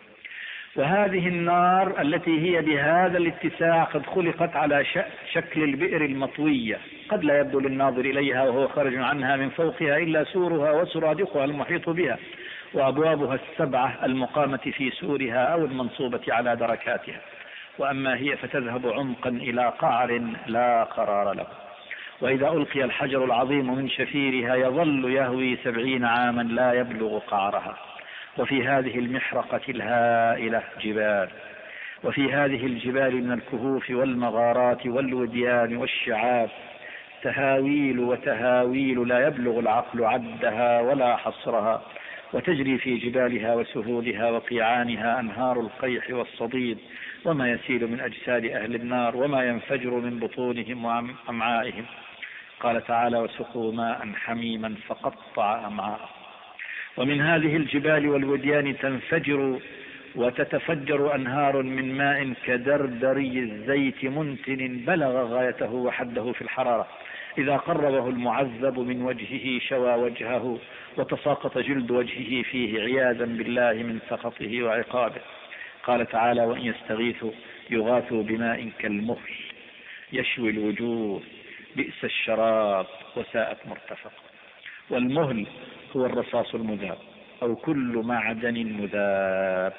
وهذه النار التي هي بهذا الاتساع قد خلقت على شكل البئر المطوية، قد لا يبدو للناظر إليها وهو خارج عنها من فوقها إلا سورها وسرادقها المحيط بها وأبوابها السبعة المقامة في سورها أو المنصوبة على دركاتها، وأما هي فتذهب عمقا إلى قعر لا قرار له، وإذا ألقي الحجر العظيم من شفيرها يظل يهوي سبعين عاما لا يبلغ قعرها. وفي هذه المحرقة الهائلة جبال، وفي هذه الجبال من الكهوف والمغارات والوديان والشعاب تهاويل وتهاويل لا يبلغ العقل عدها ولا حصرها، وتجري في جبالها وسهولها وقيعانها أنهار القيح والصديد وما يسيل من أجساد أهل النار وما ينفجر من بطونهم وأمعائهم. قال تعالى وسقوا ماء حميما فقطع أمعاءهم. ومن هذه الجبال والوديان تنفجر وتتفجر أنهار من ماء كدردري الزيت منتن بلغ غايته وحده في الحرارة، إذا قربه المعذب من وجهه شوى وجهه وتساقط جلد وجهه فيه عياذا بالله من سخطه وعقابه. قال تعالى وإن يستغيثوا يغاثوا بماء كالمهل يشوي الوجوه، بئس الشراب وساءت مرتفق. والمهل هو الرصاص المذاب أو كل معدن مذاب.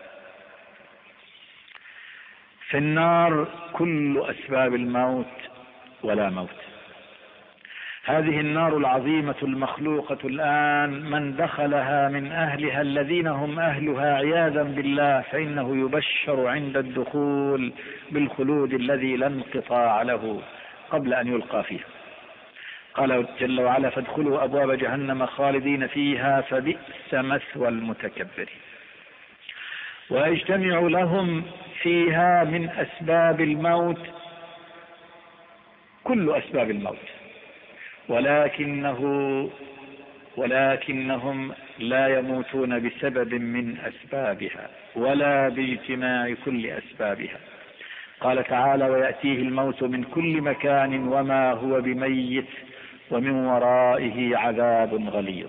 في النار كل أسباب الموت ولا موت. هذه النار العظيمة المخلوقة الآن من دخلها من أهلها الذين هم أهلها عياذا بالله فإنه يبشر عند الدخول بالخلود الذي لا انقطاع له قبل أن يلقى فيها. قال جل وعلا: فادخلوا أبواب جهنم خالدين فيها فبئس مثوى المتكبرين. ويجتمع لهم فيها من أسباب الموت كل أسباب الموت، ولكنه ولكنهم لا يموتون بسبب من أسبابها ولا باجتماع كل أسبابها. قال تعالى: ويأتيه الموت من كل مكان وما هو بميت ومن ورائه عذاب غليظ.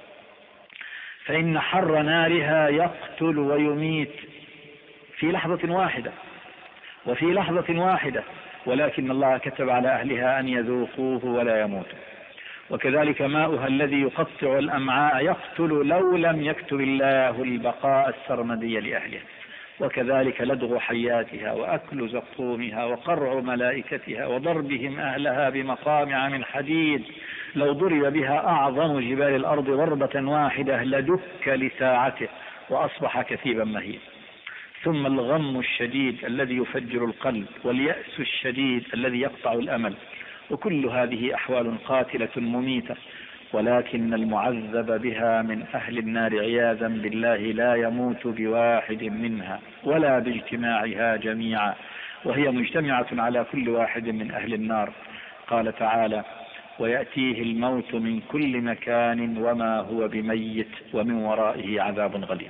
فإن حر نارها يقتل ويميت في لحظة واحدة وفي لحظة واحدة، ولكن الله كتب على أهلها أن يذوقوه ولا يموتوا. وكذلك ماؤها الذي يقطع الأمعاء يقتل لو لم يكتب الله البقاء السرمدي لأهلها. وكذلك لدغ حياتها وأكل زقومها وقرع ملائكتها وضربهم أهلها بمقامع من حديد لو ضرب بها أعظم جبال الأرض ضربة واحدة لدك لساعته وأصبح كثيبا مهيلا. ثم الغم الشديد الذي يفجر القلب واليأس الشديد الذي يقطع الأمل. وكل هذه أحوال قاتلة مميتة، ولكن المعذب بها من أهل النار عياذا بالله لا يموت بواحد منها ولا باجتماعها جميعا، وهي مجتمعة على كل واحد من أهل النار. قال تعالى: ويأتيه الموت من كل مكان وما هو بميت ومن ورائه عذاب غليظ.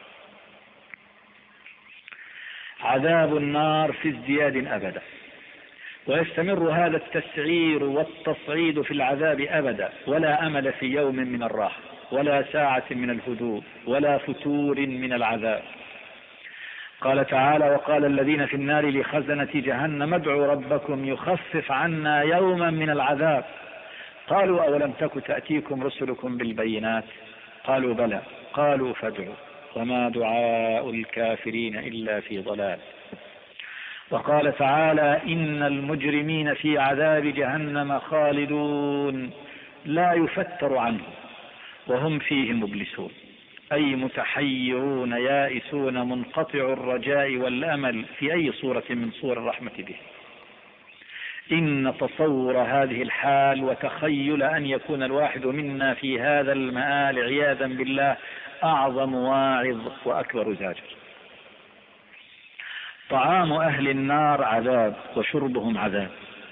عذاب النار في ازدياد أبدا، ويستمر هذا التسعير والتصعيد في العذاب أبدا، ولا أمل في يوم من الراحة ولا ساعة من الهدوء ولا فتور من العذاب. قال تعالى: وقال الذين في النار لخزنة جهنم ادعوا ربكم يخفف عنا يوما من العذاب. قالوا: أولم تك تأتيكم رسلكم بالبينات؟ قالوا: بلى. قالوا: فادعوا. وما دعاء الكافرين إلا في ضلال. وقال تعالى: إن المجرمين في عذاب جهنم خالدون لا يفتر عنهم وهم فيه مبلسون، أي متحيرون يائسون منقطع الرجاء والأمل في أي صورة من صور الرحمة به. إن تصور هذه الحال وتخيل أن يكون الواحد منا في هذا المآل عياذا بالله أعظم واعظ وأكبر زاجر. طعام أهل النار عذاب وشربهم عذاب.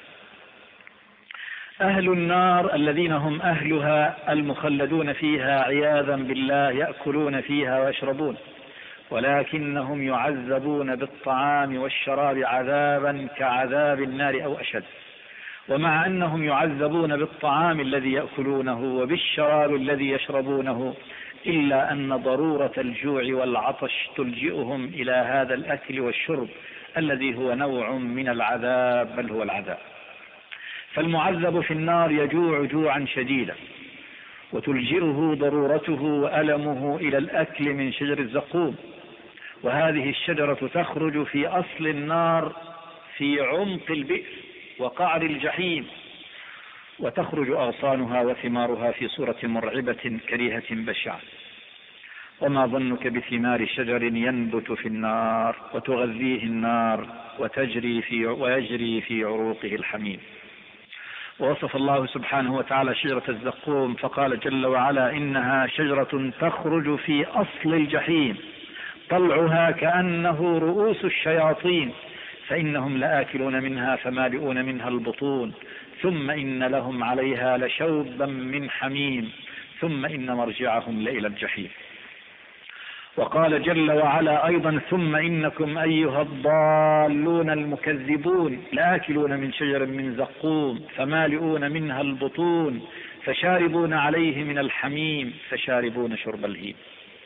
أهل النار الذين هم أهلها المخلدون فيها عياذا بالله يأكلون فيها ويشربون، ولكنهم يعذبون بالطعام والشراب عذابا كعذاب النار أو أشد. ومع أنهم يعذبون بالطعام الذي يأكلونه وبالشراب الذي يشربونه، إلا أن ضرورة الجوع والعطش تلجئهم إلى هذا الأكل والشرب الذي هو نوع من العذاب، بل هو العذاب. فالمعذب في النار يجوع جوعا شديدا، وتلجئه ضرورته وألمه إلى الأكل من شجر الزقوم، وهذه الشجرة تخرج في أصل النار في عمق البئر وقعر الجحيم، وتخرج أغصانها وثمارها في صورة مرعبة كريهة بشعة. وما ظنك بثمار شجر ينبت في النار وتغذيه النار وتجري في ويجري في عروقه الحميم. ووصف الله سبحانه وتعالى شجرة الزقوم فقال جل وعلا: إنها شجرة تخرج في أصل الجحيم طلعها كأنه رؤوس الشياطين فإنهم لآكلون منها فمالئون منها البطون ثم إن لهم عليها لشوبا من حميم ثم إن مرجعهم لإلى الجحيم. وقال جل وعلا أيضا: ثم إنكم أيها الضالون المكذبون لآكلون من شجر من زقوم فمالئون منها البطون فشاربون عليه من الحميم فشاربون شرب الهيم.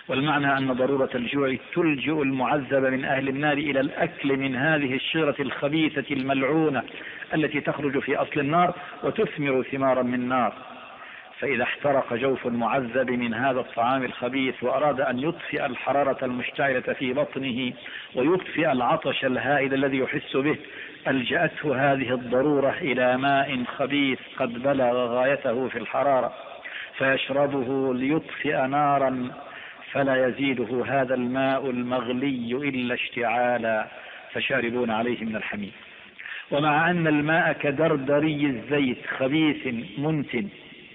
والمعنى أن ضرورة الجوع تلجئ المعذب من أهل النار إلى الأكل من هذه الشجرة الخبيثة الملعونة التي تخرج في أصل النار وتثمر ثمارا من نار. فإذا احترق جوف المعذب من هذا الطعام الخبيث وأراد أن يطفئ الحرارة المشتعلة في بطنه ويطفئ العطش الهائل الذي يحس به، ألجأته هذه الضرورة إلى ماء خبيث قد بلغ غايته في الحرارة فيشربه ليطفئ نارا، فلا يزيده هذا الماء المغلي إلا اشتعالا، فشاربون عليه من الحميم. ومع أن الماء كدردري الزيت خبيث منتن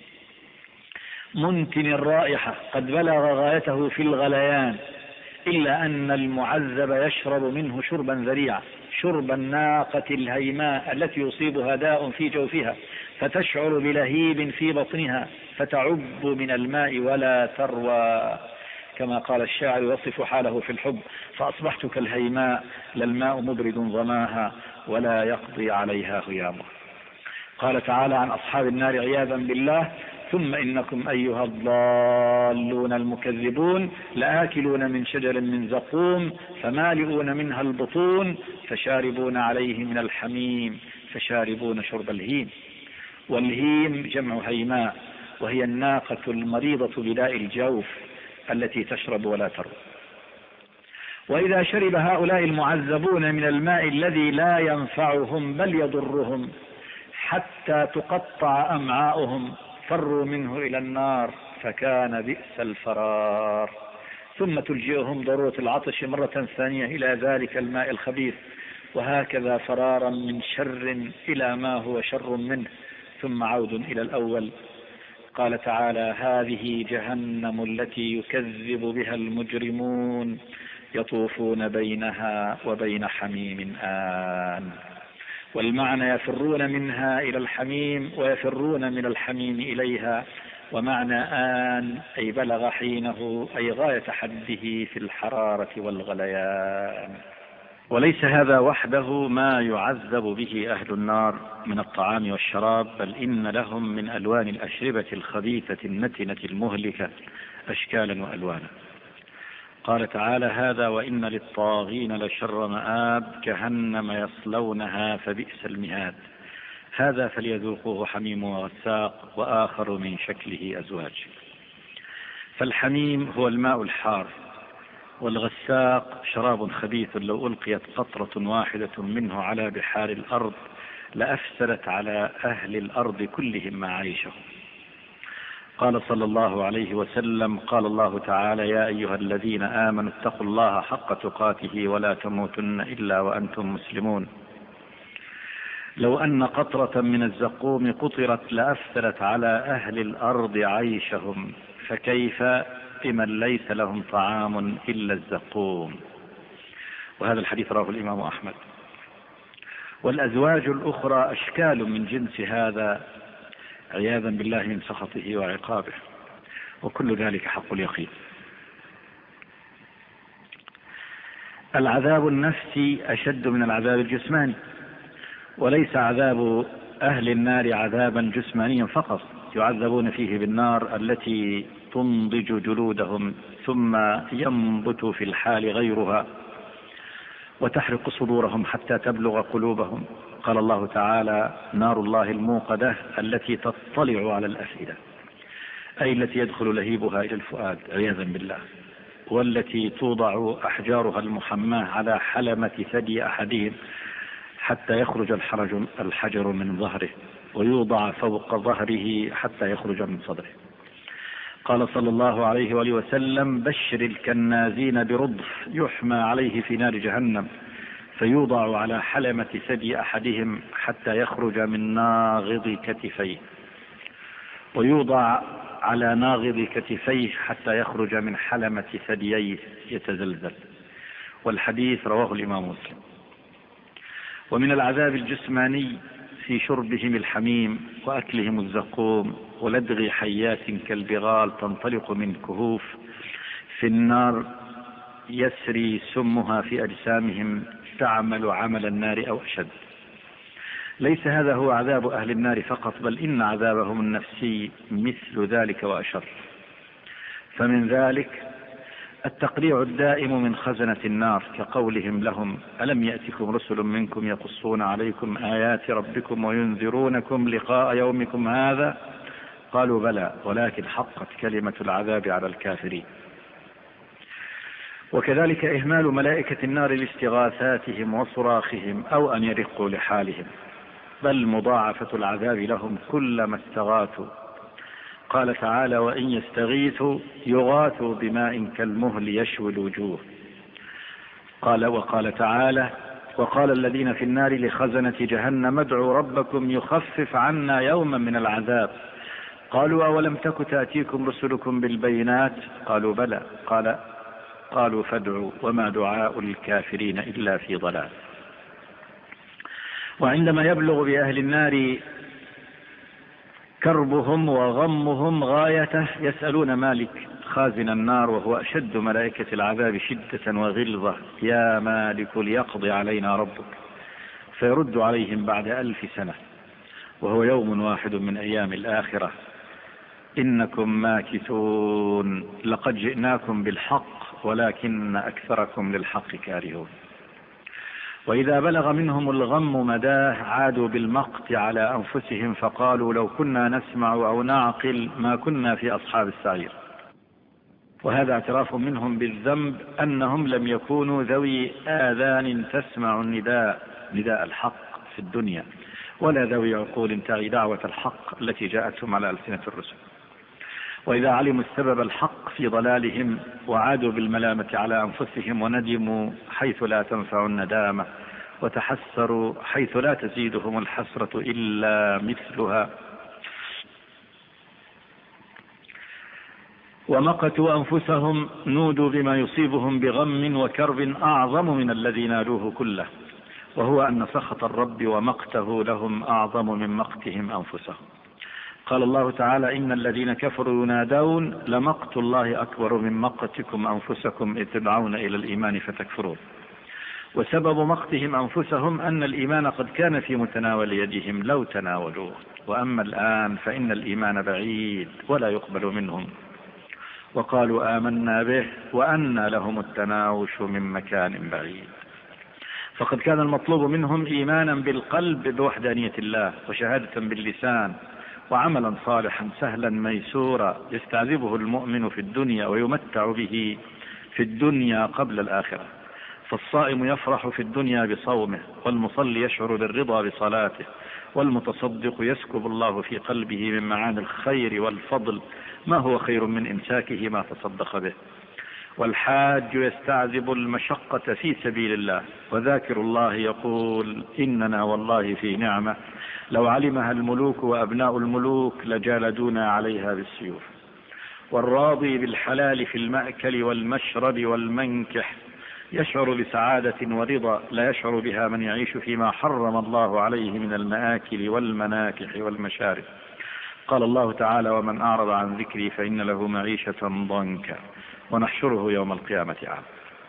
منتن الرائحة قد بلغ غايته في الغليان، إلا أن المعذب يشرب منه شربا ذريعا، شرب الناقة الهيماء التي يصيبها داء في جوفها فتشعر بلهيب في بطنها فتعب من الماء ولا تروى، كما قال الشاعر يوصف حاله في الحب: فأصبحت كالهيماء لا الماء مبرد ظماها ولا يقضي عليها هيامها. قال تعالى عن أصحاب النار عياذا بالله: ثم إنكم أيها الضالون المكذبون لآكلون من شجر من زقوم فمالئون منها البطون فشاربون عليه من الحميم فشاربون شرب الهيم. والهيم جمع هيماء، وهي الناقة المريضة بداء الجوف التي تشرب ولا تروى. وإذا شرب هؤلاء المعذبون من الماء الذي لا ينفعهم بل يضرهم حتى تقطع أمعاؤهم فروا منه إلى النار فكان بئس الفرار، ثم تلجئهم ضرورة العطش مرة ثانية إلى ذلك الماء الخبيث، وهكذا فرارا من شر إلى ما هو شر منه، ثم عود إلى الأول. قال تعالى: هذه جهنم التي يكذب بها المجرمون يطوفون بينها وبين حميم آن. والمعنى يفرون منها إلى الحميم ويفرون من الحميم إليها، ومعنى آن أي بلغ حينه أي غاية حده في الحرارة والغليان. وليس هذا وحده ما يعذب به أهل النار من الطعام والشراب، بل إن لهم من ألوان الأشربة الخبيثة النتنة المهلكة أشكالا وألوانا. قال تعالى: هذا وإن للطاغين لشر مآب جهنم يصلونها فبئس المهاد، هذا فليذوقوه حميم وغساق وآخر من شكله أزواج. فالحميم هو الماء الحار، والغساق شراب خبيث لو ألقيت قطرة واحدة منه على بحار الأرض لأفسدت على أهل الأرض كلهم معايشهم. قال صلى الله عليه وسلم: قال الله تعالى: يا أيها الذين آمنوا اتقوا الله حق تقاته ولا تموتن إلا وأنتم مسلمون. لو أن قطرة من الزقوم قطرت لأفسدت على أهل الأرض عيشهم، فكيف بمن ليس لهم طعام إلا الزقوم. وهذا الحديث رواه الإمام أحمد. والأزواج الأخرى أشكال من جنس هذا عياذا بالله من سخطه وعقابه، وكل ذلك حق اليقين. العذاب النفسي أشد من العذاب الجسماني، وليس عذاب أهل النار عذابا جسمانيا فقط يعذبون فيه بالنار التي تنضج جلودهم ثم ينبت في الحال غيرها وتحرق صدورهم حتى تبلغ قلوبهم. قال الله تعالى: نار الله الموقدة التي تطلع على الأفئدة، أي التي يدخل لهيبها إلى الفؤاد عياذا بالله، والتي توضع أحجارها المحماة على حلمة ثدي أحدهم حتى يخرج الحجر من ظهره، ويوضع فوق ظهره حتى يخرج من صدره. قال صلى الله عليه وآله وسلم: بشر الكنازين برضف يحمى عليه في نار جهنم، فيوضع على حلمة ثدي أحدهم حتى يخرج من ناغض كتفيه، ويوضع على ناغض كتفيه حتى يخرج من حلمة ثدييه يتزلزل. والحديث رواه الإمام مسلم. ومن العذاب الجسماني في شربهم الحميم وأكلهم الزقوم ولدغ حيات كالبغال تنطلق من كهوف في النار يسري سمها في أجسامهم تعمل عمل النار أو أشد. ليس هذا هو عذاب أهل النار فقط، بل إن عذابهم النفسي مثل ذلك وأشر. فمن ذلك التقريع الدائم من خزنة النار كقولهم لهم: ألم يأتكم رسل منكم يقصون عليكم آيات ربكم وينذرونكم لقاء يومكم هذا؟ قالوا بلى ولكن حقت كلمة العذاب على الكافرين. وكذلك إهمال ملائكة النار لاستغاثاتهم وصراخهم أو أن يرقوا لحالهم، بل مضاعفة العذاب لهم كلما استغاثوا. قال تعالى: وإن يستغيثوا يغاثوا بماء كالمهل يشوي الوجوه. قال وقال تعالى: وقال الذين في النار لخزنة جهنم ادعوا ربكم يخفف عنا يوما من العذاب. قالوا: أولم تك تأتيكم رسلكم بالبينات؟ قالوا بلى. قال قالوا فادعوا وما دعاء الكافرين إلا في ضلال. وعندما يبلغ بأهل النار كربهم وغمهم غايته يسألون مالك خازن النار وهو أشد ملائكة العذاب شدة وغلظة: يا مالك ليقضي علينا ربك. فيرد عليهم بعد ألف سنة وهو يوم واحد من أيام الآخرة: إنكم ماكثون لقد جئناكم بالحق ولكن أكثركم للحق كارهون. وإذا بلغ منهم الغم مداه عادوا بالمقت على أنفسهم فقالوا: لو كنا نسمع أو نعقل ما كنا في أصحاب السعير. وهذا اعتراف منهم بالذنب أنهم لم يكونوا ذوي آذان تسمع النداء نداء الحق في الدنيا، ولا ذوي عقول تعي دعوة الحق التي جاءتهم على ألسنة الرسل. وإذا علموا السبب الحق في ضلالهم وعادوا بالملامة على أنفسهم وندموا حيث لا تنفع الندامة وتحسروا حيث لا تزيدهم الحسرة إلا مثلها ومقتوا أنفسهم نودوا بما يصيبهم بغم وكرب أعظم من الذي نالوه كله، وهو أن سخط الرب ومقته لهم أعظم من مقتهم أنفسهم. قال الله تعالى: إن الذين كفروا ينادون لمقت الله أكبر من مقتكم أنفسكم إذ تدعون إلى الإيمان فتكفرون. وسبب مقتهم أنفسهم أن الإيمان قد كان في متناول يدهم لو تناولوه، وأما الآن فإن الإيمان بعيد ولا يقبل منهم. وقالوا آمنا به وأنى لهم التناوش من مكان بعيد. فقد كان المطلوب منهم إيمانا بالقلب بوحدانية الله، وشهادة باللسان، وعملا صالحا سهلا ميسورا يستعذبه المؤمن في الدنيا ويمتع به في الدنيا قبل الآخرة. فالصائم يفرح في الدنيا بصومه، والمصلي يشعر بالرضا بصلاته، والمتصدق يسكب الله في قلبه من معاني الخير والفضل ما هو خير من إمساكه ما تصدق به. والحاج يستعذب المشقة في سبيل الله، وذاكر الله يقول: إننا والله في نعمة لو علمها الملوك وأبناء الملوك لجالدونا عليها بالسيوف. والراضي بالحلال في المأكل والمشرب والمنكح يشعر بسعادة ورضا لا يشعر بها من يعيش فيما حرم الله عليه من المآكل والمناكح والمشارب. قال الله تعالى: ومن أعرض عن ذكري فإن له معيشة ضنكا ونحشره يوم القيامة عاما.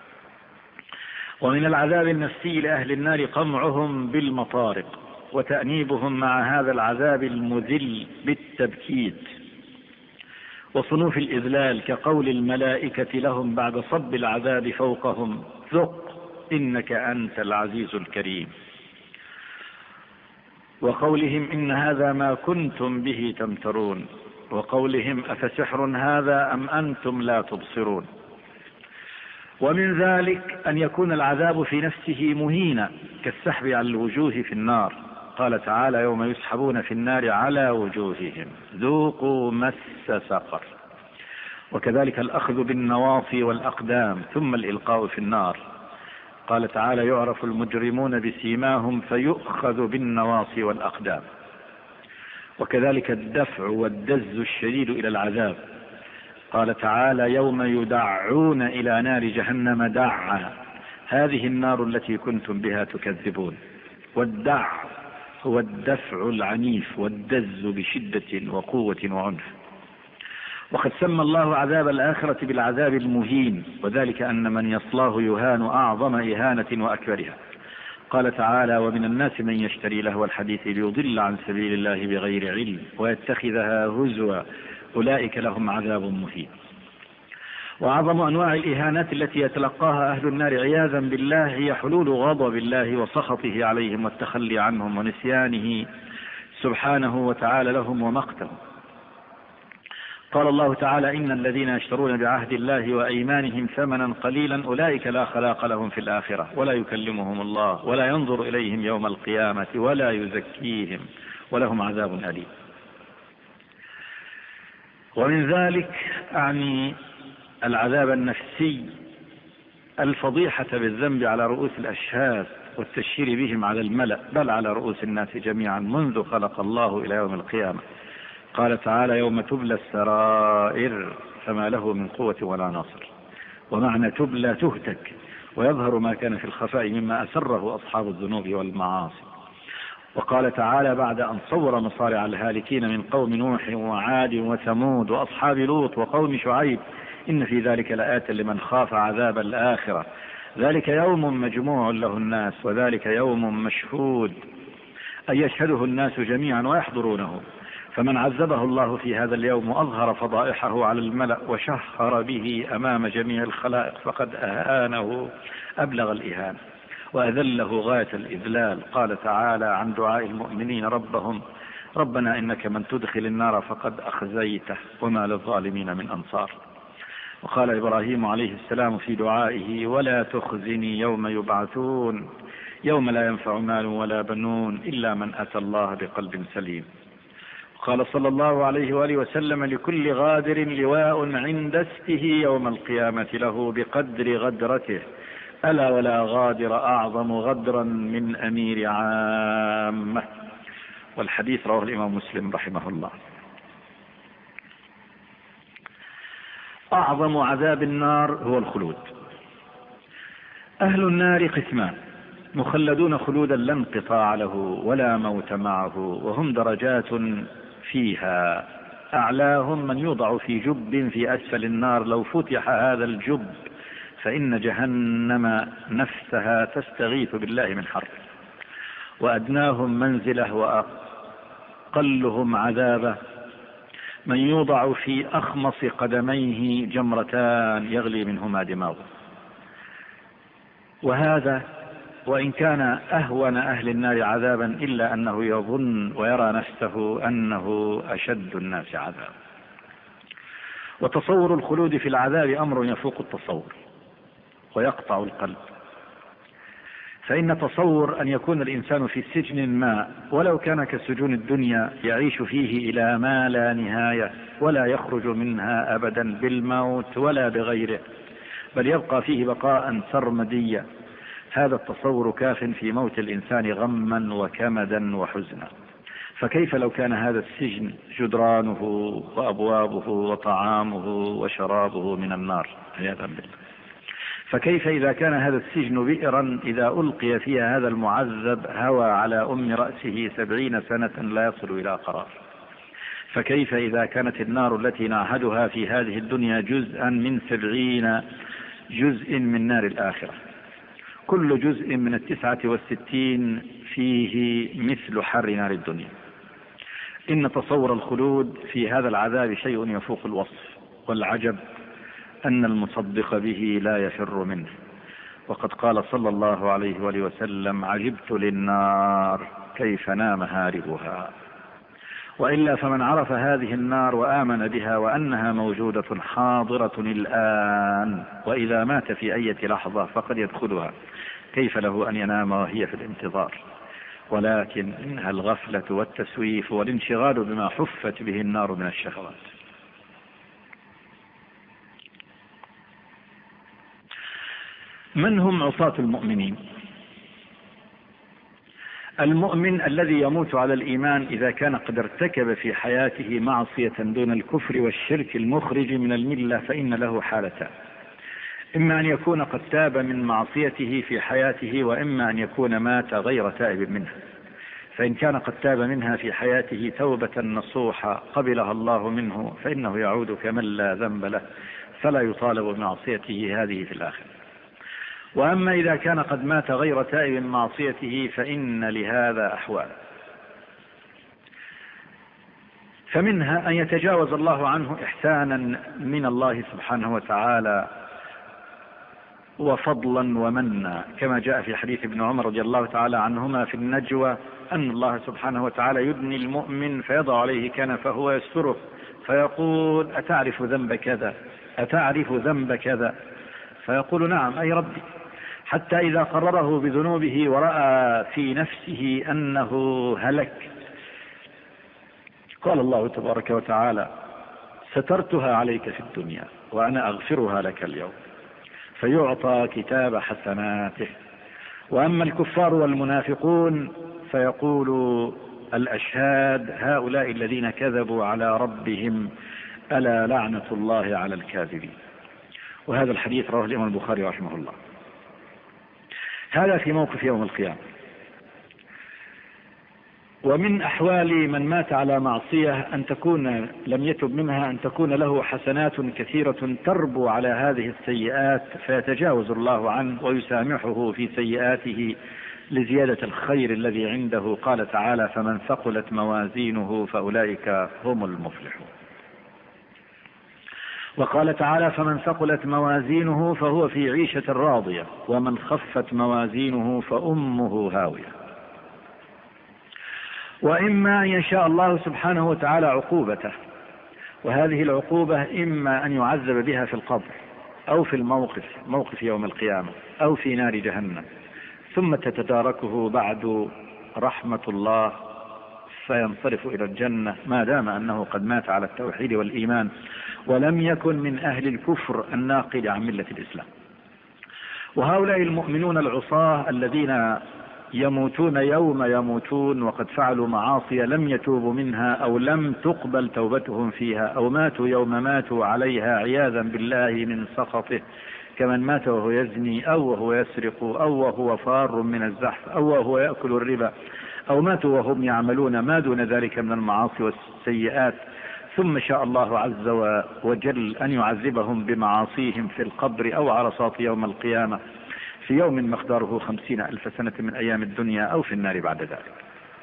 ومن العذاب النفسي لأهل النار قمعهم بالمطارق وتأنيبهم مع هذا العذاب المذل بالتبكيت وصنوف الإذلال كقول الملائكة لهم بعد صب العذاب فوقهم: ذق إنك أنت العزيز الكريم. وقولهم: إن هذا ما كنتم به تمترون. وقولهم: أفسحر هذا أم أنتم لا تبصرون. ومن ذلك أن يكون العذاب في نفسه مهينا كالسحب على الوجوه في النار. قال تعالى: يوم يسحبون في النار على وجوههم ذوقوا مس سقر. وكذلك الأخذ بالنواصي والأقدام ثم الإلقاء في النار. قال تعالى: يعرف المجرمون بسيماهم فيؤخذ بالنواصي والأقدام. وكذلك الدفع والدز الشديد إلى العذاب. قال تعالى: يوم يدعون إلى نار جهنم دعا، هذه النار التي كنتم بها تكذبون. والدع هو الدفع العنيف والدز بشدة وقوة وعنف. وقد سمى الله عذاب الآخرة بالعذاب المهين، وذلك أن من يصلاه يهان أعظم إهانة وأكبرها. قال تعالى: ومن الناس من يشتري لهو الحديث ليضل عن سبيل الله بغير علم ويتخذها هزوا أولئك لهم عذاب مهين. وأعظم أنواع الإهانات التي يتلقاها أهل النار عياذا بالله هي حلول غضب الله وسخطه عليهم والتخلي عنهم ونسيانه سبحانه وتعالى لهم ومقتهم. قال الله تعالى: إن الذين يشترون بعهد الله وأيمانهم ثمنا قليلا أولئك لا خلاق لهم في الآخرة ولا يكلمهم الله ولا ينظر إليهم يوم القيامة ولا يزكيهم ولهم عذاب أليم. ومن ذلك أعني العذاب النفسي، الفضيحة بالذنب على رؤوس الأشهاد والتشهير بهم على الملأ بل على رؤوس الناس جميعا منذ خلق الله إلى يوم القيامة. قال تعالى: يوم تبلى السرائر فما له من قوة ولا ناصر. ومعنى تبلى تهتك ويظهر ما كان في الخفاء مما أسره أصحاب الذنوب والمعاصي. وقال تعالى بعد أن صور مصارع الهالكين من قوم نوح وعاد وثمود وأصحاب لوط وقوم شعيب: إن في ذلك لآيات لمن خاف عذاب الآخرة، ذلك يوم مجموع له الناس وذلك يوم مشهود، أي يشهده الناس جميعا ويحضرونه. فمن عذبه الله في هذا اليوم وأظهر فضائحه على الملأ وشهر به أمام جميع الخلائق فقد أهانه أبلغ الإهانة وأذله غاية الإذلال. قال تعالى عن دعاء المؤمنين ربهم: ربنا إنك من تدخل النار فقد أخزيته وما للظالمين من أنصار. وقال إبراهيم عليه السلام في دعائه: ولا تخزني يوم يبعثون يوم لا ينفع مال ولا بنون إلا من أتى الله بقلب سليم. قال صلى الله عليه وآله وسلم: لكل غادر لواء عند استه يوم القيامة له بقدر غدرته، ألا ولا غادر أعظم غدرا من أمير عامة. والحديث رواه الإمام مسلم رحمه الله. أعظم عذاب النار هو الخلود. أهل النار قسمان: مخلدون خلودا لا انقطاع له ولا موت معه، وهم درجات فيها، أعلاهم من يوضع في جب في أسفل النار لو فتح هذا الجب فإن جهنم نفسها تستغيث بالله من حرب. وأدناهم منزله وأقلهم عذابه من يوضع في أخمص قدميه جمرتان يغلي منهما دماغه. وهذا وإن كان أهون أهل النار عذابا إلا أنه يظن ويرى نفسه أنه أشد الناس عذابا. وتصور الخلود في العذاب أمر يفوق التصور ويقطع القلب. فإن تصور أن يكون الإنسان في سجن ما ولو كان كسجون الدنيا يعيش فيه إلى ما لا نهاية ولا يخرج منها أبدا بالموت ولا بغيره، بل يبقى فيه بقاء سرمديا، هذا التصور كاف في موت الإنسان غما وكمدا وحزنا. فكيف لو كان هذا السجن جدرانه وأبوابه وطعامه وشرابه من النار عياذا بالله؟ فكيف إذا كان هذا السجن بئرا إذا ألقي فيها هذا المعذب هوى على أم رأسه سبعين سنة لا يصل إلى قرار؟ فكيف إذا كانت النار التي نعهدها في هذه الدنيا جزءا من سبعين جزء من نار الآخرة، كل جزء من التسعة والستين فيه مثل حر نار الدنيا؟ إن تصور الخلود في هذا العذاب شيء يفوق الوصف، والعجب أن المصدق به لا يفر منه. وقد قال صلى الله عليه وآله وسلم: عجبت للنار كيف نام هاربها. وإلا فمن عرف هذه النار وآمن بها وأنها موجودة حاضرة الآن وإذا مات في أي لحظة فقد يدخلها، كيف له أن ينام وهي في الانتظار؟ ولكن إنها الغفلة والتسويف والانشغال بما حفت به النار من الشهوات. من هم عصاة المؤمنين؟ المؤمن الذي يموت على الإيمان إذا كان قد ارتكب في حياته معصية دون الكفر والشرك المخرج من الملة فإن له حالتان: إما أن يكون قد تاب من معصيته في حياته، وإما أن يكون مات غير تائب منها. فإن كان قد تاب منها في حياته توبة نصوحة قبلها الله منه فإنه يعود كمن لا ذنب له فلا يطالب بمعصيته هذه في الآخرة. وأما إذا كان قد مات غير تائب من معصيته فإن لهذا أحوال: فمنها أن يتجاوز الله عنه إحسانا من الله سبحانه وتعالى وفضلا ومنا، كما جاء في حديث ابن عمر رضي الله تعالى عنهما في النجوى أن الله سبحانه وتعالى يدني المؤمن فيضع عليه كنفه ويستره فيقول: أتعرف ذنب كذا؟ أتعرف ذنب كذا؟ فيقول: نعم أي ربي. حتى إذا قرره بذنوبه ورأى في نفسه أنه هلك قال الله تبارك وتعالى: سترتها عليك في الدنيا وأنا أغفرها لك اليوم، فيعطى كتاب حسناته. وأما الكفار والمنافقون فيقول الأشهاد: هؤلاء الذين كذبوا على ربهم ألا لعنة الله على الكاذبين. وهذا الحديث رواه الإمام البخاري رحمه الله. هذا في موقف يوم القيامة. ومن أحوال من مات على معصية أن تكون لم يتب منها أن تكون له حسنات كثيرة تربو على هذه السيئات فيتجاوز الله عنه ويسامحه في سيئاته لزيادة الخير الذي عنده. قال تعالى: فمن ثقلت موازينه فأولئك هم المفلحون. وقال تعالى: فمن ثقلت موازينه فهو في عيشة راضية ومن خفت موازينه فأمه هاوية. وإما أن يشاء الله سبحانه وتعالى عقوبته، وهذه العقوبة إما أن يعذب بها في القبر أو في الموقف موقف يوم القيامة أو في نار جهنم، ثم تتداركه بعد رحمة الله فينصرف إلى الجنة ما دام أنه قد مات على التوحيد والإيمان ولم يكن من أهل الكفر الناقل عن ملة الإسلام. وهؤلاء المؤمنون العصاة الذين يموتون يوم يموتون وقد فعلوا معاصي لم يتوبوا منها أو لم تقبل توبتهم فيها، أو ماتوا يوم ماتوا عليها عياذا بالله من سخطه، كمن مات وهو يزني أو وهو يسرق أو وهو فار من الزحف أو وهو يأكل الربا، أو ماتوا وهم يعملون ما دون ذلك من المعاصي والسيئات، ثم شاء الله عز وجل أن يعذبهم بمعاصيهم في القبر أو عرصات يوم القيامة في يوم مقداره خمسين ألف سنة من أيام الدنيا أو في النار بعد ذلك.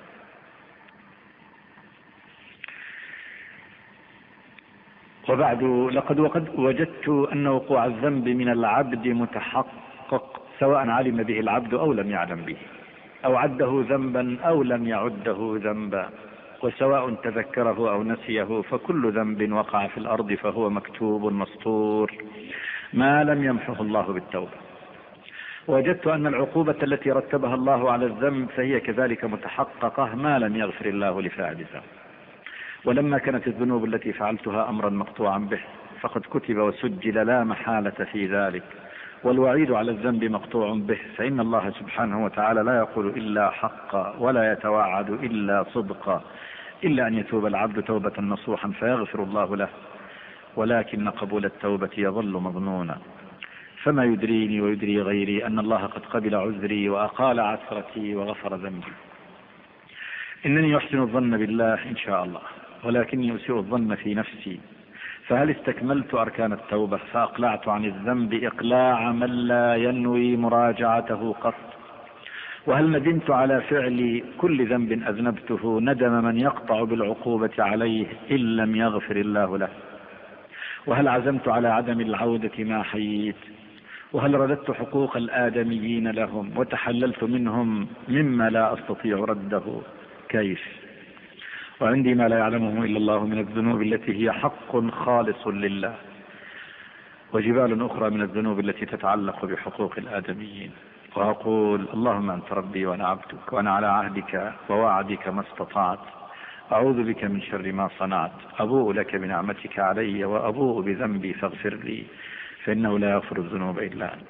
وبعد لقد وقد وجدت أن وقوع الذنب من العبد متحقق سواء علم به العبد أو لم يعلم به، أو عده ذنبا أو لم يعده ذنبا، وسواء تذكره أو نسيه، فكل ذنب وقع في الأرض فهو مكتوب مسطور ما لم يمحه الله بالتوبة. وجدت أن العقوبة التي رتبها الله على الذنب فهي كذلك متحققة ما لم يغفر الله لفاعل الذنب. ولما كانت الذنوب التي فعلتها أمرا مقطوعا به فقد كتب وسجل لا محالة في ذلك، والوعيد على الذنب مقطوع به، فإن الله سبحانه وتعالى لا يقول إلا حقا ولا يتوعد إلا صدقا، إلا أن يتوب العبد توبة نصوحا فيغفر الله له، ولكن قبول التوبة يظل مظنونا. فما يدريني ويدري غيري أن الله قد قبل عذري وأقال عثرتي وغفر ذنبي. إنني أحسن الظن بالله إن شاء الله، ولكني أسيء الظن في نفسي. فهل استكملت أركان التوبة فأقلعت عن الذنب إقلاع من لا ينوي مراجعته قط؟ وهل ندمت على فعل كل ذنب أذنبته ندم من يقطع بالعقوبة عليه إن لم يغفر الله له؟ وهل عزمت على عدم العودة ما حييت؟ وهل رددت حقوق الآدميين لهم وتحللت منهم مما لا أستطيع رده؟ كيف؟ وعندي ما لا يعلمه إلا الله من الذنوب التي هي حق خالص لله، وجبال أخرى من الذنوب التي تتعلق بحقوق الآدميين. وأقول: اللهم أنت ربي وأنا عبدك، وأنا على عهدك ووعدك ما استطعت، أعوذ بك من شر ما صنعت، أبوء لك بنعمتك علي وأبوء بذنبي فاغفر لي، فإنه لا يغفر الذنوب إلا أنت.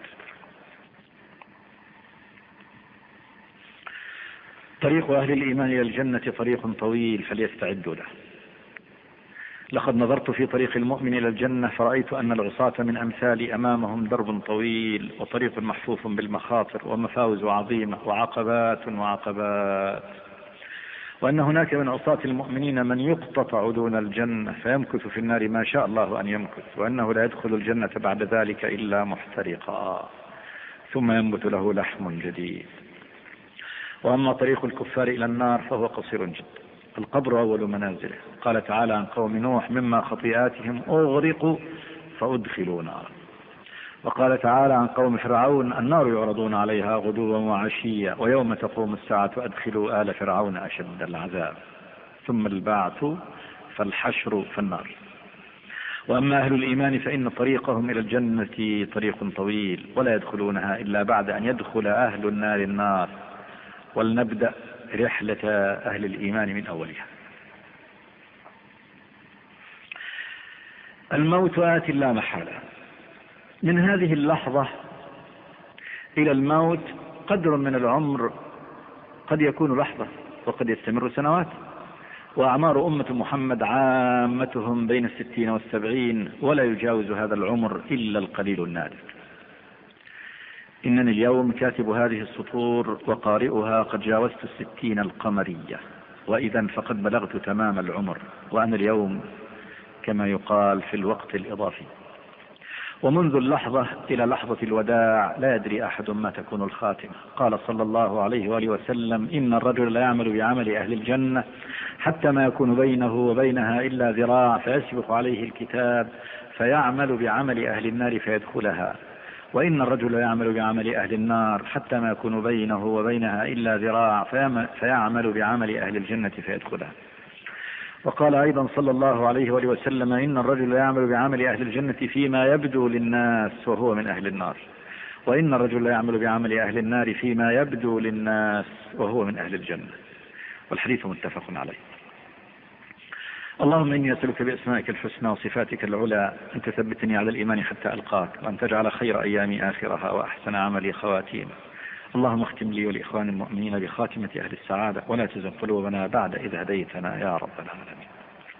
طريق أهل الإيمان إلى الجنة طريق طويل فليستعدوا له. لقد نظرت في طريق المؤمن إلى الجنة فرأيت أن العصاة من أمثال أمامهم درب طويل وطريق محفوف بالمخاطر ومفاوز عظيمة وعقبات وعقبات، وأن هناك من عصاة المؤمنين من يقتطع دون الجنة فيمكث في النار ما شاء الله أن يمكث، وأنه لا يدخل الجنة بعد ذلك إلا محترقا ثم ينبت له لحم جديد. وأما طريق الكفار إلى النار فهو قصير جدا، القبر أول منازله. قال تعالى عن قوم نوح مما خطيئاتهم أغرقوا فأدخلوا نارا. وقال تعالى عن قوم فرعون النار يعرضون عليها غدوا وعشيا ويوم تقوم الساعة أدخلوا آل فرعون أشد العذاب. ثم البعث فالحشر فالنار. وأما أهل الإيمان فإن طريقهم إلى الجنة طريق طويل ولا يدخلونها إلا بعد أن يدخل أهل النار النار. ولنبدأ رحلة أهل الإيمان من أولها. الموت آت لا محالة. من هذه اللحظة إلى الموت قدر من العمر قد يكون لحظة وقد يستمر سنوات. وأعمار أمة محمد عامتهم بين الستين والسبعين ولا يجاوز هذا العمر إلا القليل النادر. إنني اليوم كاتب هذه السطور وقارئها قد جاوزت الستين القمرية، وإذا فقد بلغت تمام العمر، وأنا اليوم كما يقال في الوقت الإضافي. ومنذ اللحظة إلى لحظة الوداع لا يدري أحد ما تكون الخاتمة. قال صلى الله عليه وآله وسلم إن الرجل لا يعمل بعمل أهل الجنة حتى ما يكون بينه وبينها إلا ذراع فيسبق عليه الكتاب فيعمل بعمل أهل النار فيدخلها، وإن الرجل لا يعمل بعمل أهل النار حتى ما يكون بينه وبينها إلا ذراع فيعمل بعمل أهل الجنة فيدخلها. وقال أيضا صلى الله عليه وآله وسلم إن الرجل لا يعمل بعمل أهل الجنة فيما يبدو للناس وهو من أهل النار، وإن الرجل لا يعمل بعمل أهل النار فيما يبدو للناس وهو من أهل الجنة. والحديث متفق عليه. اللهم إني أسألك بأسمائك الحسنى وصفاتك العلى أن تثبتني على الإيمان حتى ألقاك، وأن تجعل خير أيامي آخرها وأحسن عملي خواتيمه. اللهم اختم لي ولإخوان المؤمنين بخاتمة أهل السعادة، ولا تزغ قلوبنا بعد إذ هديتنا يا رب العالمين.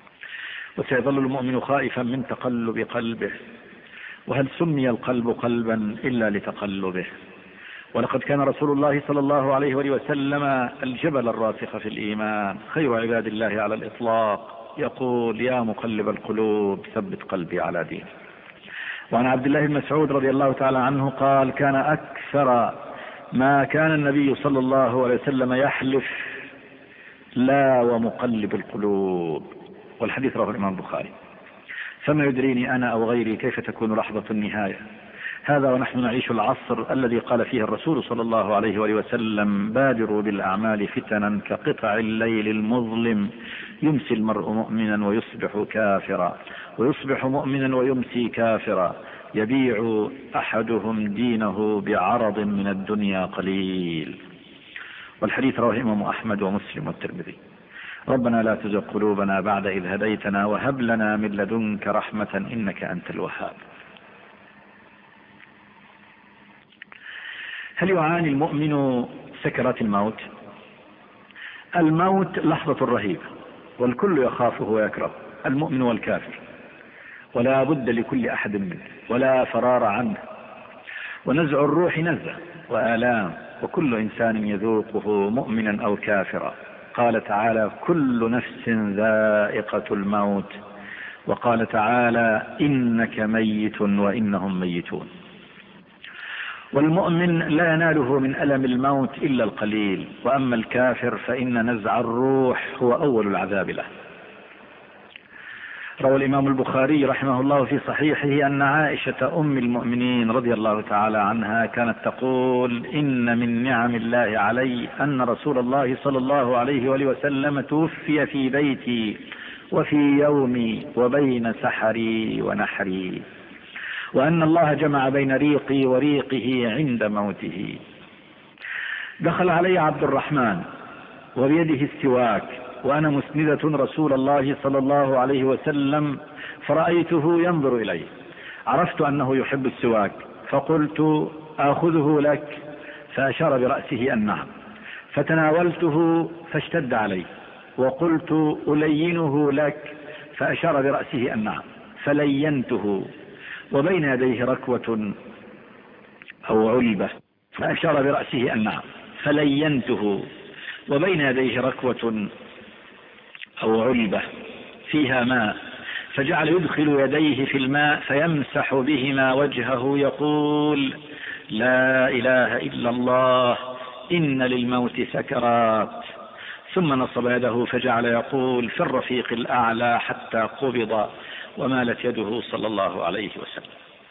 وسيظل المؤمن خائفا من تقلب قلبه، وهل سمي القلب قلبا إلا لتقلبه؟ ولقد كان رسول الله صلى الله عليه وسلم الجبل الراسخ في الإيمان، خير عباد الله على الإطلاق، يقول يا مقلب القلوب ثبت قلبي على دينك. وعن عبد الله بن مسعود رضي الله تعالى عنه قال كان أكثر ما كان النبي صلى الله عليه وسلم يحلف لا ومقلب القلوب. والحديث رواه الإمام البخاري. فما يدريني أنا أو غيري كيف تكون لحظة النهاية. هذا ونحن نعيش العصر الذي قال فيه الرسول صلى الله عليه وآله وسلم بادروا بالأعمال فتنا كقطع الليل المظلم يمسي المرء مؤمنا ويصبح كافرا ويصبح مؤمنا ويمسي كافرا يبيع أحدهم دينه بعرض من الدنيا قليل. والحديث رواه الإمام أحمد ومسلم والترمذي. ربنا لا تزغ قلوبنا بعد إذ هديتنا وهب لنا من لدنك رحمة إنك أنت الوهاب. هل يعاني المؤمن سكرات الموت؟ الموت لحظة رهيبة والكل يخافه ويكره، المؤمن والكافر، ولا بد لكل أحد منه ولا فرار عنه. ونزع الروح نزع وآلام، وكل إنسان يذوقه مؤمنا أو كافرا. قال تعالى كل نفس ذائقة الموت، وقال تعالى إنك ميت وإنهم ميتون. والمؤمن لا يناله من ألم الموت إلا القليل، وأما الكافر فإن نزع الروح هو أول العذاب له. روى الإمام البخاري رحمه الله في صحيحه أن عائشة أم المؤمنين رضي الله تعالى عنها كانت تقول إن من نعم الله علي أن رسول الله صلى الله عليه وآله وسلم توفي في بيتي وفي يومي وبين سحري ونحري، وأن الله جمع بين ريقي وريقه عند موته. دخل علي عبد الرحمن وبيده السواك وأنا مسندة رسول الله صلى الله عليه وسلم، فرأيته ينظر إلي، عرفت أنه يحب السواك فقلت آخذه لك، فأشار برأسه أن نعم، فتناولته فاشتد علي وقلت ألينه لك، فأشار برأسه أن نعم، فلينته، وبين يديه ركوة أو علبة، فأشار برأسه أن نعم، فلينته، وبين يديه ركوة أو علبة فيها ماء، فجعل يدخل يديه في الماء فيمسح بهما وجهه يقول لا إله إلا الله إن للموت سكرات، ثم نصب يده فجعل يقول في الرفيق الأعلى حتى قبض ومالت يده صلى الله عليه وسلم.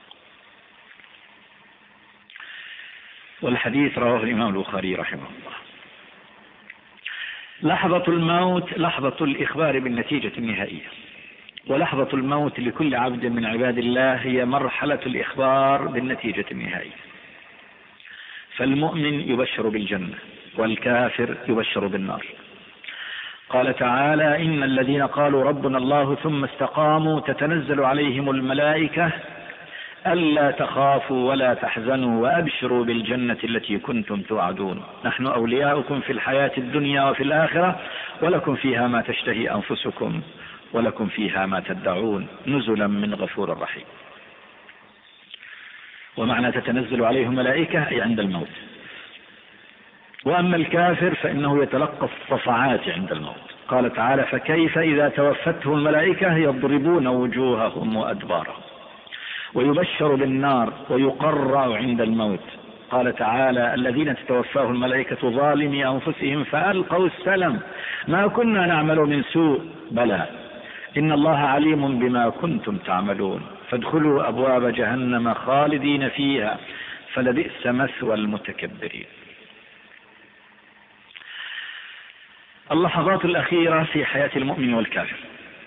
والحديث رواه الإمام البخاري رحمه الله. لحظة الموت لحظة الإخبار بالنتيجة النهائية، ولحظة الموت لكل عبد من عباد الله هي مرحلة الإخبار بالنتيجة النهائية. فالمؤمن يبشر بالجنة والكافر يبشر بالنار. قال تعالى إن الذين قالوا ربنا الله ثم استقاموا تتنزل عليهم الملائكة ألا تخافوا ولا تحزنوا وأبشروا بالجنة التي كنتم توعدون نحن أولياؤكم في الحياة الدنيا وفي الآخرة ولكم فيها ما تشتهي أنفسكم ولكم فيها ما تدعون نزلا من غفور رحيم. ومعنى تتنزل عليهم ملائكة أي عند الموت. وأما الكافر فإنه يتلقى الصفعات عند الموت. قال تعالى فكيف إذا توفته الملائكة يضربون وجوههم وأدبارهم. ويبشر بالنار ويقرع عند الموت. قال تعالى الذين تتوفاهم الملائكة ظالمي أنفسهم فألقوا السلم ما كنا نعمل من سوء بلى إن الله عليم بما كنتم تعملون فادخلوا أبواب جهنم خالدين فيها فلبئس مثوى المتكبرين. اللحظات الأخيرة في حياة المؤمن والكافر.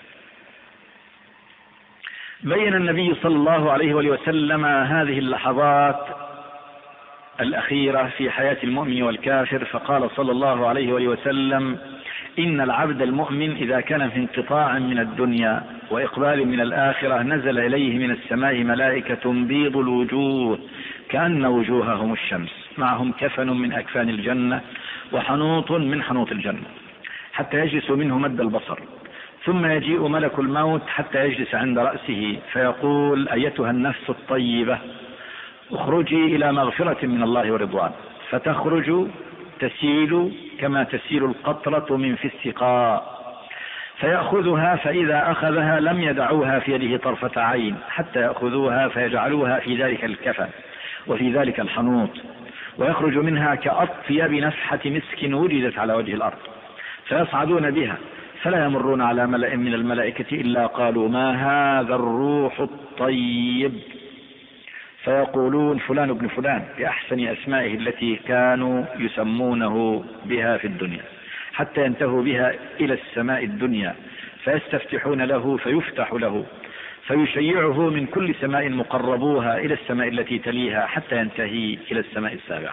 بين النبي صلى الله عليه وسلم هذه اللحظات الأخيرة في حياة المؤمن والكافر فقال صلى الله عليه وسلم إن العبد المؤمن إذا كان في انقطاع من الدنيا وإقبال من الآخرة نزل إليه من السماء ملائكة بيض الوجوه كأن وجوههم الشمس معهم كفن من أكفان الجنة وحنوط من حنوط الجنة حتى يجلس منه مد البصر ثم يجيء ملك الموت حتى يجلس عند رأسه فيقول أيتها النفس الطيبة اخرجي إلى مغفرة من الله ورضوان فتخرج تسيل كما تسيل القطرة من في السقاء فيأخذها فإذا أخذها لم يدعوها في يده طرفة عين حتى يأخذوها فيجعلوها في ذلك الكفن وفي ذلك الحنوط ويخرج منها كأطيب نفحة مسك وجدت على وجه الأرض فيصعدون بها فلا يمرون على ملأ من الملائكة إلا قالوا ما هذا الروح الطيب فيقولون فلان ابن فلان بأحسن أسمائه التي كانوا يسمونه بها في الدنيا حتى ينتهوا بها إلى السماء الدنيا فيستفتحون له فيفتح له فيشيعه من كل سماء مقربوها إلى السماء التي تليها حتى ينتهي إلى السماء السابعة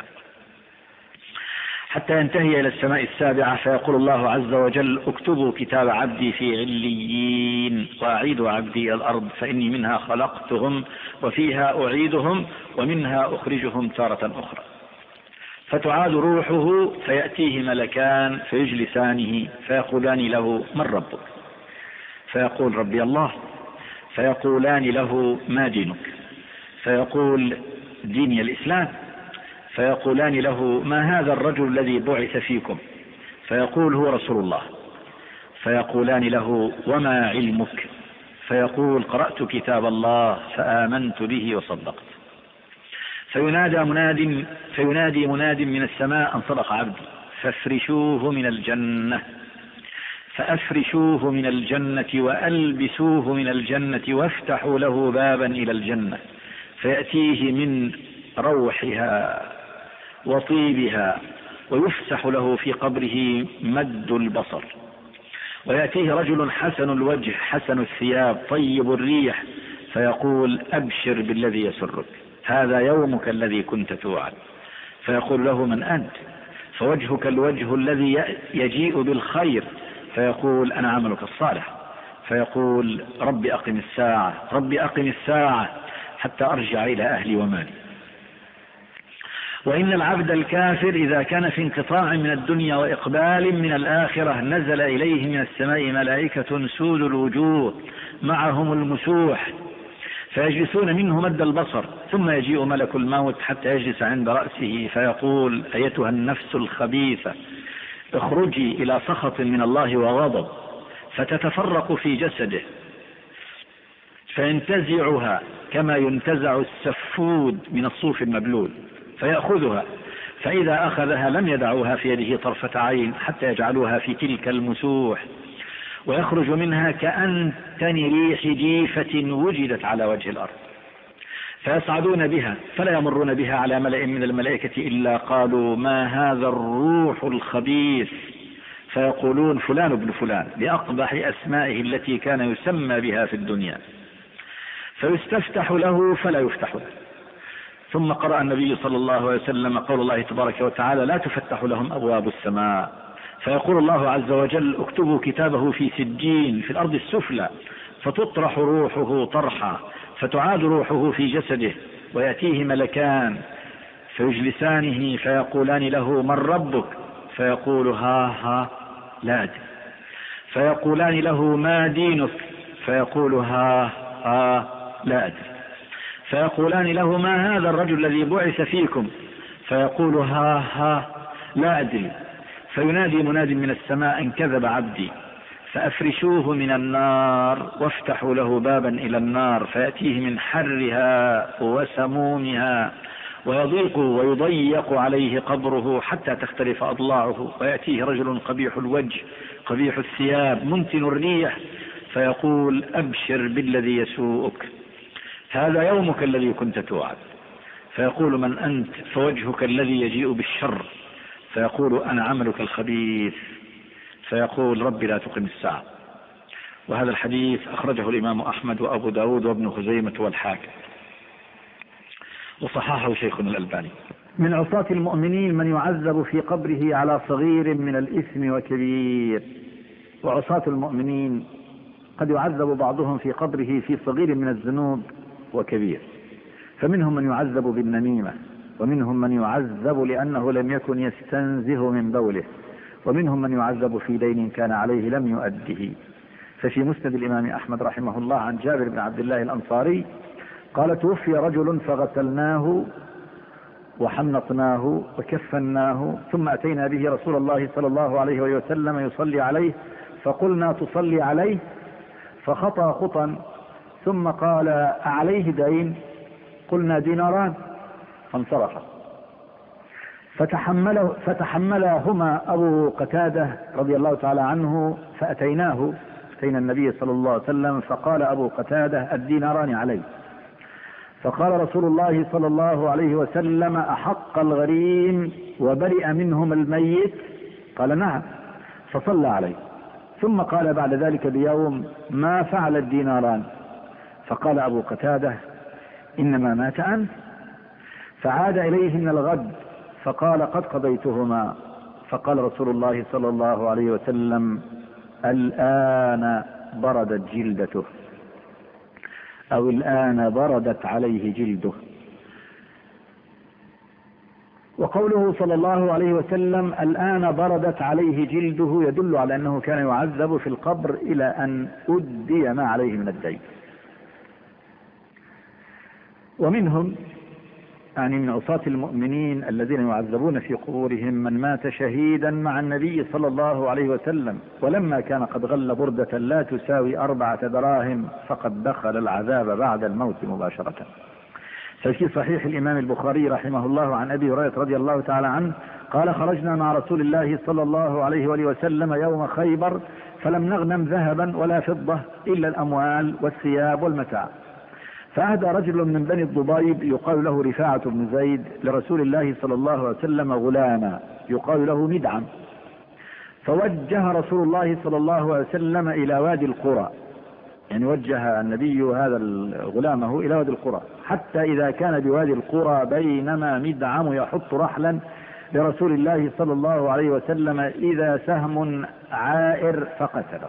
حتى ينتهي إلى السماء السابعة فيقول الله عز وجل اكتبوا كتاب عبدي في عليين وأعيدوا عبدي إلى الأرض فإني منها خلقتهم وفيها أعيدهم ومنها أخرجهم تارة أخرى فتعاد روحه فيأتيه ملكان فيجلسانه فيقولان له من ربك فيقول ربي الله فيقولان له ما دينك فيقول ديني الإسلام فيقولان له ما هذا الرجل الذي بعث فيكم فيقول هو رسول الله فيقولان له وما علمك فيقول قرأت كتاب الله فآمنت به وصدقت فينادى مناد فينادي مناد من السماء أن صدق عبدي فافرشوه من الجنة فأفرشوه من الجنة وألبسوه من الجنة وافتحوا له بابا إلى الجنة فيأتيه من روحها وطيبها ويفسح له في قبره مد البصر ويأتيه رجل حسن الوجه حسن الثياب طيب الريح فيقول أبشر بالذي يسرك هذا يومك الذي كنت توعد فيقول له من أنت فوجهك الوجه الذي يجيء بالخير فيقول أنا عملك الصالح فيقول رب أقم الساعة رب أقم الساعة حتى أرجع إلى أهلي ومالي. وإن العبد الكافر إذا كان في انقطاع من الدنيا وإقبال من الآخرة نزل إليه من السماء ملائكة سود الوجوه معهم المسوح فيجلسون منه مد البصر ثم يجيء ملك الموت حتى يجلس عند رأسه فيقول أيتها النفس الخبيثة اخرجي إلى سخط من الله وغضب فتتفرق في جسده فينتزعها كما ينتزع السفود من الصوف المبلول فيأخذها فإذا أخذها لم يدعوها في يده طرفة عين حتى يجعلوها في تلك المسوح، ويخرج منها كأنتن ريح جيفة وجدت على وجه الأرض، فيصعدون بها فلا يمرون بها على ملأ من الملائكة إلا قالوا ما هذا الروح الخبيث، فيقولون فلان ابن فلان بأقبح أسمائه التي كان يسمى بها في الدنيا، فيستفتح له فلا يفتح له. ثم قرأ النبي صلى الله عليه وسلم قول الله تبارك وتعالى لا تفتح لهم أبواب السماء، فيقول الله عز وجل اكتبوا كتابه في سجين في الأرض السفلى، فتطرح روحه طرحا، فتعاد روحه في جسده، ويأتيه ملكان فيجلسانه فيقولان له من ربك، فيقول ها ها لا أدري، فيقولان له ما دينك، فيقول ها ها لا أدري، فيقولان له ما هذا الرجل الذي بعث فيكم، فيقول ها ها لا أدري، فينادي مناد من السماء ان كذب عبدي فأفرشوه من النار وافتحوا له بابا إلى النار، فيأتيه من حرها وسمومها، ويضيق ويضيق عليه قبره حتى تختلف أضلاعه، ويأتيه رجل قبيح الوجه قبيح الثياب منتن الريح، فيقول أبشر بالذي يسوءك، هذا يومك الذي كنت توعد، فيقول من أنت، فوجهك الذي يجيء بالشر، فيقول أنا عملك الخبيث، فيقول ربي لا تقم الساعة. وهذا الحديث أخرجه الإمام أحمد وأبو داود وابن خزيمة والحاكم، وصححه شيخنا الألباني. من عصاة المؤمنين من يعذب في قبره على صغير من الإثم وكبير. وعصاة المؤمنين قد يعذب بعضهم في قبره في صغير من الذنوب وكبير، فمنهم من يعذب بالنميمة، ومنهم من يعذب لأنه لم يكن يستنزه من بوله، ومنهم من يعذب في دين كان عليه لم يؤده. ففي مسند الإمام أحمد رحمه الله عن جابر بن عبد الله الأنصاري قال توفي رجل فغسلناه وحنطناه وكفناه، ثم أتينا به رسول الله صلى الله عليه وسلم يصلي عليه، فقلنا تصلي عليه، فخطى خطا ثم قال أعليه دين؟ قلنا ديناران، فانصرف. فتحمله فتحملهما أبو قتادة رضي الله تعالى عنه، فأتيناه أتينا النبي صلى الله عليه وسلم، فقال أبو قتادة الديناران عليه، فقال رسول الله صلى الله عليه وسلم أحق الغريم وبرئ منهم الميت؟ قال نعم، فصلى عليه. ثم قال بعد ذلك بيوم ما فعل الديناران؟ فقال أبو قتادة إنما مات أنت. فعاد إليه من الغد فقال قد قضيتهما. فقال رسول الله صلى الله عليه وسلم الآن بردت جلدته، أو الآن بردت عليه جلده. وقوله صلى الله عليه وسلم الآن بردت عليه جلده يدل على أنه كان يعذب في القبر إلى أن أدي ما عليه من الدين. ومنهم يعني من عصاة المؤمنين الذين يعذبون في قبورهم من مات شهيدا مع النبي صلى الله عليه وسلم، ولما كان قد غل بردة لا تساوي أربعة دراهم فقد دخل العذاب بعد الموت مباشرة. ففي صحيح الإمام البخاري رحمه الله عن أبي هريرة رضي الله تعالى عنه قال خرجنا مع رسول الله صلى الله عليه وآله وسلم يوم خيبر فلم نغنم ذهبا ولا فضة إلا الأموال والثياب والمتاع، فأهدى رجل من بني الضبيب يقال له رفاعة بن زيد لرسول الله صلى الله عليه وسلم غلاما يقال له مدعم، فوجه رسول الله صلى الله عليه وسلم إلى وادي القرى، يعني وجه النبي هذا غلامه إلى وادي القرى، حتى إذا كان بوادي القرى بينما مدعم يحط رحلا لرسول الله صلى الله عليه وسلم إذا سهم عائر فقتله،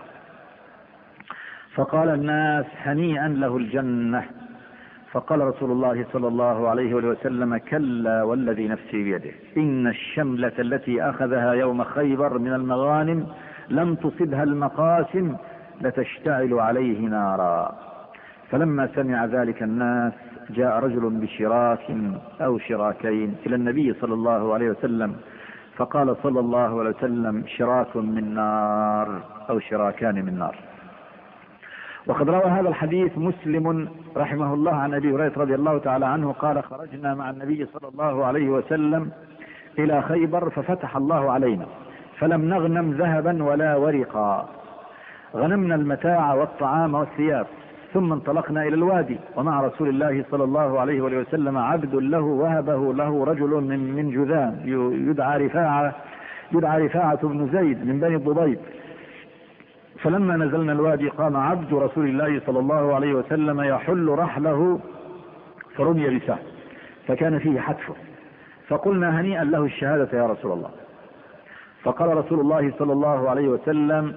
فقال الناس هنيئا له الجنة. فقال رسول الله صلى الله عليه وسلم كلا والذي نفسي بيده إن الشملة التي أخذها يوم خيبر من المغانم لم تصبها المقاسم لتشتعل عليه نارا. فلما سمع ذلك الناس جاء رجل بشراك أو شراكين إلى النبي صلى الله عليه وسلم فقال صلى الله عليه وسلم شراك من نار أو شراكان من نار. وقد روى هذا الحديث مسلم رحمه الله عن أبي هريرة رضي الله تعالى عنه قال خرجنا مع النبي صلى الله عليه وسلم إلى خيبر ففتح الله علينا فلم نغنم ذهبا ولا ورقا، غنمنا المتاع والطعام والثياب، ثم انطلقنا إلى الوادي ومع رسول الله صلى الله عليه وسلم عبد له وهبه له رجل من من جذام يدعى رفاعة يدعى رفاعة بن زيد من بني الضبيب. فلما نزلنا الوادي قام عبد رسول الله صلى الله عليه وسلم يحل رحله فرمي بسهم فكان فيه حتفه، فقلنا هنيئا له الشهادة يا رسول الله. فقال رسول الله صلى الله عليه وسلم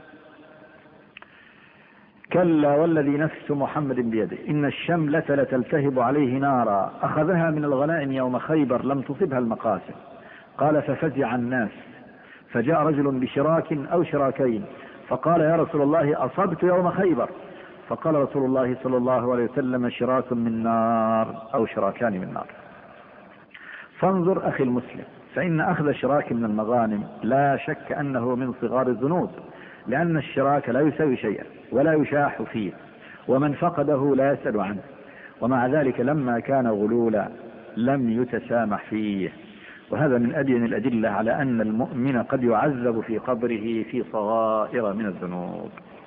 كلا والذي نفس محمد بيده إن الشملة لتلتهب عليه نارا أخذها من الغنائم يوم خيبر لم تصبها المقاسم. قال ففزع الناس فجاء رجل بشراك أو شراكين فقال يا رسول الله أصبت يوم خيبر، فقال رسول الله صلى الله عليه وسلم شراك من نار أو شراكان من نار. فانظر أخي المسلم، فإن أخذ شراك من المغانم لا شك أنه من صغار الذنوب، لأن الشراك لا يساوي شيئا ولا يشاح فيه، ومن فقده لا يسأل عنه، ومع ذلك لما كان غلولا لم يتسامح فيه. وهذا من أبين الأدلة على أن المؤمن قد يعذب في قبره في صغائر من الذنوب.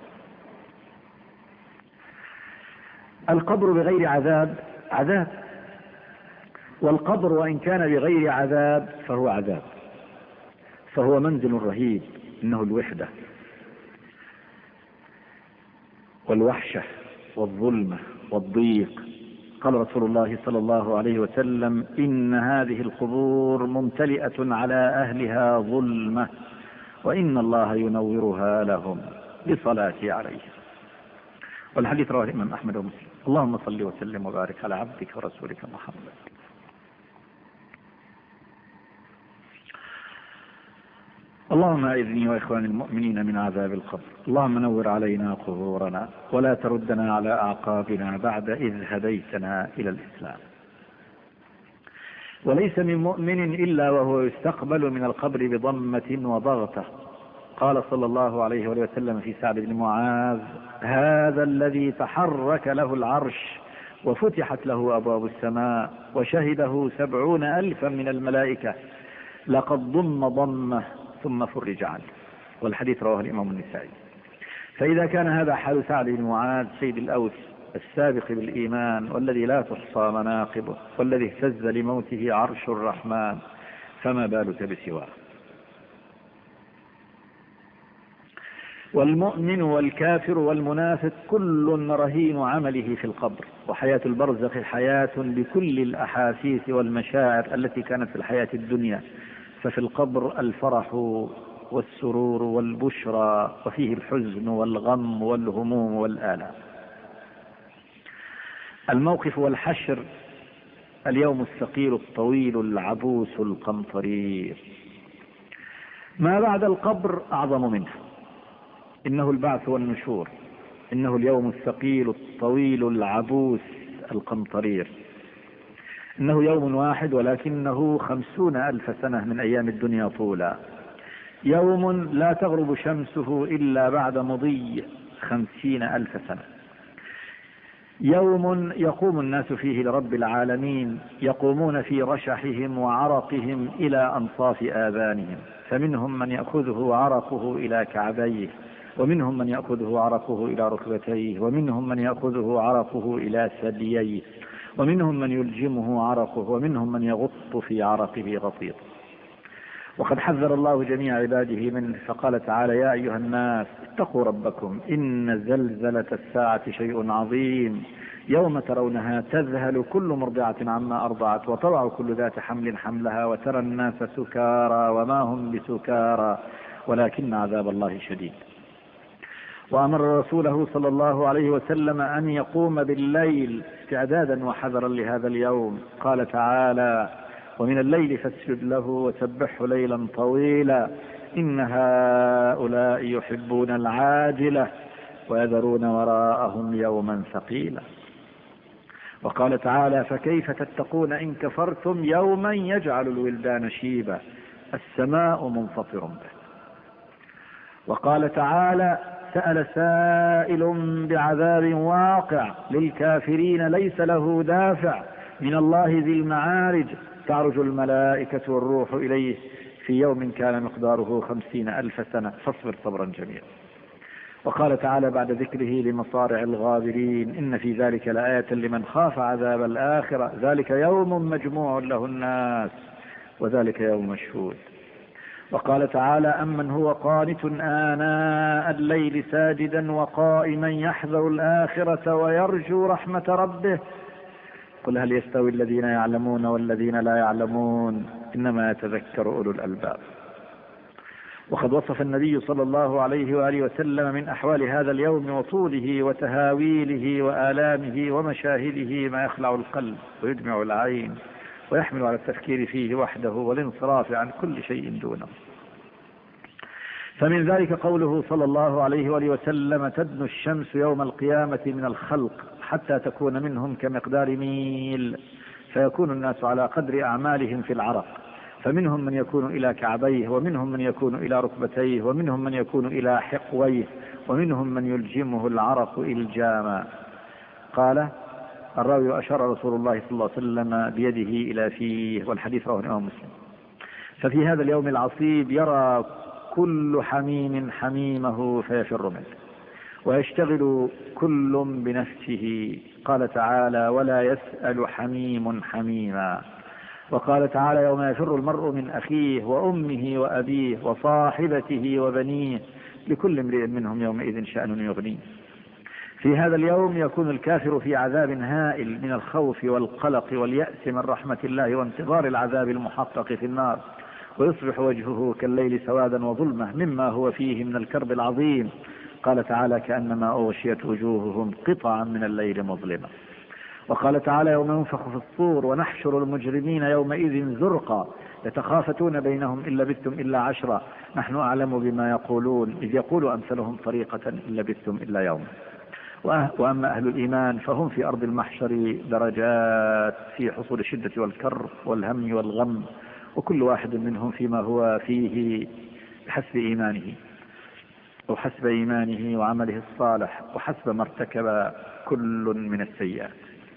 القبر بغير عذاب عذاب، والقبر وإن كان بغير عذاب فهو عذاب، فهو منزل رهيب، إنه الوحدة والوحشة والظلمة والضيق. قال رسول الله صلى الله عليه وسلم إن هذه القبور ممتلئة على أهلها ظلمة وإن الله ينورها لهم بصلاته عليه. والحديث رواه الإمام أحمد ومسلم. اللهم صل وسلم وبارك على عبدك ورسولك محمد. اللهم أعذني وإخواني المؤمنين من عذاب القبر. اللهم نور علينا قبورنا ولا تردنا على أعقابنا بعد إذ هديتنا إلى الإسلام. وليس من مؤمن إلا وهو يستقبل من القبر بضمة وضغطة. قال صلى الله عليه وسلم في سعد بن معاذ هذا الذي تحرك له العرش وفتحت له أبواب السماء وشهده سبعون ألفا من الملائكة لقد ضم ضمه ثم فرج عنه. والحديث رواه الإمام النسائي. فإذا كان هذا حال سعد بن معاذ سيد الأوس السابق بالإيمان والذي لا تحصى مناقبه والذي اهتز لموته عرش الرحمن، فما بالك بسواه. والمؤمن والكافر والمنافق كل رهين عمله في القبر. وحياة البرزخ حياة بكل الأحاسيس والمشاعر التي كانت في الحياة الدنيا، ففي القبر الفرح والسرور والبشرى، وفيه الحزن والغم والهموم والآلام. الموقف والحشر اليوم الثقيل الطويل العبوس القمطرير. ما بعد القبر أعظم منه، إنه البعث والنشور، إنه اليوم الثقيل الطويل العبوس القمطرير. إنه يوم واحد ولكنه خمسون ألف سنة من أيام الدنيا طولا. يوم لا تغرب شمسه إلا بعد مضي خمسين ألف سنة. يوم يقوم الناس فيه لرب العالمين، يقومون في رشحهم وعرقهم إلى أنصاف آذانهم، فمنهم من يأخذه عرقه إلى كعبيه، ومنهم من يأخذه عرقه إلى ركبتيه، ومنهم من يأخذه عرقه إلى ثدييه، ومنهم من يلجمه عرقه، ومنهم من يغط في عرقه غطيط. وقد حذر الله جميع عباده منه، فقال تعالى يا أيها الناس اتقوا ربكم إن زلزلة الساعة شيء عظيم يوم ترونها تذهل كل مرضعة عما أرضعت وتضع كل ذات حمل حملها وترى الناس سكارى وما هم بسكارى ولكن عذاب الله شديد. وأمر رسوله صلى الله عليه وسلم أن يقوم بالليل استعدادا وحذرا لهذا اليوم. قال تعالى ومن الليل فاسجد له وسبحه ليلا طويلا إن هؤلاء يحبون العاجلة ويذرون وراءهم يوما ثقيلا. وقال تعالى فكيف تتقون إن كفرتم يوما يجعل الولدان شيبا السماء منفطر به. وقال تعالى سأل سائل بعذاب واقع للكافرين ليس له دافع من الله ذي المعارج تعرج الملائكة والروح إليه في يوم كان مقداره خمسين ألف سنة فاصبر صبرا جميلا. وقال تعالى بعد ذكره لمصارع الغابرين إن في ذلك لآية لمن خاف عذاب الآخرة ذلك يوم مجموع له الناس وذلك يوم مشهود. وقال تعالى أمن هو قانت آناء الليل ساجدا وقائما يحذر الآخرة ويرجو رحمة ربه قل هل يستوي الذين يعلمون والذين لا يعلمون إنما يتذكر أولو الألباب. وقد وصف النبي صلى الله عليه وآله وسلم من أحوال هذا اليوم وطوله وتهاويله وآلامه ومشاهده ما يخلع القلب ويدمع العين ويحمل على التفكير فيه وحده والانصراف عن كل شيء دونه. فمن ذلك قوله صلى الله عليه وآله وسلم تدنو الشمس يوم القيامة من الخلق حتى تكون منهم كمقدار ميل فيكون الناس على قدر أعمالهم في العرق فمنهم من يكون إلى كعبيه ومنهم من يكون إلى ركبتيه ومنهم من يكون إلى حقويه ومنهم من يلجمه العرق إلجاما. قال الراوي أشار رسول الله صلى الله عليه وسلم بيده إلى فيه والحديث رواه الإمام مسلم. ففي هذا اليوم العصيب يرى كل حميم حميمه فيفر منه ويشتغل كل بنفسه. قال تعالى ولا يسأل حميم حميما. وقال تعالى يوم يفر المرء من أخيه وأمه وأبيه وصاحبته وبنيه لكل امرئ منهم يومئذ شأن يغنيه. في هذا اليوم يكون الكافر في عذاب هائل من الخوف والقلق واليأس من رحمة الله وانتظار العذاب المحقق في النار ويصبح وجهه كالليل سوادا وظلمة مما هو فيه من الكرب العظيم. قال تعالى كأنما أغشيت وجوههم قطعا من الليل مظلمة. وقال تعالى يوم ينفخ في الصور ونحشر المجرمين يومئذ زرقا يتخافتون بينهم إن لبثتم إلا عشرا نحن أعلم بما يقولون إذ يقول أمثلهم طريقة إن لبثتم إلا يوم. وأما أهل الإيمان فهم في أرض المحشر درجات في حصول الشدة والكر والهم والغم وكل واحد منهم فيما هو فيه بحسب إيمانه وحسب إيمانه وعمله الصالح وحسب ما ارتكب كل من السيئات.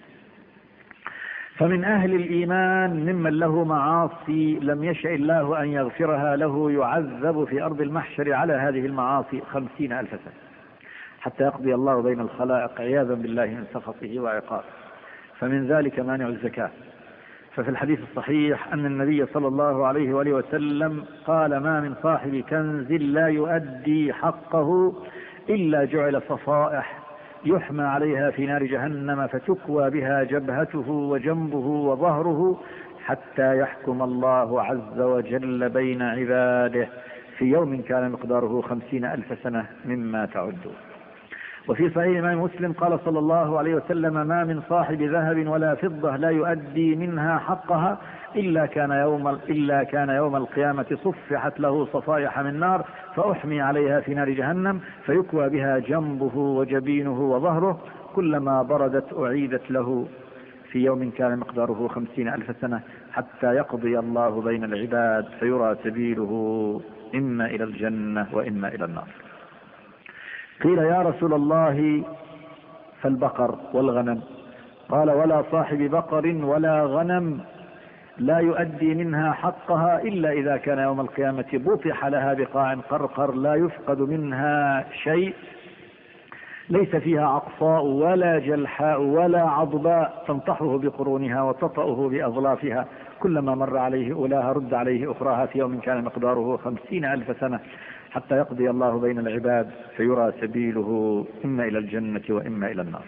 فمن أهل الإيمان ممن له معاصي لم يشأ الله أن يغفرها له يعذب في أرض المحشر على هذه المعاصي خمسين ألف سنة حتى يقضي الله بين الخلائق عياذا بالله من سخطه وعقابه. فمن ذلك مانع الزكاة. ففي الحديث الصحيح أن النبي صلى الله عليه وآله وسلم قال ما من صاحب كنز لا يؤدي حقه إلا جعل صفائح يحمى عليها في نار جهنم فتكوى بها جبهته وجنبه وظهره حتى يحكم الله عز وجل بين عباده في يوم كان مقداره خمسين ألف سنة مما تعدون. وفي صحيح الإمام مسلم قال صلى الله عليه وسلم ما من صاحب ذهب ولا فضة لا يؤدي منها حقها إلا كان يوم, إلا كان يوم القيامة صفحت له صفائح من نار فأحمي عليها في نار جهنم فيكوى بها جنبه وجبينه وظهره كلما بردت أعيدت له في يوم كان مقداره خمسين ألف سنة حتى يقضي الله بين العباد فيرى سبيله إما إلى الجنة وإما إلى النار. قيل يا رسول الله فالبقر والغنم؟ قال ولا صاحب بقر ولا غنم لا يؤدي منها حقها إلا إذا كان يوم القيامة بطح لها بقاع قرقر لا يفقد منها شيء ليس فيها عقصاء ولا جلحاء ولا عضباء تنطحه بقرونها وتطأه بأظلافها كلما مر عليه أولاها رد عليه أخراها في يوم كان مقداره خمسين ألف سنة حتى يقضي الله بين العباد فيرى سبيله إما إلى الجنة وإما إلى النار.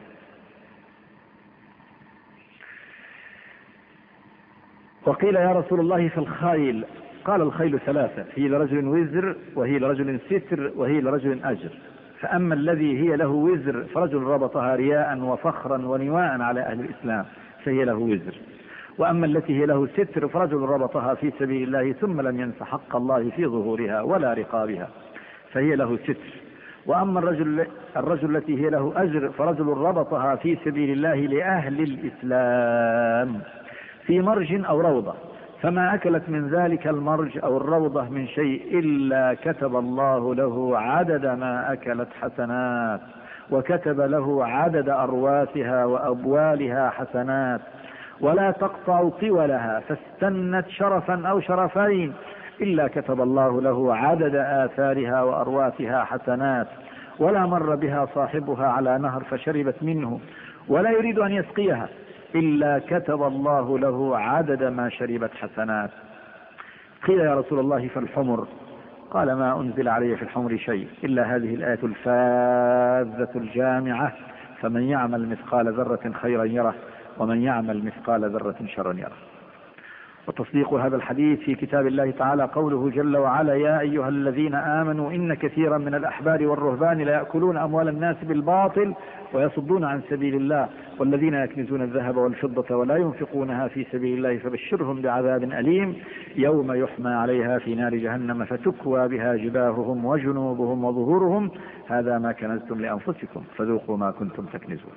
وقيل يا رسول الله في الخيل؟ قال الخيل ثلاثة هي لرجل وزر وهي لرجل ستر وهي لرجل أجر. فأما الذي هي له وزر فرجل ربطها رياء وفخرا ونواء على أهل الإسلام فهي له وزر. وأما التي هي له ستر فرجل ربطها في سبيل الله ثم لم ينس حق الله في ظهورها ولا رقابها فهي له ستر. وأما الرجل, الرجل التي هي له أجر فرجل ربطها في سبيل الله لأهل الإسلام في مرج أو روضة فما أكلت من ذلك المرج أو الروضة من شيء إلا كتب الله له عدد ما أكلت حسنات وكتب له عدد أرواثها وأبوالها حسنات ولا تقطع طولها فاستنت شرفا أو شرفين إلا كتب الله له عدد آثارها وأرواتها حسنات، ولا مر بها صاحبها على نهر فشربت منه ولا يريد أن يسقيها إلا كتب الله له عدد ما شربت حسنات. قيل يا رسول الله فالحمر؟ قال ما أنزل علي في الحمر شيء إلا هذه الآية الفاذة الجامعة: فمن يعمل مثقال ذرة خيرا يره ومن يعمل مثقال ذرة شرا يره. وتصديق هذا الحديث في كتاب الله تعالى قوله جل وعلا: يا أيها الذين آمنوا إن كثيرا من الأحبار والرهبان لا يأكلون أموال الناس بالباطل ويصدون عن سبيل الله والذين يكنزون الذهب والفضة ولا ينفقونها في سبيل الله فبشرهم بعذاب أليم يوم يحمى عليها في نار جهنم فتكوى بها جباههم وجنوبهم وظهورهم هذا ما كنزتم لأنفسكم فذوقوا ما كنتم تكنزون.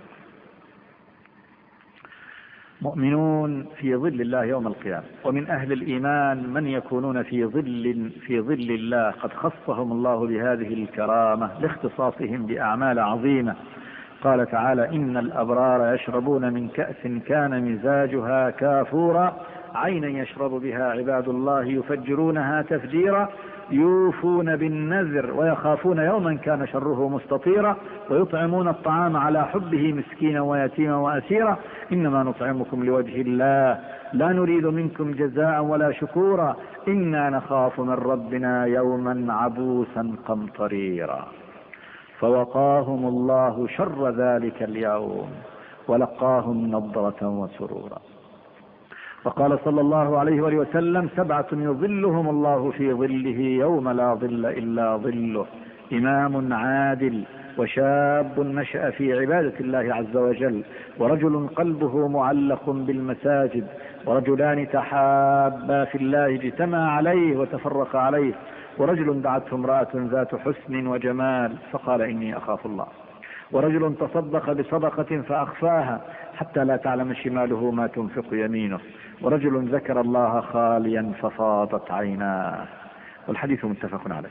مؤمنون في ظل الله يوم القيامة، ومن أهل الإيمان من يكونون في ظل في ظل الله قد خصهم الله بهذه الكرامة لاختصاصهم بأعمال عظيمة. قال تعالى: إن الأبرار يشربون من كأس كان مزاجها كافورا عينا يشرب بها عباد الله يفجرونها تفجيرا يوفون بالنذر ويخافون يوما كان شره مستطيرا ويطعمون الطعام على حبه مسكينا ويتيما وأسيرا إنما نطعمكم لوجه الله لا نريد منكم جزاء ولا شكورا إنا نخاف من ربنا يوما عبوسا قمطريرا. فوقاهم الله شر ذلك اليوم ولقاهم نضرة وسرورا. وقال صلى الله عليه وآله وسلم: سبعة يظلهم الله في ظله يوم لا ظل إلا ظله: إمام عادل وشاب نشأ في عبادة الله عز وجل ورجل قلبه معلق بالمساجد ورجلان تحابا في الله اجتمعا عليه وتفرقا عليه ورجل دعته امرأة ذات حسن وجمال فقال إني أخاف الله ورجل تصدق بصدقة فأخفاها حتى لا تعلم شماله ما تنفق يمينه ورجل ذكر الله خاليا ففاضت عيناه. والحديث متفق عليه.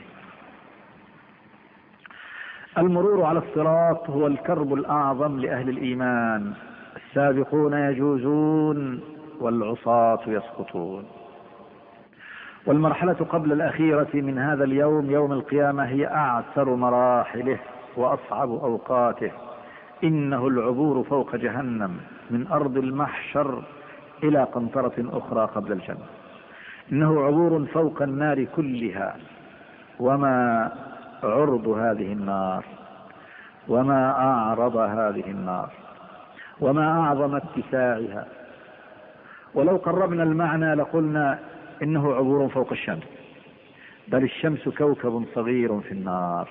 المرور على الصراط هو الكرب الأعظم لأهل الإيمان. السابقون يجوزون والعصاة يسقطون. والمرحلة قبل الأخيرة من هذا اليوم يوم القيامة هي أعسر مراحله وأصعب أوقاته. إنه العبور فوق جهنم من أرض المحشر إلى قنطرة أخرى قبل الجنة. إنه عبور فوق النار كلها، وما عرض هذه النار وما أعرض هذه النار وما أعظم اتساعها. ولو قربنا المعنى لقلنا إنه عبور فوق الشمس، بل الشمس كوكب صغير في النار.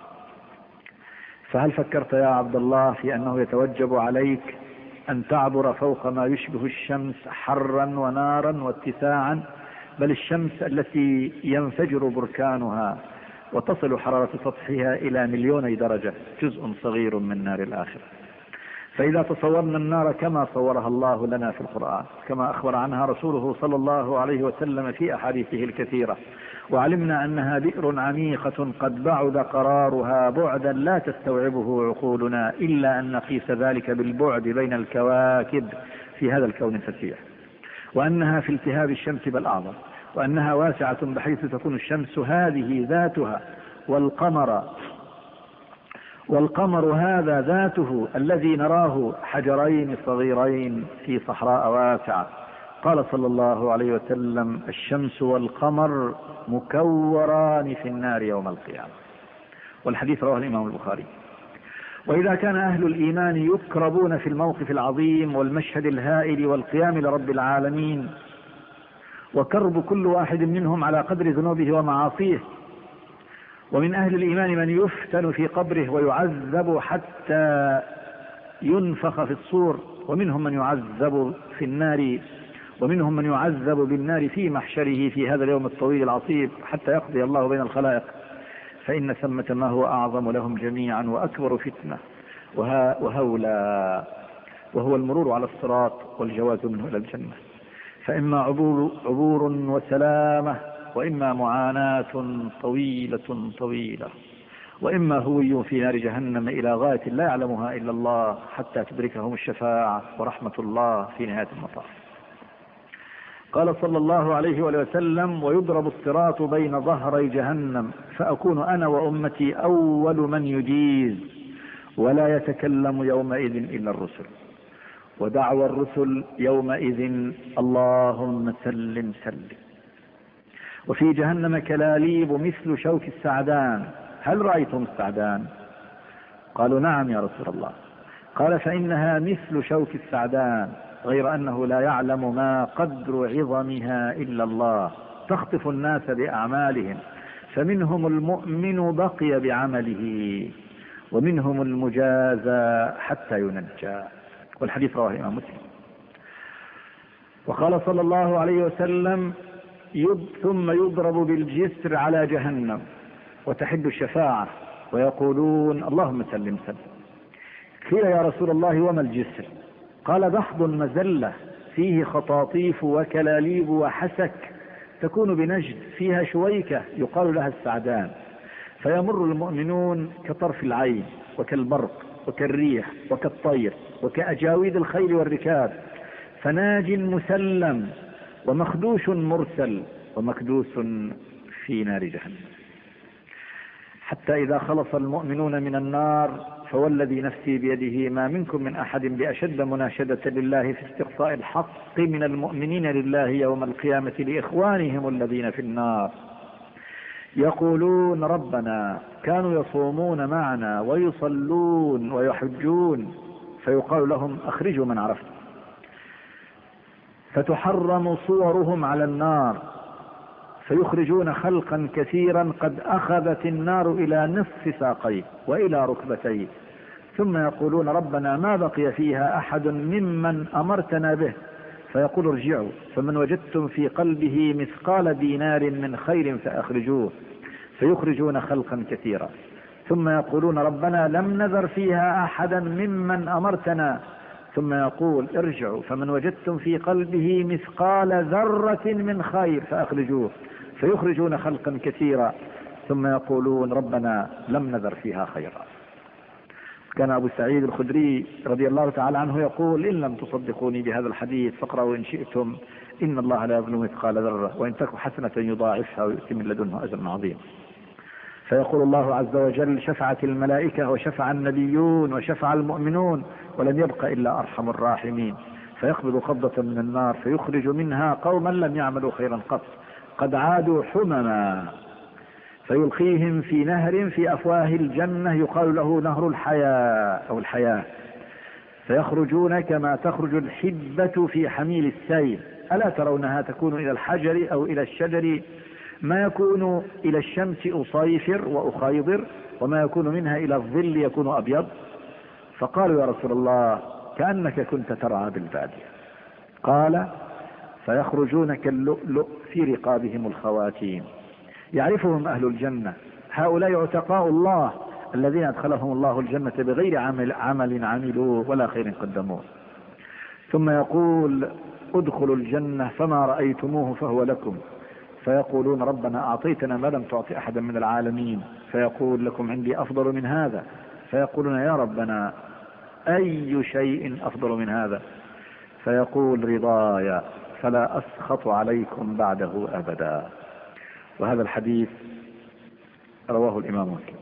فهل فكرت يا عبد الله في أنه يتوجب عليك أن تعبر فوق ما يشبه الشمس حرا ونارا واتساعا؟ بل الشمس التي ينفجر بركانها وتصل حرارة سطحها إلى مليوني درجة جزء صغير من نار الآخرة. فإذا تصورنا النار كما صورها الله لنا في القرآن كما أخبر عنها رسوله صلى الله عليه وسلم في أحاديثه الكثيرة، وعلمنا أنها بئر عميقة قد بعد قرارها بعدا لا تستوعبه عقولنا إلا أن نقيس ذلك بالبعد بين الكواكب في هذا الكون الفسيح، وأنها في التهاب الشمس بل أعظم، وأنها واسعة بحيث تكون الشمس هذه ذاتها والقمر والقمر هذا ذاته الذي نراه حجرين صغيرين في صحراء واسعة. قال صلى الله عليه وسلم: الشمس والقمر مكوران في النار يوم القيامة. والحديث رواه الإمام البخاري. وإذا كان أهل الإيمان يكربون في الموقف العظيم والمشهد الهائل والقيام لرب العالمين، وكرب كل واحد منهم على قدر ذنوبه ومعاصيه، ومن أهل الإيمان من يفتن في قبره ويعذب حتى ينفخ في الصور، ومنهم من يعذب في النار ومنهم من يعذب بالنار في محشره في هذا اليوم الطويل العصيب حتى يقضي الله بين الخلائق، فإن ثمة ما هو أعظم لهم جميعا وأكبر فتنة وهولا، وهو المرور على الصراط والجواز منه إلى الجنة. فإما عبور, عبور وسلامة، وإما معاناة طويلة طويلة. وإما هوي في نار جهنم إلى غاية لا يعلمها إلا الله حتى تدركهم الشفاعة ورحمة الله في نهاية المطاف. قال صلى الله عليه وسلم: ويضرب الصراط بين ظهري جهنم فأكون أنا وأمتي أول من يجيز ولا يتكلم يومئذ إلا الرسل، ودعوى الرسل يومئذ اللهم سلم سلم. وفي جهنم كلاليب مثل شوك السعدان. هل رأيتم السعدان؟ قالوا: نعم يا رسول الله. قال: فإنها مثل شوك السعدان غير أنه لا يعلم ما قدر عظمها إلا الله، تخطف الناس بأعمالهم، فمنهم المؤمن بقي بعمله ومنهم المجازى حتى ينجى. والحديث رواه الإمام مسلم. وقال صلى الله عليه وسلم: ثم يضرب بالجسر على جهنم وتحد الشفاعة ويقولون اللهم سلم سلم. قيل: يا رسول الله وما الجسر؟ قال: بحض مزلة فيه خطاطيف وكلاليب وحسك تكون بنجد فيها شويكة يقال لها السعدان، فيمر المؤمنون كطرف العين وكالبرق وكالريح وكالطير وكأجاويد الخيل والركاب، فناج مسلم ومخدوش مرسل ومكدوس في نار جهنم، حتى إذا خلص المؤمنون من النار فوالذي نفسي بيده ما منكم من أحد بأشد مناشدة لله في استقصاء الحق من المؤمنين لله يوم القيامة لإخوانهم الذين في النار، يقولون ربنا كانوا يصومون معنا ويصلون ويحجون، فيقال لهم أخرجوا من عرفتم، فتحرم صورهم على النار، فيخرجون خلقا كثيرا قد أخذت النار إلى نصف ساقيه وإلى ركبتيه، ثم يقولون ربنا ما بقي فيها أحد ممن أمرتنا به، فيقول ارجعوا فمن وجدتم في قلبه مثقال دينار من خير فأخرجوه، فيخرجون خلقا كثيرا، ثم يقولون ربنا لم نذر فيها أحدا ممن أمرتنا، ثم يقول ارجعوا فمن وجدتم في قلبه مثقال ذرة من خير فأخرجوه، فيخرجون خلقا كثيرا، ثم يقولون ربنا لم نذر فيها خيرا. كان أبو سعيد الخدري رضي الله تعالى عنه يقول: إن لم تصدقوني بهذا الحديث فاقرأوا إن شئتم إن الله لا يظلم مثقال ذرة وإن تك حسنة يضاعفها ويؤتي من لدنه أجرا عظيما. فيقول الله عز وجل: شفعت الملائكة وشفع النبيون وشفع المؤمنون ولم يبق إلا أرحم الراحمين، فيقبض قبضة من النار فيخرج منها قوما لم يعملوا خيرا قط قد عادوا حمما، فيلقيهم في نهر في أفواه الجنة يقال له نهر الحياة أو الحياة، فيخرجون كما تخرج الحبة في حميل السيل، ألا ترونها تكون إلى الحجر أو إلى الشجر ما يكون إلى الشمس أصيفر وأخيضر، وما يكون منها إلى الظل يكون أبيض. فقالوا يا رسول الله كأنك كنت ترعى بالبادية. قال: فيخرجون كاللؤلؤ في رقابهم الخواتيم، يعرفهم أهل الجنة، هؤلاء عتقاء الله الذين أدخلهم الله الجنة بغير عمل, عمل عملوه ولا خير قدموه. ثم يقول: ادخلوا الجنة فما رأيتموه فهو لكم، فيقولون ربنا أعطيتنا ما لم تعطي أحدا من العالمين، فيقول لكم عندي أفضل من هذا، فيقولون يا ربنا أي شيء أفضل من هذا، فيقول رضايا فلا أسخط عليكم بعده أبدا. وهذا الحديث رواه الإمام مسلم.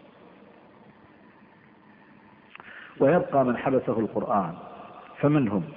ويبقى من حبسه القرآن، فمن هم؟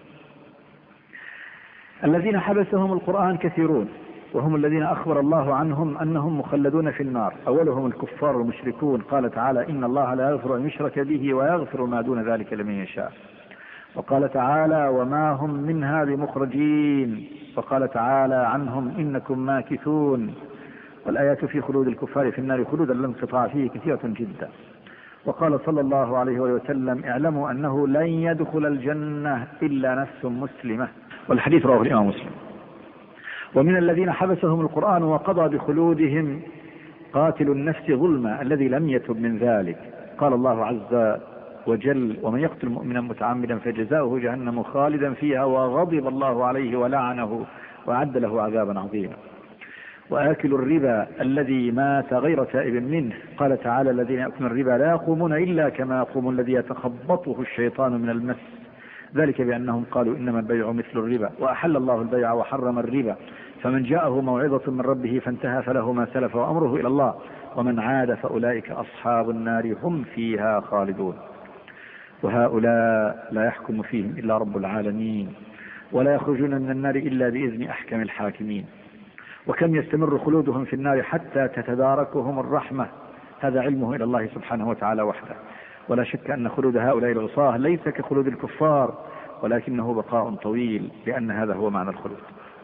الذين حبسهم القرآن كثيرون، وهم الذين أخبر الله عنهم أنهم مخلدون في النار. أولهم الكفار المشركون، قال تعالى إن الله لا يغفر أن يشرك به ويغفر ما دون ذلك لمن يشاء. وقال تعالى وما هم منها بمخرجين. وقال تعالى عنهم إنكم ماكثون. والآيات في خلود الكفار في النار خلودا لا انقطاع فيه كثيرة جدا. وقال صلى الله عليه وسلم اعلموا أنه لن يدخل الجنة إلا نفس مسلمة. والحديث رواه الإمام مسلم. ومن الذين حبسهم القرآن وقضى بخلودهم قاتل النفس ظلما الذي لم يتب من ذلك. قال الله عز وجل ومن يقتل مؤمنا متعمدا فجزاؤه جهنم خالدا فيها وغضب الله عليه ولعنه وأعد له عذابا عظيما. وآكل الربا الذي مات غير تائب منه. قال تعالى: الذين يأكلون الربا لا يقومون إلا كما يقوم الذي يتخبطه الشيطان من المس، ذلك بأنهم قالوا إنما البيع مثل الربا وأحل الله البيع وحرم الربا، فمن جاءه موعظة من ربه فانتهى فله ما سلف وأمره إلى الله ومن عاد فأولئك أصحاب النار هم فيها خالدون. وهؤلاء لا يحكم فيهم إلا رب العالمين، ولا يخرجون من النار إلا بإذن أحكم الحاكمين. وكم يستمر خلودهم في النار حتى تتداركهم الرحمة، هذا علمه إلى الله سبحانه وتعالى وحده. ولا شك أن خلود هؤلاء العصاة ليس كخلود الكفار، ولكنه بقاء طويل، لأن هذا هو معنى الخلود.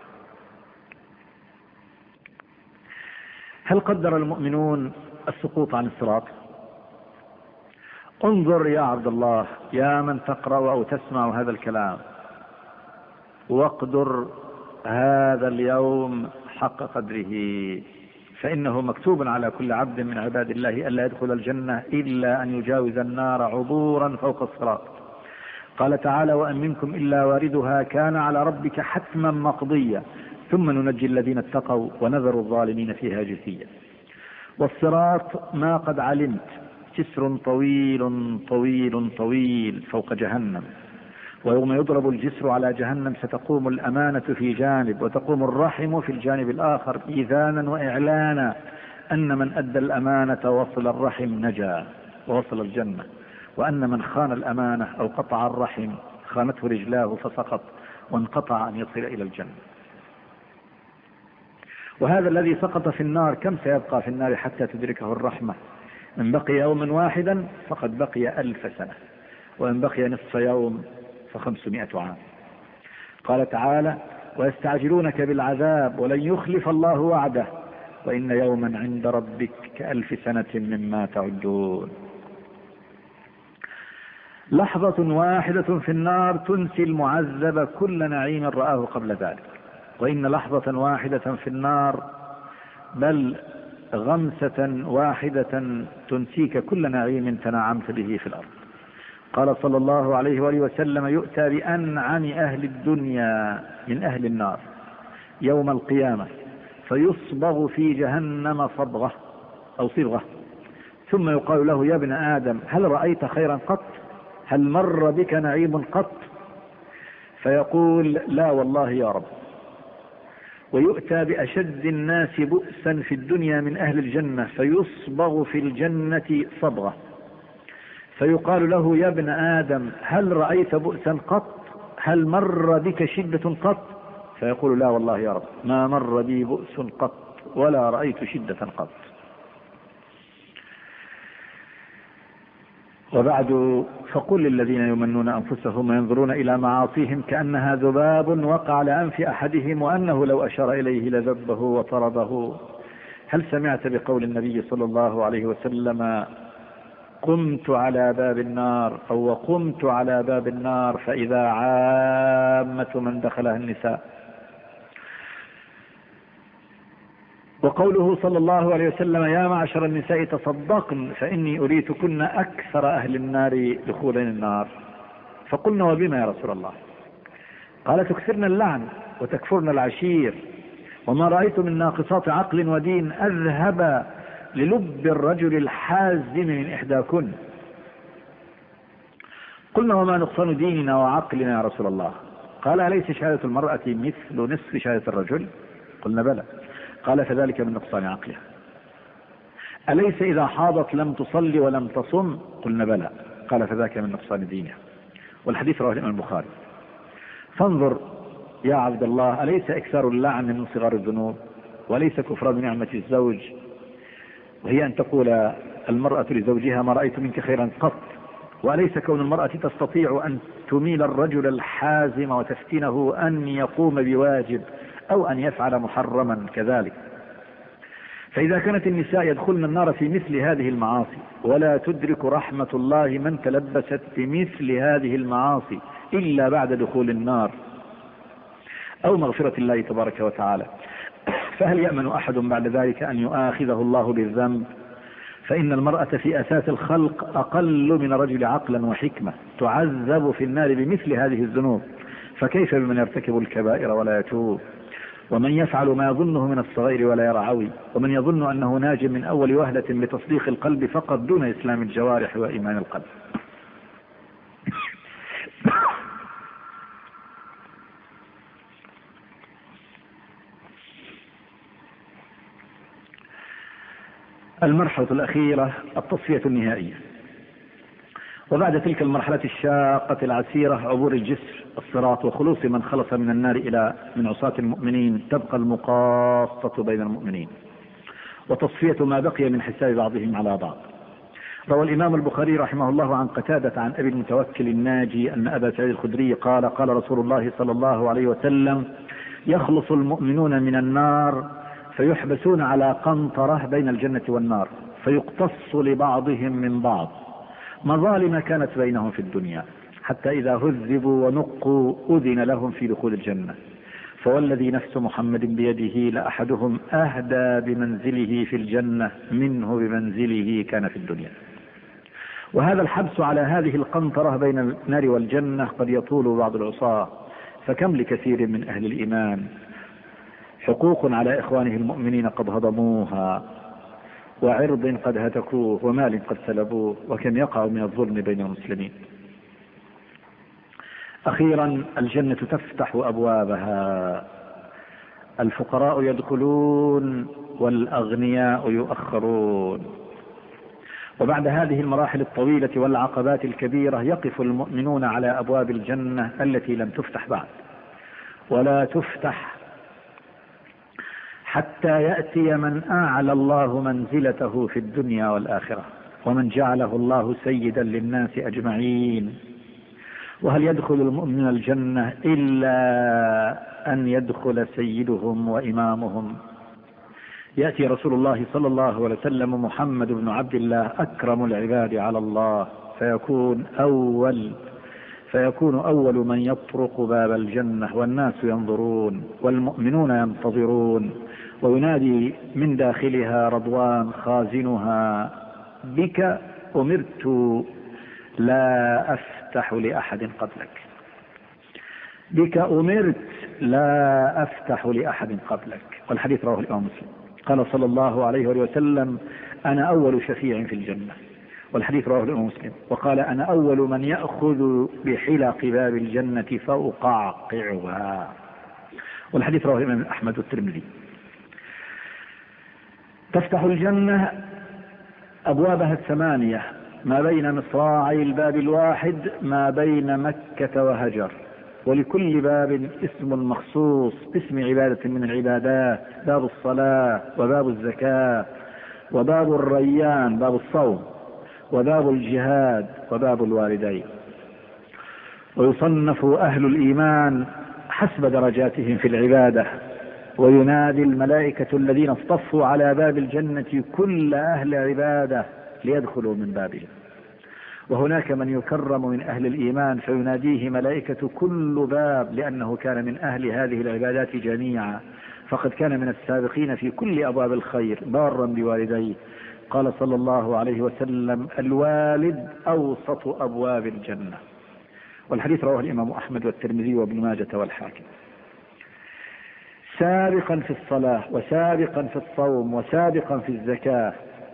هل قدر المؤمنون السقوط عن الصراط؟ انظر يا عبد الله، يا من تقرأ أو تسمع هذا الكلام، واقدر هذا اليوم حق قدره، فإنه مكتوب على كل عبد من عباد الله ألا يدخل الجنة إلا أن يجاوز النار عبورا فوق الصراط. قال تعالى: وأن منكم إلا واردها كان على ربك حتما مقضيا ثم ننجي الذين اتقوا ونذر الظالمين فيها جثيا. والصراط ما قد علمت جسر طويل طويل طويل فوق جهنم، ويوم يضرب الجسر على جهنم ستقوم الأمانة في جانب وتقوم الرحم في الجانب الآخر إيذانا وإعلانا أن من أدى الأمانة وصل الرحم نجا ووصل الجنة، وأن من خان الأمانة أو قطع الرحم خانته رجلاه فسقط وانقطع أن يصل إلى الجنة. وهذا الذي سقط في النار كم سيبقى في النار حتى تدركه الرحمة؟ من بقي يوما واحدا فقد بقي ألف سنة، وإن بقي نصف يوم فخمسمائة عام. قال تعالى: ويستعجلونك بالعذاب ولن يخلف الله وعده وإن يوما عند ربك كألف سنة مما تعدون. لحظة واحدة في النار تنسي المعذب كل نعيم رآه قبل ذلك، وإن لحظة واحدة في النار بل غمسة واحدة تنسيك كل نعيم تنعمت به في الأرض. قال صلى الله عليه وآله وسلم: يؤتى بأنعم أهل الدنيا من أهل النار يوم القيامة فيصبغ في جهنم صبغة أو صبغة، ثم يقال له: يا ابن آدم هل رأيت خيرا قط؟ هل مر بك نعيم قط؟ فيقول: لا والله يا رب. ويؤتى بأشد الناس بؤسا في الدنيا من أهل الجنة فيصبغ في الجنة صبغة، فيقال له: يا ابن آدم هل رأيت بؤسا قط؟ هل مر بك شدة قط؟ فيقول: لا والله يا رب، ما مر بي بؤس قط ولا رأيت شدة قط. وبعد، فقل للذين يمنون أنفسهم وينظرون إلى معاصيهم كأنها ذباب وقع على أنف أحدهم وأنه لو أشار إليه لذبه وطرده. هل سمعت بقول النبي صلى الله عليه وسلم: قمت على باب النار أو وقمت على باب النار فإذا عامة من دخلها النساء؟ وقوله صلى الله عليه وسلم: يا معشر النساء تصدقن فإني أريتكن أكثر أهل النار دخولا النار. فقلنا: وبما يا رسول الله؟ قال: تكثرن اللعن وتكفرن العشير، وما رأيت من ناقصات عقل ودين أذهب للب الرجل الحازم من إحداكن. قلنا: وما نقصان ديننا وعقلنا يا رسول الله؟ قال: أليس شهادة المرأة مثل نصف شهادة الرجل؟ قلنا: بلى. قال: فذلك من نقصان عقلها. أليس إذا حاضت لم تصلي ولم تصم؟ قلنا: بلى. قال: فذاك من نقصان دينها. والحديث رواه الإمام البخاري. فانظر يا عبد الله، أليس إكثار اللعن من صغار الذنوب؟ وليس كفران نعمة الزوج، وهي أن تقول المرأة لزوجها: ما رأيت منك خيرا قط؟ وأليس كون المرأة تستطيع أن تميل الرجل الحازم وتفتنه أن يقوم بواجب أو أن يفعل محرما كذلك؟ فإذا كانت النساء يدخلن النار في مثل هذه المعاصي ولا تدرك رحمة الله من تلبست بمثل هذه المعاصي إلا بعد دخول النار أو مغفرة الله تبارك وتعالى، فهل يأمن أحد بعد ذلك أن يؤاخذه الله بالذنب؟ فإن المرأة في أساس الخلق أقل من الرجل عقلا وحكمة، تعذب في النار بمثل هذه الذنوب، فكيف بمن يرتكب الكبائر ولا يتوب؟ ومن يفعل ما يظنه من الصغير ولا يرعوي، ومن يظن أنه ناج من أول وهلة بتصديق القلب فقط دون إسلام الجوارح وإيمان القلب. المرحلة الأخيرة التصفية النهائية. وبعد تلك المرحلة الشاقة العسيرة عبور الجسر الصراط وخلوص من خلص من النار إلى من عصاة المؤمنين تبقى المقاصة بين المؤمنين وتصفية ما بقي من حساب بعضهم على بعض. روى الإمام البخاري رحمه الله عن قتادة عن أبي المتوكل الناجي أن أبا سعيد الخدري قال قال رسول الله صلى الله عليه وسلم يخلص المؤمنون من النار فيحبسون على قنطرة بين الجنة والنار فيقتص لبعضهم من بعض مظالم كانت بينهم في الدنيا حتى إذا هذبوا ونقوا أذن لهم في دخول الجنة. فوالذي نفس محمد بيده لأحدهم أهدى بمنزله في الجنة منه بمنزله كان في الدنيا. وهذا الحبس على هذه القنطرة بين النار والجنة قد يطول بعض العصاة، فكم لكثير من أهل الإيمان حقوق على إخوانه المؤمنين قد هضموها، وعرض قد هتكوه، ومال قد سلبوه، وكم يقع من الظلم بين المسلمين. أخيرا الجنة تفتح أبوابها، الفقراء يدخلون والأغنياء يؤخرون. وبعد هذه المراحل الطويلة والعقبات الكبيرة يقف المؤمنون على أبواب الجنة التي لم تفتح بعد ولا تفتح حتى يأتي من أعلى الله منزلته في الدنيا والآخرة ومن جعله الله سيدا للناس أجمعين. وهل يدخل المؤمن الجنة إلا أن يدخل سيدهم وإمامهم؟ يأتي رسول الله صلى الله عليه وسلم محمد بن عبد الله أكرم العباد على الله فيكون أول فيكون أول من يطرق باب الجنة والناس ينظرون والمؤمنون ينتظرون، وينادي من داخلها رضوان خازنها بك أمرت لا أفتح لأحد قبلك، بك أمرت لا أفتح لأحد قبلك. والحديث رواه الإمام مسلم. قال صلى الله عليه وسلم أنا أول شفيع في الجنة، والحديث رواه الإمام مسلم. وقال أنا أول من يأخذ بحلق باب الجنة فأقعقعها، والحديث رواه الإمام أحمد والترمذي. تفتح الجنة أبوابها الثمانية ما بين مصراعي الباب الواحد ما بين مكة وهجر، ولكل باب اسم مخصوص باسم عبادة من العبادات، باب الصلاة وباب الزكاة وباب الريان باب الصوم وباب الجهاد وباب الوالدين. ويصنف أهل الإيمان حسب درجاتهم في العبادة، وينادي الملائكة الذين اصطفوا على باب الجنة كل أهل عبادة ليدخلوا من بابها. وهناك من يكرم من أهل الإيمان فيناديه ملائكة كل باب لأنه كان من أهل هذه العبادات جميعا، فقد كان من السابقين في كل أبواب الخير بارا بوالديه. قال صلى الله عليه وسلم الوالد أوسط أبواب الجنة، والحديث رواه الإمام أحمد والترمذي وابن ماجة والحاكم. سابقا في الصلاة وسابقا في الصوم وسابقا في الزكاة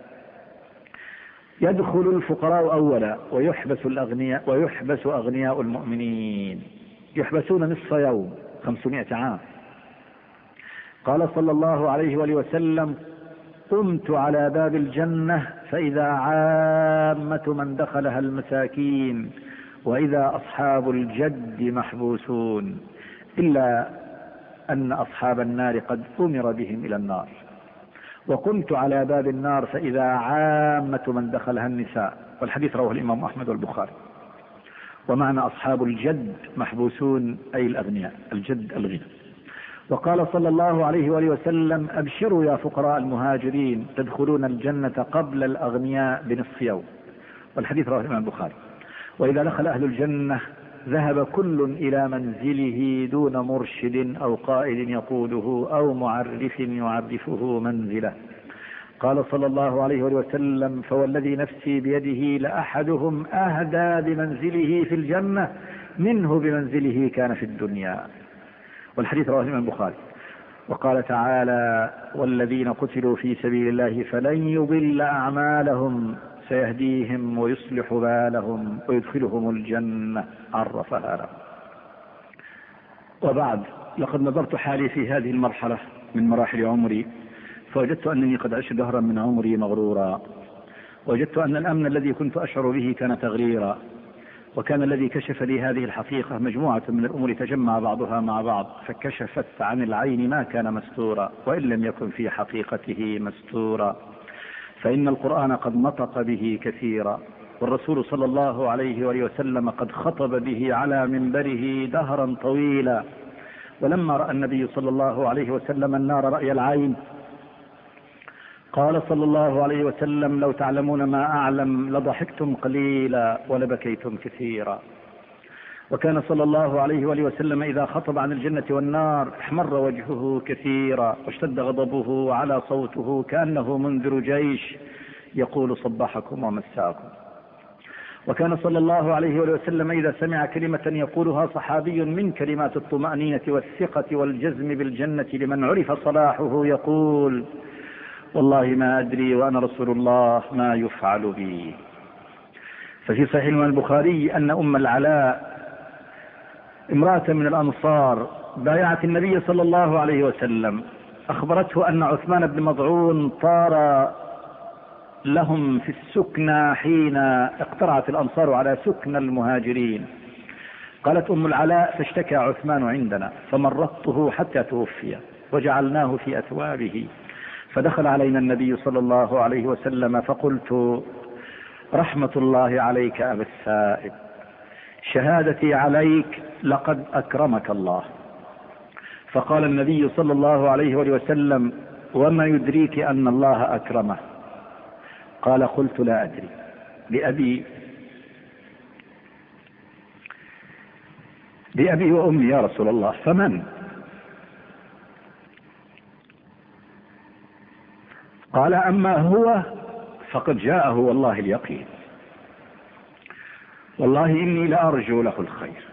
يدخل الفقراء أولا ويحبس الأغنياء ويحبس أغنياء المؤمنين، يحبسون نصف يوم خمسمائة عام. قال صلى الله عليه وآله وسلم قمت على باب الجنة فإذا عامة من دخلها المساكين وإذا أصحاب الجد محبوسون، إلا أن أصحاب النار قد أمر بهم إلى النار. وقمت على باب النار فإذا عامة من دخلها النساء، والحديث رواه الإمام أحمد والبخاري. ومعنى أصحاب الجد محبوسون أي الأغنياء، الجد الغنى. وقال صلى الله عليه وآله وسلم أبشروا يا فقراء المهاجرين تدخلون الجنة قبل الأغنياء بنصف يوم، والحديث رواه الإمام البخاري. وإذا دخل أهل الجنة ذهب كل إلى منزله دون مرشد أو قائد يقوده أو معرف يعرفه منزله. قال صلى الله عليه وسلم فوالذي نفسي بيده لأحدهم أهدى بمنزله في الجنة منه بمنزله كان في الدنيا، والحديث رواه الإمام البخاري. وقال تعالى والذين قتلوا في سبيل الله فلن يضل أعمالهم سيهديهم ويصلح بالهم ويدخلهم الجنة عرفها لهم. وبعد، لقد نظرت حالي في هذه المرحلة من مراحل عمري فوجدت أنني قد عشت دهرا من عمري مغرورا. وجدت أن الأمن الذي كنت أشعر به كان تغريرا، وكان الذي كشف لي هذه الحقيقة مجموعة من الأمور تجمع بعضها مع بعض فكشفت عن العين ما كان مستورا وإن لم يكن في حقيقته مستورا. فإن القرآن قد نطق به كثيرا، والرسول صلى الله عليه وآله وسلم قد خطب به على منبره دهرا طويلا. ولما رأى النبي صلى الله عليه وسلم النار رأي العين قال صلى الله عليه وسلم لو تعلمون ما أعلم لضحكتم قليلا ولبكيتم كثيرا. وكان صلى الله عليه وآله وسلم إذا خطب عن الجنة والنار احمر وجهه كثيرا واشتد غضبه وعلى صوته كأنه منذر جيش يقول صبحكم ومساكم. وكان صلى الله عليه وآله وسلم إذا سمع كلمة يقولها صحابي من كلمات الطمأنينة والثقة والجزم بالجنة لمن عرف صلاحه يقول والله ما أدري وأنا رسول الله ما يفعل بي. ففي صحيح البخاري أن أم العلاء امرأة من الأنصار بايعت النبي صلى الله عليه وسلم، أخبرته أن عثمان بن مضعون طار لهم في السكنى حين اقترعت الأنصار على سكنى المهاجرين. قالت أم العلاء فاشتكى عثمان عندنا فمرضته حتى توفي وجعلناه في أثوابه، فدخل علينا النبي صلى الله عليه وسلم فقلت رحمة الله عليك أبا السائب، شهادتي عليك لقد أكرمك الله. فقال النبي صلى الله عليه وسلم وما يدريك أن الله أكرمه؟ قال قلت لا أدري لأبي لأبي وأمي يا رسول الله فمن؟ قال أما هو فقد جاءه والله اليقين، والله إني لأرجو له الخير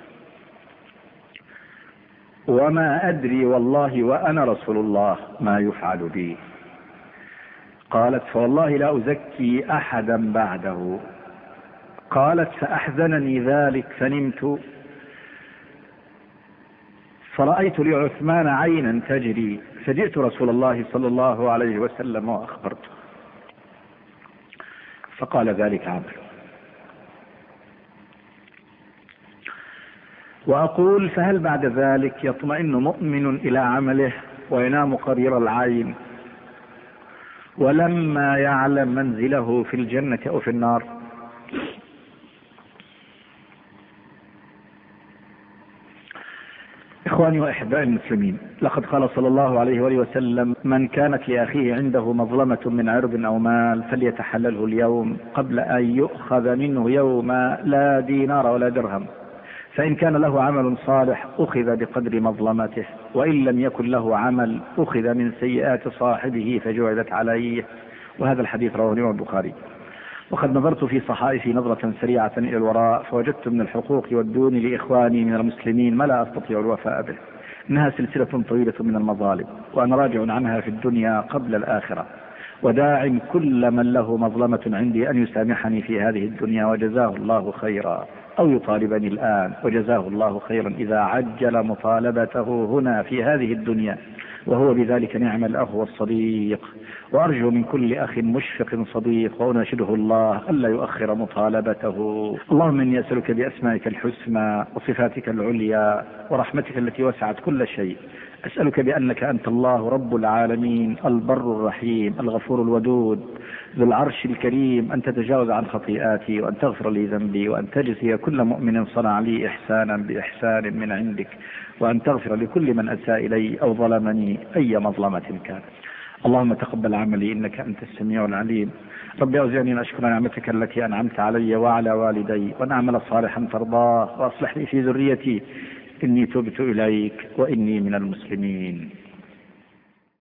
وما أدري والله وأنا رسول الله ما يفعل بي. قالت فوالله لا أزكي أحدا بعده. قالت فأحزنني ذلك فنمت فرأيت لعثمان عينا تجري فجئت رسول الله صلى الله عليه وسلم وأخبرته فقال ذلك عمله. وأقول فهل بعد ذلك يطمئن مؤمن إلى عمله وينام قرير العين ولما يعلم منزله في الجنة أو في النار؟ إخواني وأحبائي المسلمين، لقد قال صلى الله عليه وآله وسلم من كانت لأخيه عنده مظلمة من عرض أو مال فليتحلله اليوم قبل أن يؤخذ منه يوم لا دينار ولا درهم، فإن كان له عمل صالح أخذ بقدر مظلمته وإن لم يكن له عمل أخذ من سيئات صاحبه فجعلت عليه. وهذا الحديث رواه الإمام البخاري. وقد نظرت في صحائفي نظرة سريعة إلى الوراء فوجدت من الحقوق والدون لإخواني من المسلمين ما لا أستطيع الوفاء به. إنها سلسلة طويلة من المظالم وأنا راجع عنها في الدنيا قبل الآخرة، وداع كل من له مظلمة عندي أن يسامحني في هذه الدنيا وجزاه الله خيرا، أو يطالبني الآن وجزاه الله خيرا إذا عجل مطالبته هنا في هذه الدنيا، وهو بذلك نعم الأخ والصديق. وأرجو من كل أخ مشفق صديق وأناشده الله ألا يؤخر مطالبته. اللهم إني أسألك بأسمائك الحسنى وصفاتك العليا ورحمتك التي وسعت كل شيء، أسألك بأنك أنت الله رب العالمين البر الرحيم الغفور الودود ذو العرش الكريم، أن تتجاوز عن خطيئاتي وأن تغفر لي ذنبي وأن تجزي كل مؤمن صنع لي إحسانا بإحسان من عندك، وأن تغفر لكل من أساء إلي أو ظلمني أي مظلمة كانت. اللهم تقبل عملي إنك أنت السميع العليم. رب أوزعني أن أشكر نعمتك التي أنعمت علي وعلى والدي وأن أعمل صالحا ترضاه وأصلح لي في ذريتي إني تبت إليك وإني من المسلمين.